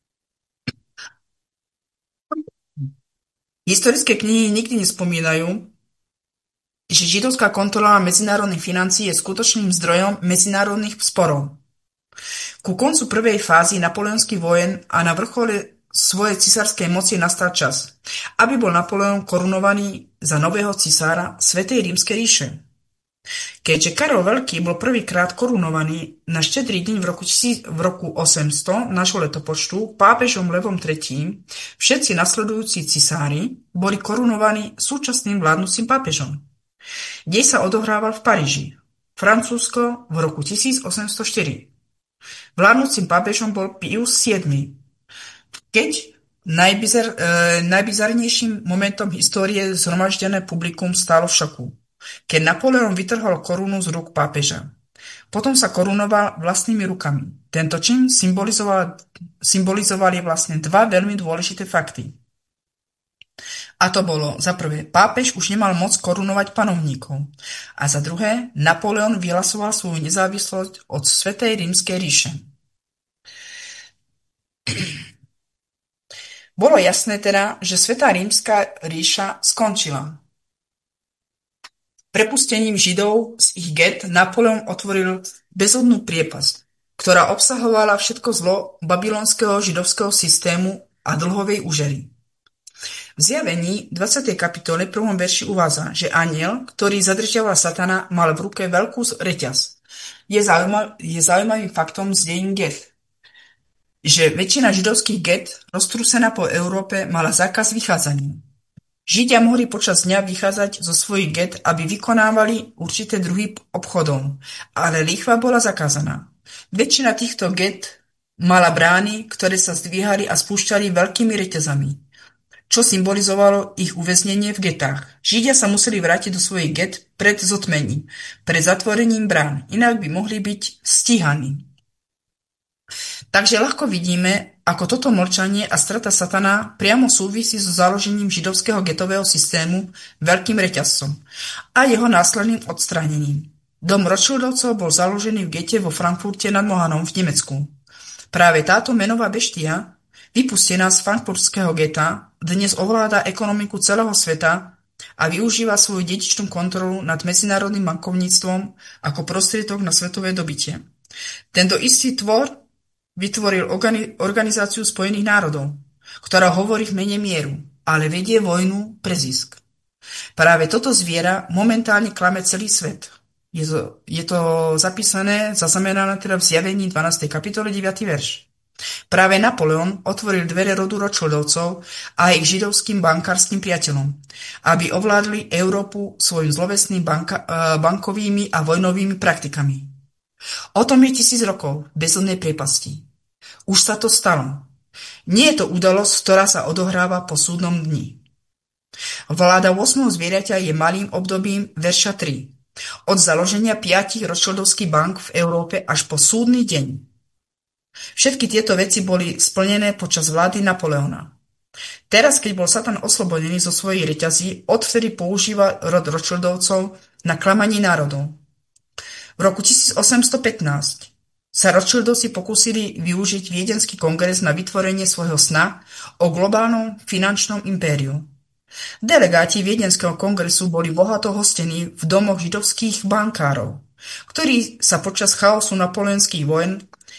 Historické knihy nikdy nespomínajú, že židovská kontrola medzinárodných financií je skutočným zdrojom medzinárodných sporov. Ku koncu prvej fázy napoleonských vojen a na vrchole svojej cisárskej moci nastal čas, aby bol Napoleon korunovaný za nového cisára Svätej rímskej ríše. Keďže Karol Veľký bol prvýkrát korunovaný na štedrý deň v roku, v roku osemsto nášho letopočtu pápežom Levom tretím, všetci nasledujúci cisári boli korunovaní súčasným vládnúcim pápežom. Dej sa odohrával v Paríži, Francúzsko, v roku tisíc osemsto štyri. Vládnúcim pápežom bol Pius siedmy. Keď najbizar, e, najbizarnejším momentom histórie zhromaždené publikum stálo v šoku, keď Napoleon vytrhol korunu z rúk pápeža. Potom sa korunoval vlastnými rukami. Tento čin symbolizoval, symbolizovali vlastne dva veľmi dôležité fakty. A to bolo: za prvé, pápež už nemal moc korunovať panovníkov, a za druhé, Napoleon vyhlasoval svoju nezávislosť od Svätej rímskej ríše. Bolo jasné teda, že Svätá rímska ríša skončila. Prepustením Židov z ich get Napoleon otvoril bezodnú priepasť, ktorá obsahovala všetko zlo babylonského židovského systému a dlhovej úžery. V Zjavení dvadsiatej kapitole prvom verši uvádza, že anjel, ktorý zadržiaval satana, mal v ruke veľkú reťaz. Je, zaujímav, je zaujímavým faktom z dejín get, že väčšina židovských get roztrúsená po Európe mala zákaz vychádzania. Židia mohli počas dňa vychádzať zo svojich get, aby vykonávali určité druhy obchodov, ale lichva bola zakázaná. Väčšina týchto get mala brány, ktoré sa zdvíhali a spúšťali veľkými reťazami, čo symbolizovalo ich uväznenie v getách. Židia sa museli vrátiť do svojich get pred zotmením, pred zatvorením brán, inak by mohli byť stíhaní. Takže ľahko vidíme, ako toto mlčanie a strata satana priamo súvisí so založením židovského getového systému veľkým reťazcom a jeho následným odstránením. Dom Rothschildovcov bol založený v gete vo Frankfurte nad Mohanom v Nemecku. Práve táto menová beštia, vypustená z frankfurtského geta, dnes ovláda ekonomiku celého sveta a využíva svoju dedičnú kontrolu nad medzinárodným bankovníctvom ako prostriedok na svetové dobytie. Tento istý tvor vytvoril Organizáciu spojených národov, ktorá hovorí v mene mieru, ale vedie vojnu pre zisk. Práve toto zviera momentálne klame celý svet. Je to, je to zapísané, zaznamenané teda v Zjavení dvanástej kapitole deviaty verš. Práve Napoleon otvoril dvere rodu Rothschildovcov a ich židovským bankárskym priateľom, aby ovládli Európu svojim zlovesným banka, bankovými a vojnovými praktikami. O tom je tisíc rokov bezodnej priepasti. Už sa to stalo. Nie je to udalosť, ktorá sa odohráva po súdnom dni. Vláda ôsmeho zvieraťa je malým obdobím verša tri. Od založenia piatich Rothschildovských bank v Európe až po súdny deň. Všetky tieto veci boli splnené počas vlády Napoleona. Teraz, keď bol Satan oslobodený zo svojich reťazí, odvtedy používa rod Rothschildovcov na klamanie národov. V roku tisíc osemsto pätnásť sa Rothschildovci pokúsili využiť Viedenský kongres na vytvorenie svojho sna o globálnom finančnom impériu. Delegáti Viedenského kongresu boli bohato hostení v domoch židovských bankárov, ktorí sa počas chaosu napoleonských vojen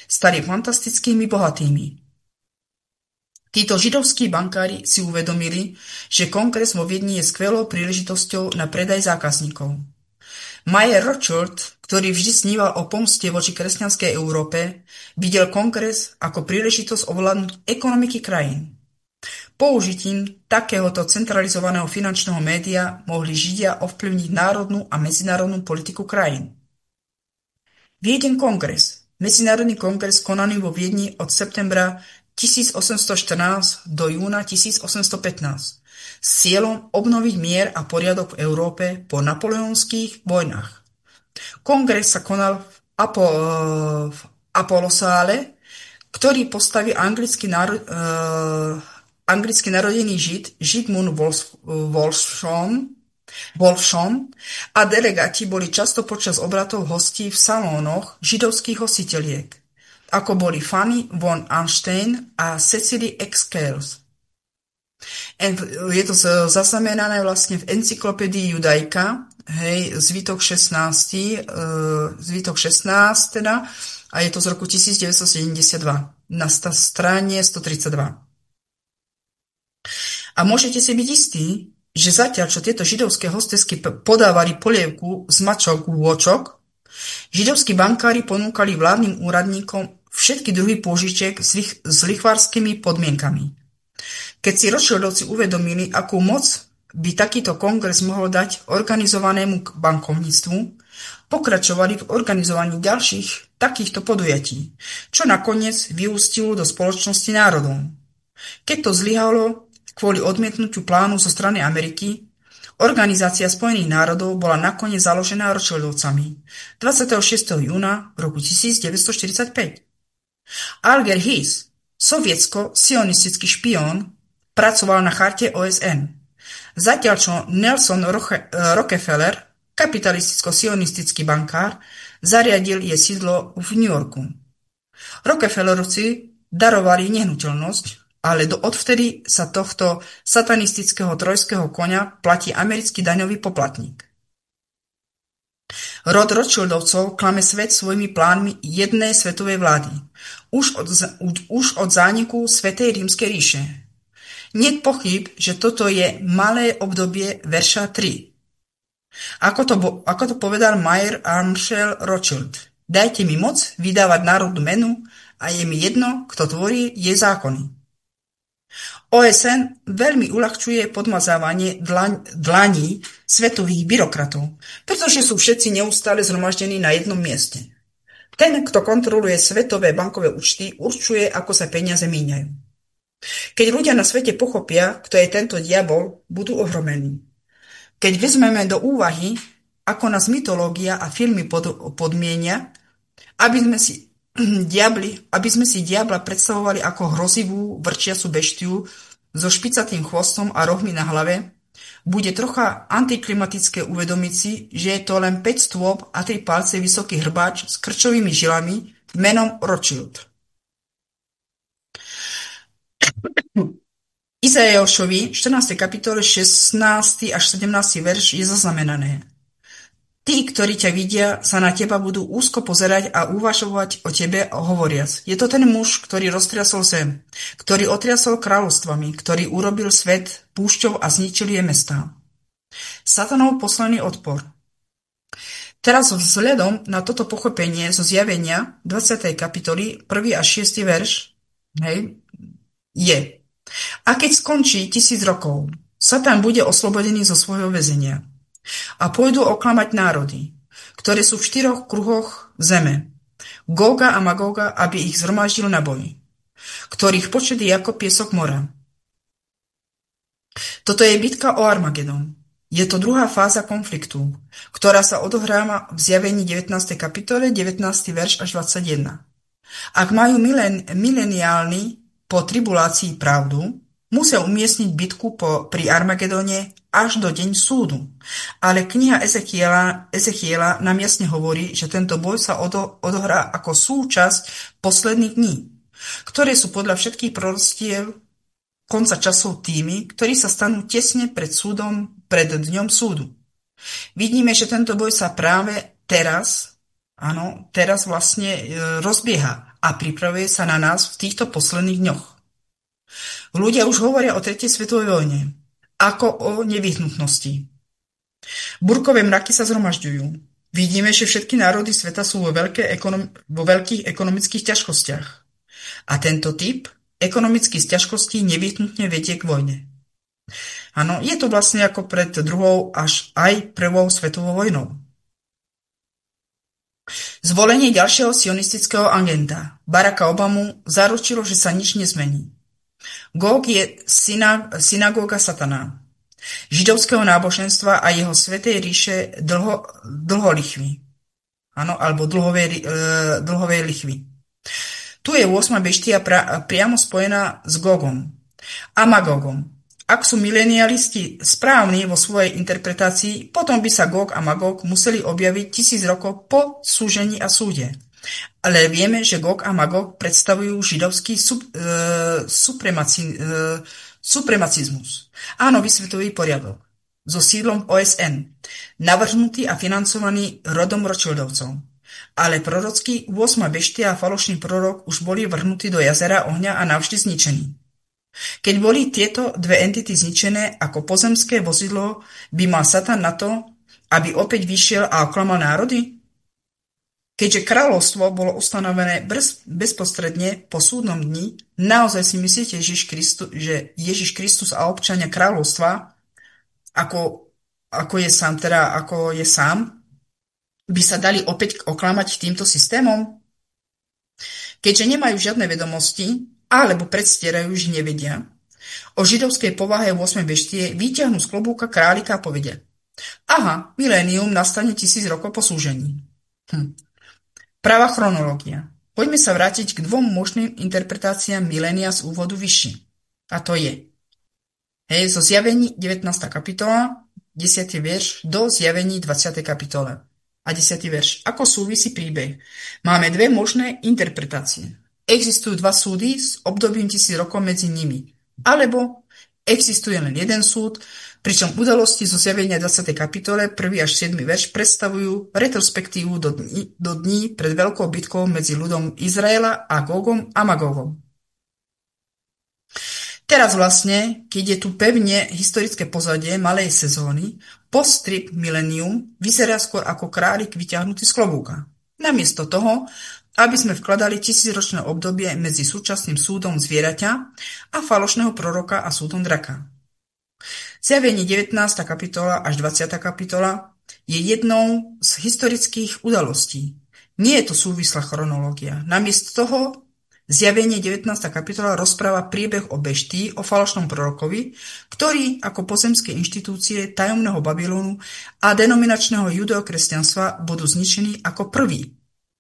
stali fantastickými bohatými. Títo židovskí bankári si uvedomili, že kongres vo Viedni je skvelou príležitosťou na predaj zákazníkov. Mayer Rothschild, ktorý vždy sníval o pomste voči kresťanskej Európe, videl kongres ako príležitosť ovládnuť ekonomiky krajín. Použitím takéhoto centralizovaného finančného média mohli Židia ovplyvniť národnú a medzinárodnú politiku krajín. Viedeň kongres, medzinárodný kongres konaný vo Viedni od septembra tisícosemstoštrnásť do júna tisícosemstopätnásť s cieľom obnoviť mier a poriadok v Európe po napoleonských vojnách. Kongres sa konal v, Apo, v Apollosále, ktorý postavil anglicky, náro, uh, anglicky narodený žid Zsigmund Wolfson, Wolfson a delegáti boli často počas obratov hostí v salónoch židovských hostiteliek, ako boli Fanny von Arnstein a Cecily Excels. Je to zaznamenané vlastne v encyklopédii Judaika, hej, zvitok šestnásty, uh, zvitok šestnásť teda, a je to z roku tisícdeväťstosedemdesiatdva na strane stotridsaťdva. A môžete si byť istí, že zatiaľ, čo tieto židovské hostesky podávali polievku z mačok vôčok, židovskí bankári ponúkali vládnym úradníkom všetky druhy pôžičiek s, lich- s lichvárskymi podmienkami. Keď si Rothschildovci uvedomili, akú moc by takýto kongres mohol dať organizovanému bankovníctvu, pokračovali v organizovaní ďalších takýchto podujatí, čo nakoniec vyústilo do spoločnosti národov. Keď to zlyhalo kvôli odmietnutiu plánu zo strany Ameriky, Organizácia Spojených národov bola nakoniec založená Rothschildovcami dvadsiateho šiesteho júna roku tisícdeväťstoštyridsaťpäť. Alger Hiss, sovietsko-sionistický špión, pracoval na charte O S N. Zatiaľ čo Nelson Roche- Rockefeller, kapitalisticko-sionistický bankár, zariadil je sídlo v New Yorku. Rockefellerovci darovali nehnuteľnosť, ale do odvtedy sa tohto satanistického trojského koňa platí americký daňový poplatník. Rod Rothschildovcov klame svet svojimi plánmi jednej svetovej vlády, už od, už od zániku Svätej rímskej ríše. Niet pochyb, že toto je malé obdobie verša tri. Ako to, ako to povedal Mayer Amschel Rothschild, dajte mi moc vydávať národnú menu a je mi jedno, kto tvorí jej zákony. O S N veľmi uľahčuje podmazávanie dlaň, dlaní svetových byrokratov, pretože sú všetci neustále zhromaždení na jednom mieste. Ten, kto kontroluje svetové bankové účty, určuje, ako sa peniaze míňajú. Keď ľudia na svete pochopia, kto je tento diabol, budú ohromení. Keď vezmeme do úvahy, ako nás mytológia a filmy pod, podmienia, aby sme si diabli, aby sme si diabla predstavovali ako hrozivú, vrčiacu beštiu so špicatým chvostom a rohmi na hlave, bude trocha antiklimatické uvedomiť si, že je to len päť stôp a tri palce vysoký hrbáč s krčovými žilami menom Rothschild. Izaiášovi štrnástej kapitole šestnásty až sedemnásty verš je zaznamenané. Tí, ktorí ťa vidia, sa na teba budú úzko pozerať a uvažovať o tebe hovoriac. Je to ten muž, ktorý roztriasol zem, ktorý otriasol kráľovstvami, ktorý urobil svet púšťou a zničil je mestá. Satanov poslaný odpor. Teraz vzhľadom na toto pochopenie zo zjavenia dvadsiatej kapitoly prvý až šiesty verš, hej, je. A keď skončí tisíc rokov, Satan bude oslobodený zo svojho väzenia a pôjdu oklamať národy, ktoré sú v štyroch kruhoch zeme, Góga a Magóga, aby ich zhromaždil na boj, ktorých počet je ako piesok mora. Toto je bitka o Armagedon. Je to druhá fáza konfliktu, ktorá sa odohráva v zjavení devätnástej kapitole, devätnásty verš až dvadsaťjeden. Ak majú milen, mileniálni po tribulácii pravdu, musia umiestniť bitku po, pri Armagedone až do deň súdu. Ale kniha Ezechiela, Ezechiela nám jasne hovorí, že tento boj sa odo, odohrá ako súčasť posledných dní, ktoré sú podľa všetkých proroctiev konca časov tými, ktorí sa stanú tesne pred súdom, pred dňom súdu. Vidíme, že tento boj sa práve teraz, áno, teraz vlastne e, rozbieha. a pripravuje sa na nás v týchto posledných dňoch. Ľudia už hovoria o tretej svetovej vojne, ako o nevyhnutnosti. Burkové mraky sa zhromažďujú. Vidíme, že všetky národy sveta sú vo, veľké ekonom- vo veľkých ekonomických ťažkostiach. A tento typ ekonomických ťažkostí nevyhnutne vedie k vojne. Áno, je to vlastne ako pred druhou až aj prvou svetovou vojnou. Zvolenie ďalšieho sionistického agenta, Baracka Obamu, zaručilo, že sa nič nezmení. Gog je syna- synagóga satana, židovského náboženstva a jeho svätej ríše dlho, dlholichvy. Áno, alebo dlhovej, e, dlhovej lichvy. Tu je ôsma beštia pra, priamo spojená s Gogom a Magogom. Ak sú milenialisti správni vo svojej interpretácii, potom by sa Gog a Magog museli objaviť tisíc rokov po súžení a súde. Ale vieme, že Gog a Magog predstavujú židovský sub, e, supremaci, e, supremacizmus a nový svetový poriadok so sídlom O S N, navrhnutý a financovaný rodom Rothschildovcov. Ale prorocký ôsma beštia a falošný prorok už boli vrhnutí do jazera ohňa a navždy zničení. Keď boli tieto dve entity zničené ako pozemské vozidlo, by mal Satan na to, aby opäť vyšiel a oklamal národy? Keďže kráľovstvo bolo ustanovené bez, bezprostredne po súdnom dni, naozaj si myslíte, Ježiš Kristus, že Ježiš Kristus a občania kráľovstva, ako, ako, je sám, teda, ako je sám, by sa dali opäť oklamať týmto systémom? Keďže nemajú žiadne vedomosti, alebo predstierajú, že nevedia, o židovskej povahe ôsmej beštie vyťahnú z klobúka králika a povedia: aha, milénium nastane tisíc rokov po súžení. Hm. Pravá chronológia. Poďme sa vrátiť k dvom možným interpretáciám milénia z úvodu vyššie. A to je hej, zo Zjavení devätnásta kapitola, desiaty verš, do Zjavení dvadsiatej kapitole a desiaty verš. Ako súvisí príbeh? Máme dve možné interpretácie. Existujú dva súdy s obdobím tisíc rokov medzi nimi. Alebo existuje len jeden súd, pričom udalosti zo Zjavenia dvadsiatej kapitole prvý až siedmy verš predstavujú retrospektívu do dní, do dní pred veľkou bitkou medzi ľudom Izraela a Gogom a Magogom. Teraz vlastne, keď je tu pevne historické pozadie malej sezóny, post-strip Millennium vyzerá skôr ako králik vyťahnutý z klobúka. Namiesto toho, aby sme vkladali tisícročné obdobie medzi súčasným súdom zvieraťa a falošného proroka a súdom draka. Zjavenie devätnásta kapitola až dvadsiata kapitola je jednou z historických udalostí. Nie je to súvislá chronológia. Namiesto toho Zjavenie devätnásta kapitola rozpráva príbeh o beštii, o falošnom prorokovi, ktorý ako pozemské inštitúcie tajomného Babylonu a denominačného judeokresťanstva budú zničení ako prvý.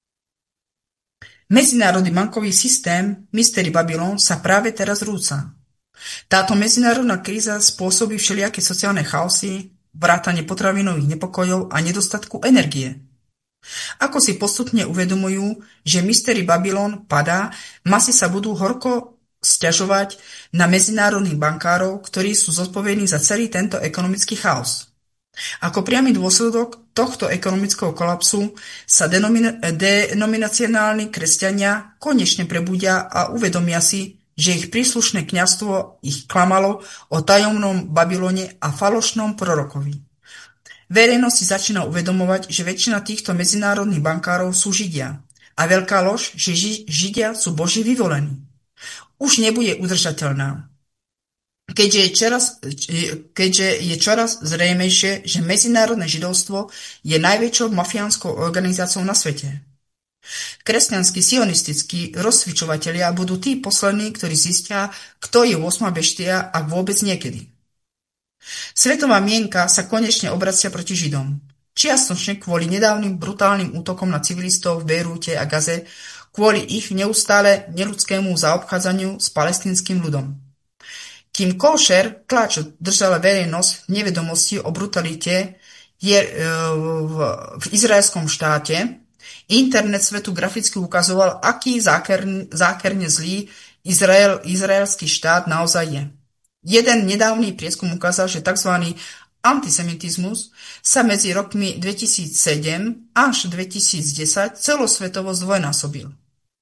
Medzinárodný bankový systém Mystery Babylon sa práve teraz rúca. Táto medzinárodná kríza spôsobí všelijaké sociálne chaosy, vrátane potravinových nepokojov a nedostatku energie. Ako si postupne uvedomujú, že Mystery Babylon padá, masy sa budú horko sťažovať na medzinárodných bankárov, ktorí sú zodpovední za celý tento ekonomický chaos. Ako priamy dôsledok tohto ekonomického kolapsu sa denomina- denominacionálni kresťania konečne prebudia a uvedomia si, že ich príslušné kňazstvo ich klamalo o tajomnom Babylone a falošnom prorokovi. Verejnosť si začína uvedomovať, že väčšina týchto medzinárodných bankárov sú Židia a veľká lož, že Židia sú Boží vyvolení, už nebude udržateľná. Keďže je, čoraz, keďže je čoraz zrejmejšie, že medzinárodné židovstvo je najväčšou mafiánskou organizáciou na svete. Kresťanskí sionistickí rozcvičovatelia budú tí poslední, ktorí zistia, kto je ôsma beštia, ak vôbec niekedy. Svetová mienka sa konečne obracia proti Židom. Čiastočne kvôli nedávnym brutálnym útokom na civilistov v Bejrúte a Gaze, kvôli ich neustále neľudskému zaobchádzaniu s palestínskym ľudom. Kým Košer tlač držala verejnosť v nevedomosti o brutalite je v, v izraelskom štáte, internet svetu graficky ukazoval, aký zákerne, zákerne zlý Izrael, izraelský štát naozaj je. Jeden nedávny prieskum ukázal, že tzv. Antisemitizmus sa medzi rokmi dvetisícsedem až dvetisícdesať celosvetovo zdvojnásobil.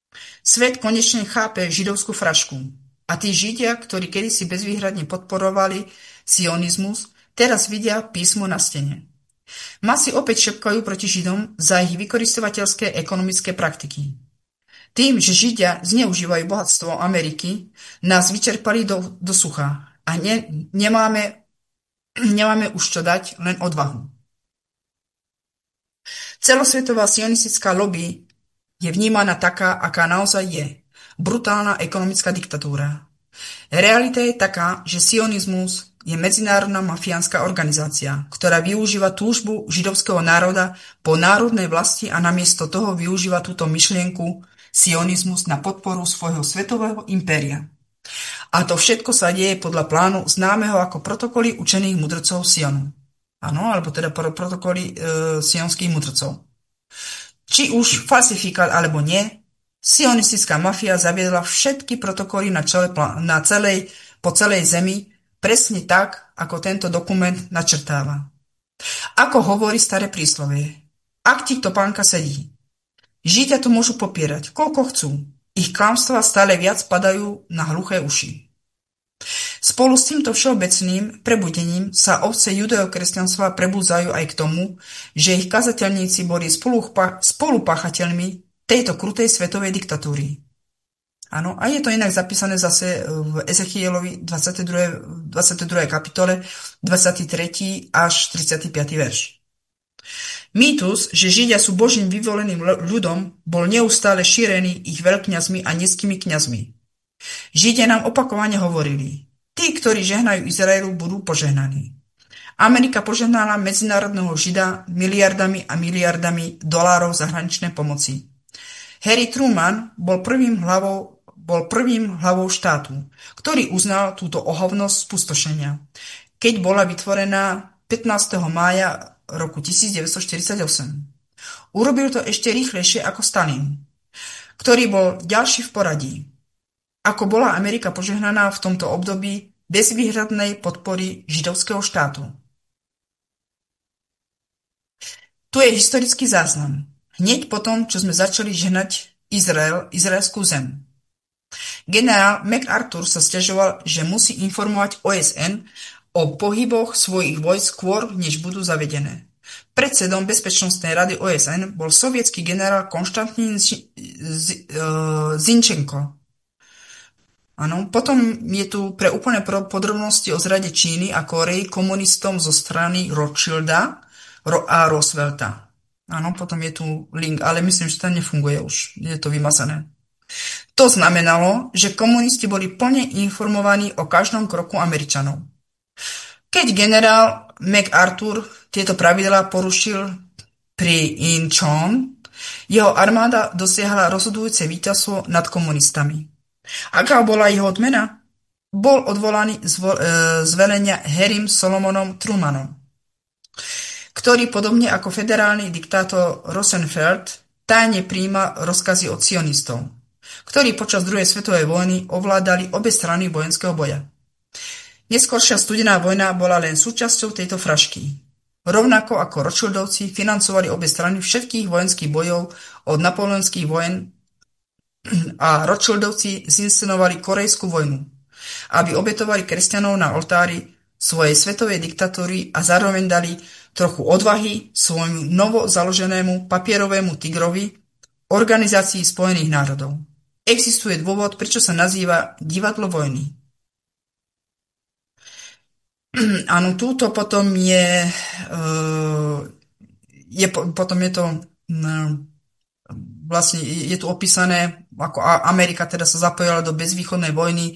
Svet konečne chápe židovskú frašku. A tí Židia, ktorí kedysi bezvýhradne podporovali sionizmus, teraz vidia písmo na stene. Masy opäť šepkajú proti Židom za ich vykoristovateľské ekonomické praktiky. Tým, že Židia zneužívajú bohatstvo Ameriky, nás vyčerpali do, do sucha a ne, nemáme, nemáme už čo dať, len odvahu. Celosvetová sionistická lobby je vnímaná taká, aká naozaj je. Brutálna ekonomická diktatúra. Realita je taká, že sionizmus je medzinárodná mafiánska organizácia, ktorá využíva túžbu židovského národa po národnej vlasti a namiesto toho využíva túto myšlienku sionizmus na podporu svojho svetového impéria. A to všetko sa deje podľa plánu známeho ako protokoly učených mudrcov Sionu. Áno, alebo teda protokoly e, sionských mudrcov. Či už falsifikát alebo nie, sionistická mafia zaviedla všetky protokoly na, čele, na celej, po celej zemi presne tak, ako tento dokument načrtáva. Ako hovorí staré príslovie, ak ti topánka sedí. Židia to môžu popierať, koľko chcú. Ich klamstvá stále viac padajú na hluché uši. Spolu s týmto všeobecným prebudením sa ovce judeokresťanstva prebúzajú aj k tomu, že ich kazateľníci boli spolupáchateľmi tejto krutej svetovej diktatúry. Áno, a je to inak zapísané zase v Ezechielovi dvadsiatej druhej, dvadsiatej druhej kapitole dvadsiaty tretí až tridsiaty piaty verš. Mýtus, že Židia sú Božím vyvoleným ľudom, bol neustále šírený ich veľkňazmi a nízkymi kňazmi. Židia nám opakovane hovorili, tí, ktorí žehnajú Izraelu, budú požehnaní. Amerika požehnala medzinárodného Žida miliardami a miliardami dolárov zahraničnej pomoci. Harry Truman bol prvým hlavou, bol prvým hlavou štátu, ktorý uznal túto ohavnosť spustošenia, keď bola vytvorená pätnásteho mája roku devätnásťstoštyridsaťosem. Urobil to ešte rýchlejšie ako Stalin, ktorý bol ďalší v poradí. Ako bola Amerika požehnaná v tomto období bezvýhradnej podpory židovského štátu. Tu je historický záznam. Hneď potom, čo sme začali žehnať Izrael, izraelskú zem. Generál MacArthur sa sťažoval, že musí informovať O S N o pohyboch svojich vojsk skôr, než budú zavedené. Predsedom Bezpečnostnej rady O S N bol sovietský generál Konštantín Zinčenko. Áno, potom je tu pre úplné podrobnosti o zrade Číny a Kórey komunistom zo strany Rothschilda a Roosevelta. Áno, potom je tu link, ale myslím, že to nefunguje už, je to vymazané. To znamenalo, že komunisti boli plne informovaní o každom kroku Američanov. Keď generál MacArthur tieto pravidlá porušil pri Incheon, jeho armáda dosiahla rozhodujúce víťazstvo nad komunistami. Aká bola jeho odmena? Bol odvolaný z, vo, e, z velenia Harrym Solomonom Trumanom, ktorý podobne ako federálny diktátor Roosevelt tajne prijíma rozkazy od sionistov, ktorí počas druhej svetovej vojny ovládali obe strany vojenského boja. Neskôršia studená vojna bola len súčasťou tejto frašky. Rovnako ako Rothschildovci financovali obe strany všetkých vojenských bojov od napoleonských vojen a Rothschildovci zinscenovali Korejskú vojnu, aby obetovali kresťanov na oltári svojej svetovej diktatúry a zároveň dali trochu odvahy svojmu novo založenému papierovému tigrovi, Organizácii spojených národov. Existuje dôvod, prečo sa nazýva divadlo vojny. Áno, túto potom je, je potom je to vlastne je tu opísané, ako Amerika teda sa zapojila do bezvýchodnej vojny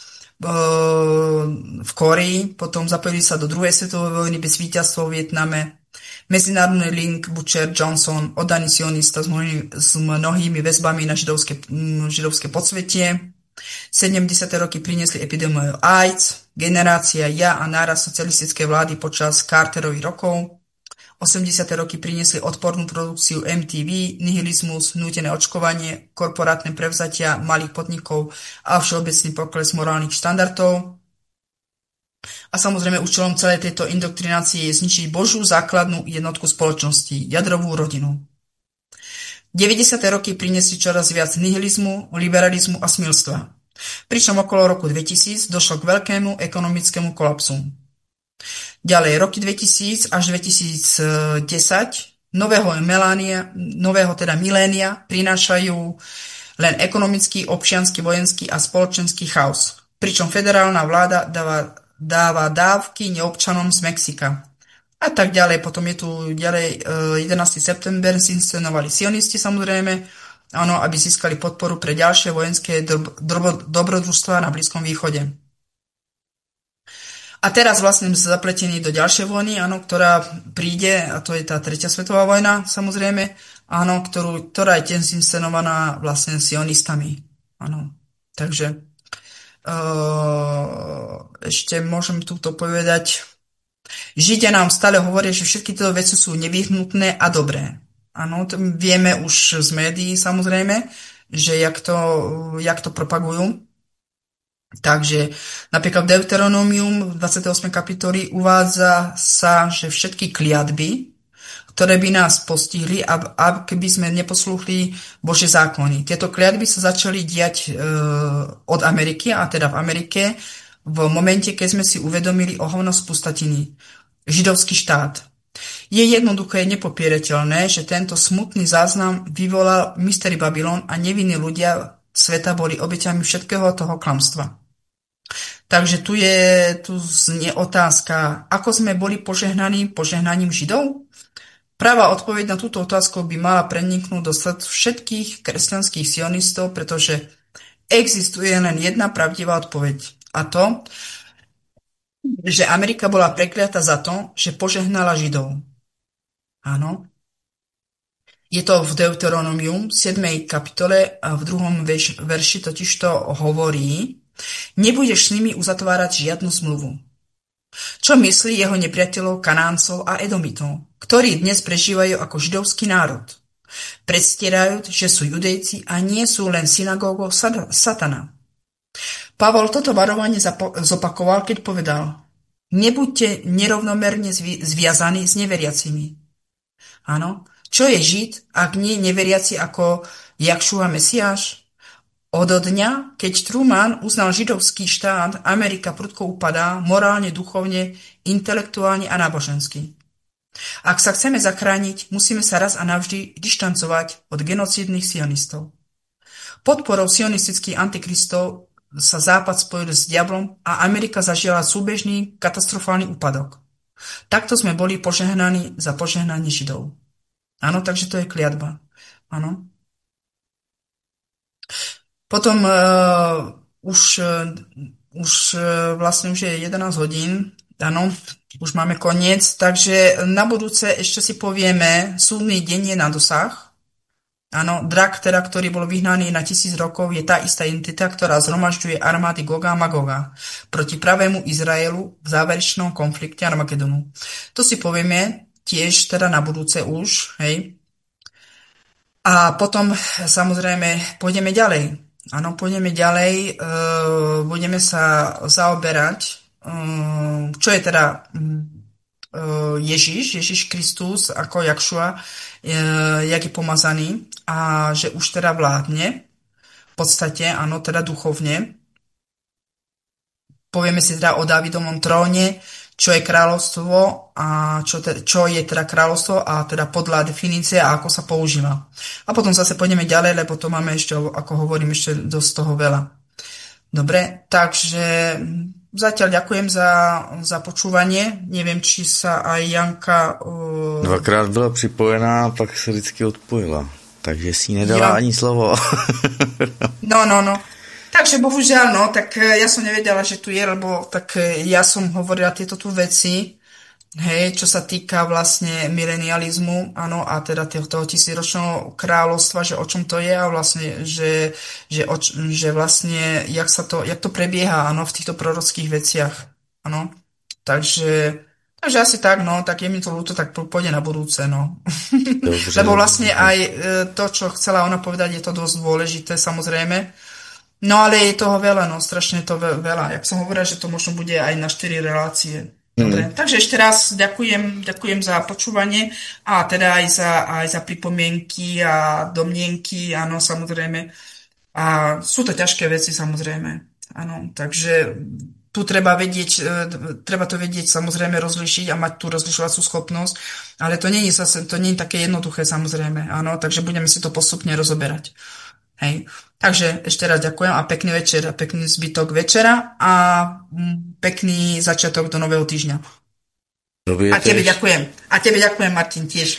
v Kórei, potom zapojili sa do druhej svetovej vojny bez víťazstva v Vietname. Medzinárodný link Butcher Johnson, oddaný sionista s mnohými, s mnohými väzbami na židovské, židovské podsvetie. sedemdesiate roky priniesli epidémiu AIDS, generácia ja a náraz socialistickej vlády počas Carterových rokov. osemdesiate roky priniesli odpornú produkciu em té vé, nihilizmus, nútené očkovanie, korporátne prevzatia malých podnikov a všeobecný pokles morálnych štandardov. A samozrejme účelom celej tejto indoktrinácie je zničiť Božiu základnú jednotku spoločnosti, jadrovú rodinu. deväťdesiate roky priniesli čoraz viac nihilizmu, liberalizmu a smilstva. Pričom okolo roku dvetisíc došlo k veľkému ekonomickému kolapsu. Ďalej, roky dvetisíc až dvetisícdesať nového, melánia, nového teda milénia prinášajú len ekonomický, občiansky, vojenský a spoločenský chaos. Pričom federálna vláda dáva, dáva dávky neobčanom z Mexika. A tak ďalej. Potom je tu ďalej jedenásteho september zinscenovali sionisti samozrejme, áno, aby získali podporu pre ďalšie vojenské dobrodružstvá na Blízkom východe. A teraz vlastne sme zapletení do ďalšej vojny, áno, ktorá príde, a to je tá tretia svetová vojna, samozrejme, áno, ktorú, ktorá je tiež zinscenovaná vlastne sionistami. Áno. Takže uh, ešte môžem túto povedať. Židia nám stále hovoria, že všetky tieto veci sú nevyhnutné a dobré. Áno, to vieme už z médií samozrejme, že jak to, jak to propagujú. Takže napríklad v Deuteronomium v dvadsiatej ôsmej kapitoli uvádza sa, že všetky kliatby, ktoré by nás postihli, a, a keby sme neposlúchli Božie zákony. Tieto kliatby sa začali diať e, od Ameriky, a teda v Amerike, v momente, keď sme si uvedomili ohavnosť pustatiny, židovský štát. Je jednoduché nepopierateľné, že tento smutný záznam vyvolal Mystery Babylon a nevinní ľudia sveta boli obeťami všetkého toho klamstva. Takže tu je tu znie otázka, ako sme boli požehnaní požehnaním Židov? Pravá odpoveď na túto otázku by mala preniknúť do srdc všetkých kresťanských sionistov, pretože existuje len jedna pravdivá odpoveď. A to, že Amerika bola prekliata za to, že požehnala Židov. Áno. Je to v Deuteronomium siedmej kapitole a v druhom verši, verši totiž to hovorí: nebudeš s nimi uzatvárať žiadnu zmluvu. Čo myslí jeho nepriateľov Kanáncov a Edomitov, ktorí dnes prežívajú ako židovský národ, predstierajúc, že sú Judejci a nie sú len synagógou Satana. Pavol toto varovanie zopakoval, keď povedal: nebuďte nerovnomerne zviazaní s neveriacimi. Áno, čo je Žid, ak nie neveriaci ako Jakšua Mesiáš? Od dňa, keď Truman uznal židovský štát, Amerika prudko upadá morálne, duchovne, intelektuálne a nábožensky. Ak sa chceme zachrániť, musíme sa raz a navždy dištancovať od genocídnych sionistov. Podporou sionistických antikristov sa Západ spojil s diablom a Amerika zažila súbežný katastrofálny úpadok. Takto sme boli požehnaní za požehnanie Židov. Áno, takže to je kliatba. Áno. Potom uh, už, uh, už uh, vlastne už je jedenásť hodín. Áno, už máme koniec, takže na budúce ešte si povieme, súdny deň je na dosah. Áno, drak, teda, ktorý bol vyhnaný na tisíc rokov, je tá istá entita, ktorá zhromažďuje armády Goga a Magoga proti pravému Izraelu v záverečnom konflikte Armagedonu. To si povieme tiež teda na budúce už, hej. A potom samozrejme pôjdeme ďalej. Áno, pôjdeme ďalej, e, budeme sa zaoberať, e, čo je teda e, Ježiš, Ježiš Kristus ako Jakšua, e, jak je pomazaný a že už teda vládne, v podstate, áno, teda duchovne. Povieme si teda o Dávidovom tróne, čo je kráľovstvo a čo, te, čo je teda kráľovstvo a teda podľa definície a ako sa používa. A potom zase pôjdeme ďalej, lebo to máme ešte, ako hovorím, ešte dosť toho veľa. Dobre, takže zatiaľ ďakujem za, za počúvanie. Neviem, či sa aj Janka... Uh... Dvakrát byla připojená, pak se vždycky odpojila. Takže si nedala ja. ani slovo. No, no, no. Takže bohužiaľ, no, tak ja som nevedela, že tu je, lebo tak ja som hovorila tieto tu veci, hej, čo sa týka vlastne milenializmu, áno, a teda toho, toho tisícročného kráľovstva, že o čom to je a vlastne, že, že, o, že vlastne, jak sa to, jak to prebieha, áno, v týchto prorockých veciach, áno. Takže, takže asi tak, no, tak je mi to ľúto, tak pôjde na budúce, no. Dobře, lebo vlastne aj to, čo chcela ona povedať, je to dosť dôležité, samozrejme. No ale je toho veľa, no, strašne to veľa. Jak som hovorila, že to možno bude aj na štyri relácie. Dobre, mm. takže ešte raz ďakujem, ďakujem za počúvanie a teda aj za, aj za pripomienky a domnienky, áno, samozrejme. A sú to ťažké veci, samozrejme. Áno, takže tu treba vedieť, treba to vedieť samozrejme rozlišiť a mať tú rozlišovacú schopnosť, ale to nie je zase, to nie je také jednoduché, samozrejme, áno, takže budeme si to postupne rozoberať. Hej. Takže ešte raz ďakujem a pekný večer a pekný zbytok večera a pekný začiatok do nového týždňa. Tobě a tebe ďakujem. A tebe ďakujem, Martin, tiež.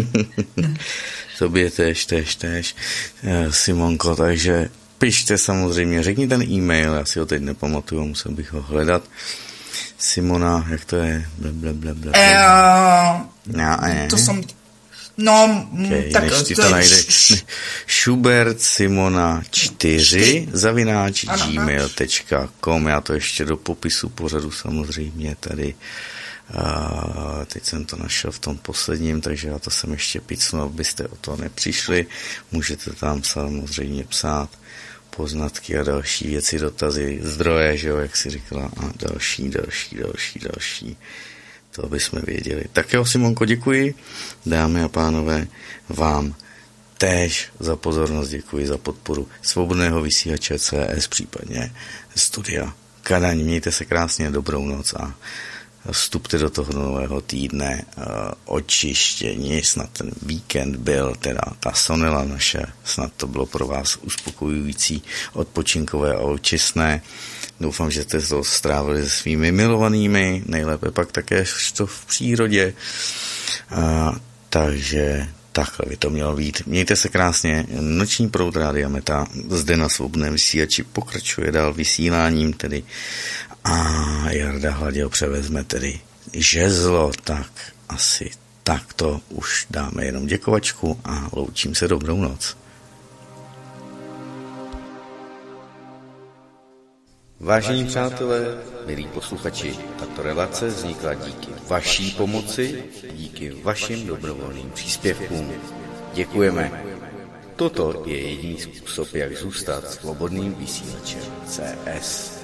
Tobě tež, tež, tež, Simonko, takže pište samozřejmě, řekni ten e-mail, já si ho teď nepamatuju, musel bych ho hledat. Simona, jak to je? Ble, ble, ble, ble. E, no, ne. To som... No, okay, tak než ti to najde. Schubert Simona čtyři zavináč gmail tečka com. Já to ještě do popisu pořadu samozřejmě tady. A teď jsem to našel v tom posledním, takže já to jsem ještě picnul, abyste o to nepřišli. Můžete tam samozřejmě psát poznatky a další věci, dotazy, zdroje, že jo, jak si říkala, a další, další, další, další. To bychom věděli. Tak jo, Simonko, děkuji. Dámy a pánové, vám též za pozornost děkuji, za podporu Svobodného vysílače C S, případně Studia Kadaň. Mějte se krásně, dobrou noc a vstupte do toho nového týdne uh, očištění. Snad ten víkend byl, teda ta sonela naše, snad to bylo pro vás uspokojující, odpočinkové a očistné. Doufám, že jste to strávili se svými milovanými, nejlépe pak také to v přírodě. Uh, takže takhle by to mělo být. Mějte se krásně. Noční proud Rádia Meta zde na Svobodném vysílači pokračuje dál vysíláním tedy a Jarda Hladěl převezme tedy žezlo, tak asi takto už dáme jenom děkovačku a loučím se, dobrou noc. Vážení přátelé, milí posluchači, tato relace vznikla díky vaší pomoci, díky vašim dobrovolným příspěvkům. Děkujeme. Toto je jediný způsob, jak zůstat svobodným vysílačem C S.